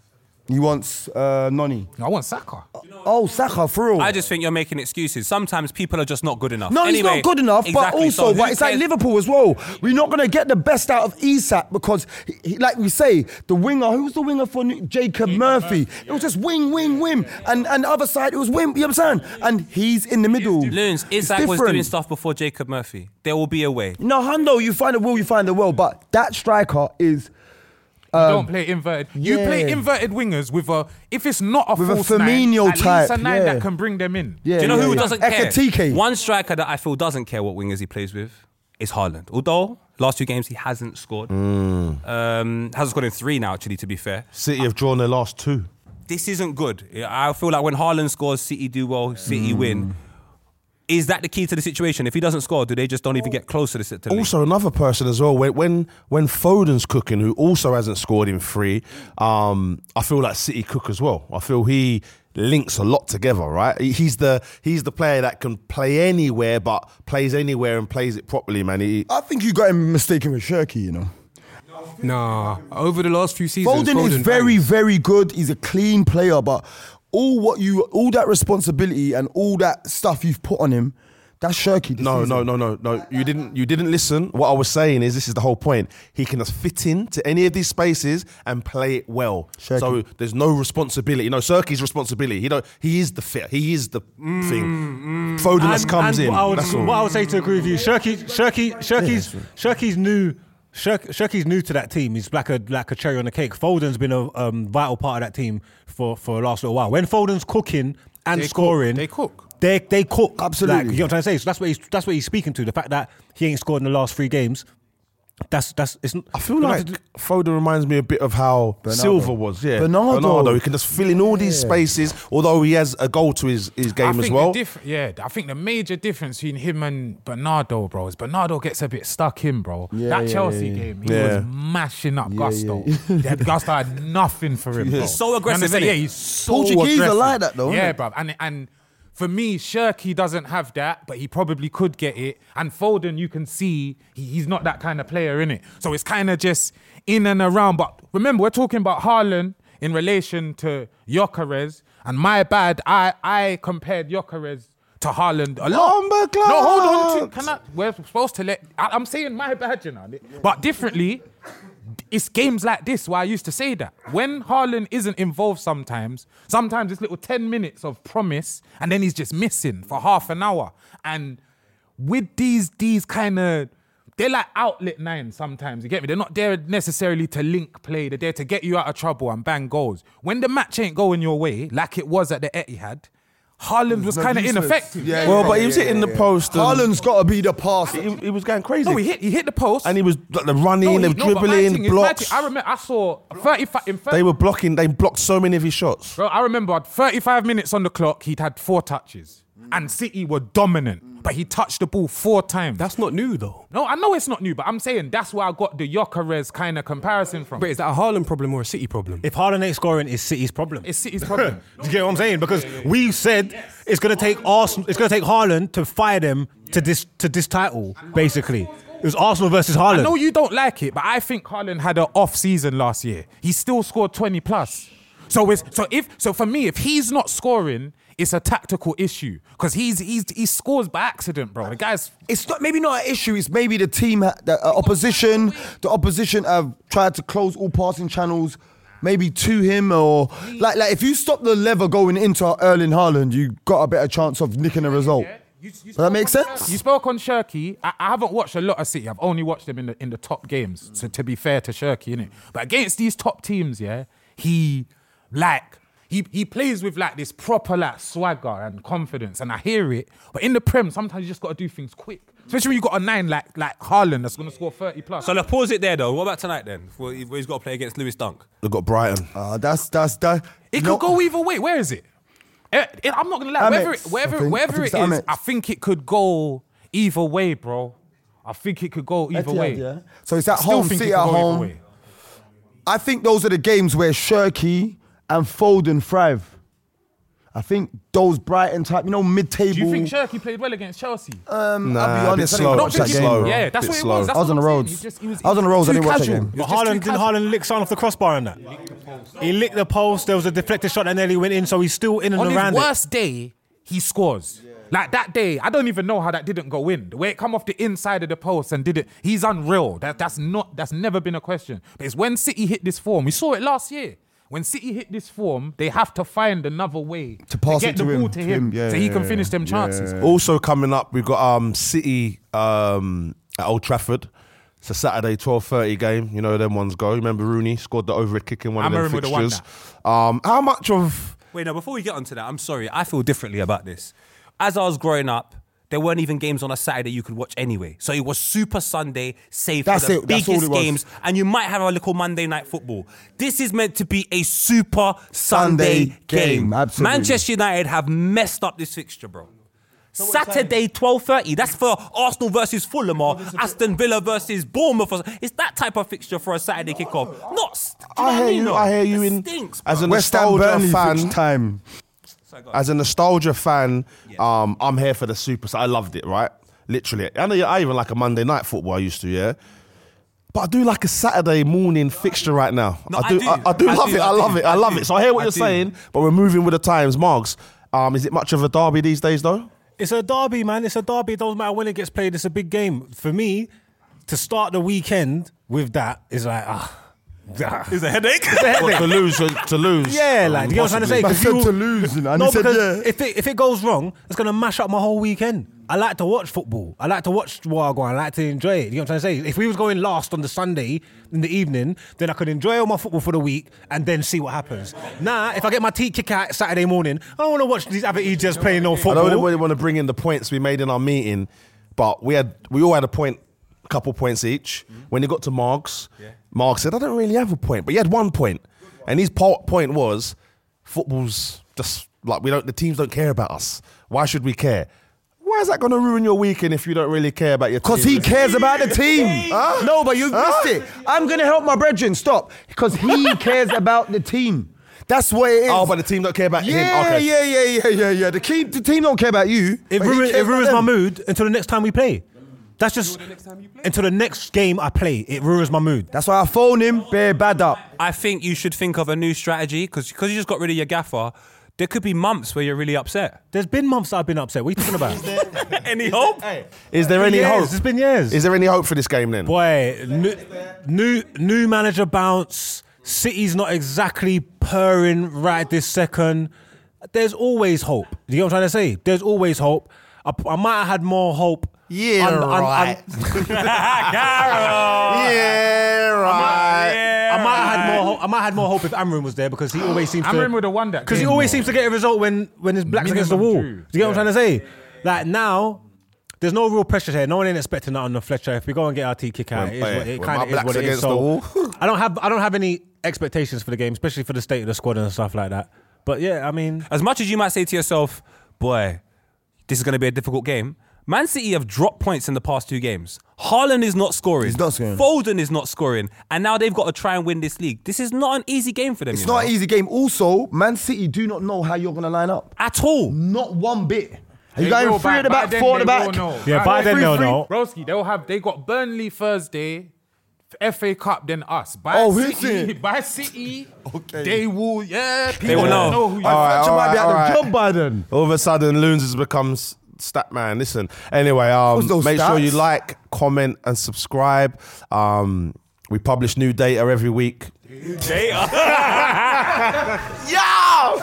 [SPEAKER 5] He wants Noni.
[SPEAKER 8] I want Saka.
[SPEAKER 5] Oh, Saka, for real.
[SPEAKER 14] I just think you're making excuses. Sometimes people are just not good enough.
[SPEAKER 5] No, he's
[SPEAKER 14] Anyway,
[SPEAKER 5] not good enough,
[SPEAKER 14] exactly.
[SPEAKER 5] but also,
[SPEAKER 14] So
[SPEAKER 5] but
[SPEAKER 14] who
[SPEAKER 5] it's like
[SPEAKER 14] cares?
[SPEAKER 5] Liverpool as well. We're not going to get the best out of Isak because, like we say, the winger, who's the winger for Jacob Murphy? It was just wing. And the other side, it was wing, you know what I'm saying? And he's in the middle.
[SPEAKER 14] Loons, Isak was doing stuff before Jacob Murphy. There will be a way.
[SPEAKER 5] No, Hundo, you find a will, you find a will, but that striker is...
[SPEAKER 8] You don't play inverted. You play inverted wingers with a. If it's not a
[SPEAKER 5] With a
[SPEAKER 8] false
[SPEAKER 5] Firmino
[SPEAKER 8] nine, at
[SPEAKER 5] type,
[SPEAKER 8] least a nine
[SPEAKER 5] yeah.
[SPEAKER 8] that can bring them in.
[SPEAKER 5] Yeah,
[SPEAKER 14] Do you know who doesn't care?
[SPEAKER 5] Ekitike.
[SPEAKER 14] One striker that I feel doesn't care what wingers he plays with is Haaland. Although last 2 games he hasn't scored. Hasn't scored in 3 now, actually, to be fair.
[SPEAKER 4] City have drawn their last 2.
[SPEAKER 14] This isn't good. I feel like when Haaland scores, City do well, City win. Is that the key to the situation? If he doesn't score, do they just don't even get close to the league?
[SPEAKER 4] Also, another person as well, when Foden's cooking, who also hasn't scored in 3, I feel like City cook as well. I feel he links a lot together, right? He's the player that can play anywhere, but plays anywhere and plays it properly, man.
[SPEAKER 5] I think you got him mistaken with Shirky, you know.
[SPEAKER 20] Nah, over the last few seasons,
[SPEAKER 5] Foden is very, very good. He's a clean player, but all that responsibility and all that stuff you've put on him, that's Shirky.
[SPEAKER 4] No. You didn't listen. What I was saying is, this is the whole point. He can just fit into any of these spaces and play it well.
[SPEAKER 5] Shirky.
[SPEAKER 4] So there's no responsibility. No, Shirky's responsibility. He is the fit. He is the thing. Foden just comes in. That's all.
[SPEAKER 10] What I would say to agree with you, Shirky's new. Shirky's new to that team. He's like a cherry on the cake. Foden's been a vital part of that team for the last little while. When Foden's cooking and scoring,
[SPEAKER 8] they cook.
[SPEAKER 10] They cook.
[SPEAKER 5] Absolutely.
[SPEAKER 10] Like, you know what I'm trying to say? So that's what he's speaking to. The fact that he ain't scored in the last 3 games. It's.
[SPEAKER 4] I feel like Foden reminds me a bit of how Silva was. Yeah,
[SPEAKER 5] Bernardo.
[SPEAKER 4] He can just fill in all these spaces. Although he has a goal to his game as well.
[SPEAKER 8] I think the major difference between him and Bernardo, bro, is Bernardo gets a bit stuck in, bro. That Chelsea game, he was mashing up Gusto. Gusto had nothing for him, bro.
[SPEAKER 14] He's so aggressive, isn't he?
[SPEAKER 8] He's so
[SPEAKER 5] Portuguese
[SPEAKER 8] aggressive.
[SPEAKER 5] are like that, though.
[SPEAKER 8] Yeah, bro. And for me, Shirky doesn't have that, but he probably could get it. And Foden, you can see he's not that kind of player, innit? So it's kind of just in and around. But remember, we're talking about Haaland in relation to Gyökeres. And my bad, I compared Gyökeres to Haaland a lot. No, hold on. We're supposed to I'm saying my bad, you know. But differently, it's games like this where I used to say that. When Haaland isn't involved sometimes it's little 10 minutes of promise and then he's just missing for half an hour. And with these kind of, they're like outlet 9 sometimes, you get me? They're not there necessarily to link play. They're there to get you out of trouble and bang goals. When the match ain't going your way, like it was at the Etihad, Haaland was kind of ineffective.
[SPEAKER 4] But he was hitting the post.
[SPEAKER 5] Haaland's got to be the passer.
[SPEAKER 4] He was going crazy.
[SPEAKER 8] No, he hit the post.
[SPEAKER 4] And he was like, the running, the dribbling, blocks.
[SPEAKER 8] I remember I saw 35.
[SPEAKER 4] They were blocking. They blocked so many of his shots.
[SPEAKER 8] Bro, I remember 35 minutes on the clock, he'd had 4 touches. And City were dominant, but he touched the ball 4 times.
[SPEAKER 20] That's not new, though.
[SPEAKER 8] No, I know it's not new, but I'm saying that's where I got the Gyökeres kind of comparison from.
[SPEAKER 20] But is that a Haaland problem or a City problem?
[SPEAKER 10] If Haaland ain't scoring, it's City's problem.
[SPEAKER 8] It's City's problem.
[SPEAKER 10] Do you get what I'm saying? Because we said it's going to take Arsenal, it's going to take Haaland to fire them to this title, basically. It was Arsenal versus Haaland.
[SPEAKER 8] I know you don't like it, but I think Haaland had an off season last year. He still scored 20 plus. So for me, if he's not scoring, it's a tactical issue because he scores by accident, bro. The guy's.
[SPEAKER 5] It's not maybe not an issue. It's maybe the team, the opposition have tried to close all passing channels, maybe to him or like if you stop the lever going into Erling Haaland, you got a better chance of nicking a result. Does that make sense?
[SPEAKER 8] You spoke on Shirky. I haven't watched a lot of City. I've only watched them in the top games. So to be fair to Shirky, innit? But against these top teams, yeah, he plays with like this proper like swagger and confidence, and I hear it. But in the Prem, sometimes you just got to do things quick. Especially when you got a 9 like Haaland that's going to score 30 plus.
[SPEAKER 14] So let's pause it there though. What about tonight then? Where he's got to play against Lewis Dunk.
[SPEAKER 4] They've got Brighton.
[SPEAKER 5] That's
[SPEAKER 8] it could go either way. Where is it? I'm not going to lie. Wherever it is, I think it could go either way, bro. I think it could go either way.
[SPEAKER 5] Yeah. So it's at home, City at home. I think those are the games where Shirky and Foden thrive. I think those Brighton type, mid-table.
[SPEAKER 8] Do you think Shirky played well against Chelsea?
[SPEAKER 5] I'll be
[SPEAKER 4] a
[SPEAKER 5] honest,
[SPEAKER 4] bit
[SPEAKER 5] I didn't
[SPEAKER 4] slow.
[SPEAKER 5] watch that game.
[SPEAKER 4] Slow.
[SPEAKER 8] Yeah, that's
[SPEAKER 4] Bit
[SPEAKER 8] what it
[SPEAKER 4] slow.
[SPEAKER 8] was. That's
[SPEAKER 5] I was on the
[SPEAKER 8] what I'm
[SPEAKER 5] roads.
[SPEAKER 8] saying.
[SPEAKER 5] I was on the roads. I
[SPEAKER 8] too
[SPEAKER 5] didn't watch that
[SPEAKER 8] casual.
[SPEAKER 5] game.
[SPEAKER 8] It
[SPEAKER 10] But
[SPEAKER 8] was just too
[SPEAKER 10] Didn't
[SPEAKER 8] casual.
[SPEAKER 10] Haaland lick someone off the crossbar and that? He licked the post. There was a deflected shot that nearly went in, so he's still in and
[SPEAKER 8] On
[SPEAKER 10] around
[SPEAKER 8] his
[SPEAKER 10] it.
[SPEAKER 8] worst day, he scores. Like that day, I don't even know how that didn't go in. The way it come off the inside of the post and did it, he's unreal. That's never been a question. But it's when City hit this form. We saw it last year. When City hit this form, they have to find another way
[SPEAKER 5] To pass
[SPEAKER 8] get
[SPEAKER 5] it to
[SPEAKER 8] the
[SPEAKER 5] him.
[SPEAKER 8] ball to him
[SPEAKER 5] Yeah,
[SPEAKER 8] so he can
[SPEAKER 5] yeah,
[SPEAKER 8] finish them chances.
[SPEAKER 5] yeah.
[SPEAKER 4] Also coming up, we've got City at Old Trafford. It's a Saturday 12:30 game. You know them ones go. Remember Rooney scored the overhead kick in one of them
[SPEAKER 8] remember the one
[SPEAKER 4] fixtures. How much of...
[SPEAKER 14] Wait, no, before we get onto that, I'm sorry. I feel differently about this. As I was growing up, there weren't even games on a Saturday you could watch anyway. So it was Super Sunday, save for
[SPEAKER 5] That's
[SPEAKER 14] the
[SPEAKER 5] it. That's all
[SPEAKER 14] biggest
[SPEAKER 5] it was.
[SPEAKER 14] games, and you might have a little Monday night football. This is meant to be a Super
[SPEAKER 5] Sunday
[SPEAKER 14] Sunday
[SPEAKER 5] game,
[SPEAKER 14] game.
[SPEAKER 5] absolutely.
[SPEAKER 14] Manchester United have messed up this fixture, bro. Saturday, 12:30. That's for Arsenal versus Fulham or Aston Villa versus Bournemouth. It's that type of fixture for a Saturday kickoff.
[SPEAKER 4] I hear you in
[SPEAKER 14] Stinks,
[SPEAKER 4] as a
[SPEAKER 14] bro.
[SPEAKER 5] West Ham
[SPEAKER 4] nostalgia
[SPEAKER 5] Burnley
[SPEAKER 4] fan.
[SPEAKER 5] fixed time.
[SPEAKER 4] As a nostalgia fan, I'm here for the Super. I loved it, right? Literally. I even like a Monday night football. I used to, yeah. But I do like a Saturday morning fixture right now.
[SPEAKER 14] No,
[SPEAKER 4] I do love it. I love it. So I hear what you're saying, but we're moving with the times. Margs, is it much of a derby these days, though?
[SPEAKER 10] It's a derby, man. It's a derby. It doesn't matter when it gets played. It's a big game. For me, to start the weekend with that is like,
[SPEAKER 14] It's a headache.
[SPEAKER 4] What, to lose.
[SPEAKER 10] Yeah, like, you know what I'm trying to say?
[SPEAKER 5] I
[SPEAKER 10] 'Cause
[SPEAKER 5] said
[SPEAKER 10] you-
[SPEAKER 5] to lose, and
[SPEAKER 10] No,
[SPEAKER 5] he said,
[SPEAKER 10] because
[SPEAKER 5] yeah.
[SPEAKER 10] if it goes wrong, it's going to mash up my whole weekend. I like to watch football. I like to watch what I go on. I like to enjoy it. You know what I'm trying to say? If we was going last on the Sunday in the evening, then I could enjoy all my football for the week and then see what happens. Nah, if I get my teeth kicked out Saturday morning, I don't want to watch these other idiots playing no
[SPEAKER 4] I
[SPEAKER 10] football.
[SPEAKER 4] don't really want to bring in the points we made in our meeting, but we all had a couple points each. When it got to Margs, Marg said, I don't really have a point, but he had 1 point. And his point was, football's just like, the teams don't care about us. Why should we care? Why is that going to ruin your weekend if you don't really care about your team?
[SPEAKER 5] Because he cares about the team.
[SPEAKER 4] Huh?
[SPEAKER 5] No, but you missed it. I'm going to help my brethren. Stop. Because he cares about the team. That's what it is.
[SPEAKER 4] Oh, but the team don't care about him. Okay.
[SPEAKER 5] Yeah. The team don't care about you.
[SPEAKER 10] It
[SPEAKER 5] but he
[SPEAKER 10] ruins
[SPEAKER 5] cares about
[SPEAKER 10] my
[SPEAKER 5] them.
[SPEAKER 10] mood until the next time we play. That's just until the next game I play. It ruins my mood.
[SPEAKER 5] That's why I phone him. Bear bad up.
[SPEAKER 14] I think you should think of a new strategy because you just got rid of your gaffer. There could be months where you're really upset.
[SPEAKER 10] There's been months I've been upset. What are you talking about?
[SPEAKER 14] Any hope?
[SPEAKER 4] Is there any hope?
[SPEAKER 10] It's been years.
[SPEAKER 4] Is there any hope for this game then?
[SPEAKER 10] Boy, new manager bounce. City's not exactly purring right this second. There's always hope. You know what I'm trying to say? There's always hope. I might have had more hope.
[SPEAKER 4] Yeah, right. Yeah, right.
[SPEAKER 10] I might have had more hope. I might have had more hope if Amrin was there because he always seems to.
[SPEAKER 8] Amrin would have won that
[SPEAKER 10] because he
[SPEAKER 8] game,
[SPEAKER 10] always
[SPEAKER 8] though.
[SPEAKER 10] seems to get a result when his back's against the wall.
[SPEAKER 8] Minimum
[SPEAKER 10] Do
[SPEAKER 8] drew.
[SPEAKER 10] you get what I'm trying to say? Like now, there's no real pressure here. No one ain't expecting that on the Fletcher. If we go and get our tea kick out, it kind of is what it is. So I don't have any expectations for the game, especially for the state of the squad and stuff like that. But yeah, I mean,
[SPEAKER 14] As much as you might say to yourself, boy, this is going to be a difficult game, Man City have dropped points in the past 2 games. Haaland is not scoring.
[SPEAKER 5] He's not scoring.
[SPEAKER 14] Foden is not scoring. And now they've got to try and win this league. This is not an easy game for them.
[SPEAKER 5] It's
[SPEAKER 14] you
[SPEAKER 5] not
[SPEAKER 14] know?
[SPEAKER 5] an easy game. Also, Man City do not know how you're going to line up.
[SPEAKER 14] At all.
[SPEAKER 5] Not one bit. Are
[SPEAKER 8] They
[SPEAKER 5] you going
[SPEAKER 8] will,
[SPEAKER 5] 3 at the
[SPEAKER 8] by
[SPEAKER 5] back,
[SPEAKER 8] then
[SPEAKER 5] 4 at the
[SPEAKER 8] they will
[SPEAKER 5] back?
[SPEAKER 8] know.
[SPEAKER 10] Yeah, by then they'll know.
[SPEAKER 8] Broski, they got Burnley Thursday, FA Cup, then us. By
[SPEAKER 5] Oh, who's
[SPEAKER 8] City,
[SPEAKER 5] it?
[SPEAKER 8] by City,
[SPEAKER 5] Okay.
[SPEAKER 8] they will,
[SPEAKER 14] They will know.
[SPEAKER 8] who you
[SPEAKER 5] I
[SPEAKER 8] are.
[SPEAKER 5] thought you might be
[SPEAKER 4] all
[SPEAKER 5] at
[SPEAKER 4] right.
[SPEAKER 5] the job by then.
[SPEAKER 4] All of a sudden, Loons has become stat man. Listen, anyway,
[SPEAKER 5] those
[SPEAKER 4] make sure you
[SPEAKER 5] stats?
[SPEAKER 4] like, comment, and subscribe. We publish new data every week.
[SPEAKER 5] Yo!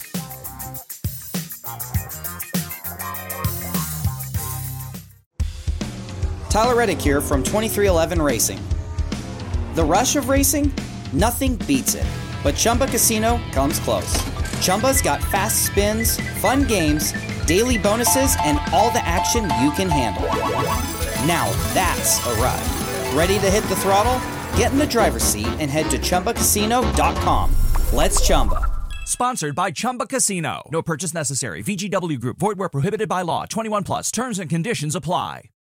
[SPEAKER 2] Tyler Reddick here from 2311 Racing. The rush of racing? Nothing beats it. But Chumba Casino comes close. Chumba's got fast spins, fun games, daily bonuses, and all the action you can handle. Now that's a ride. Ready to hit the throttle? Get in the driver's seat and head to ChumbaCasino.com. Let's Chumba.
[SPEAKER 3] Sponsored by Chumba Casino. No purchase necessary. VGW Group. Void where prohibited by law. 21 plus. Terms and conditions apply.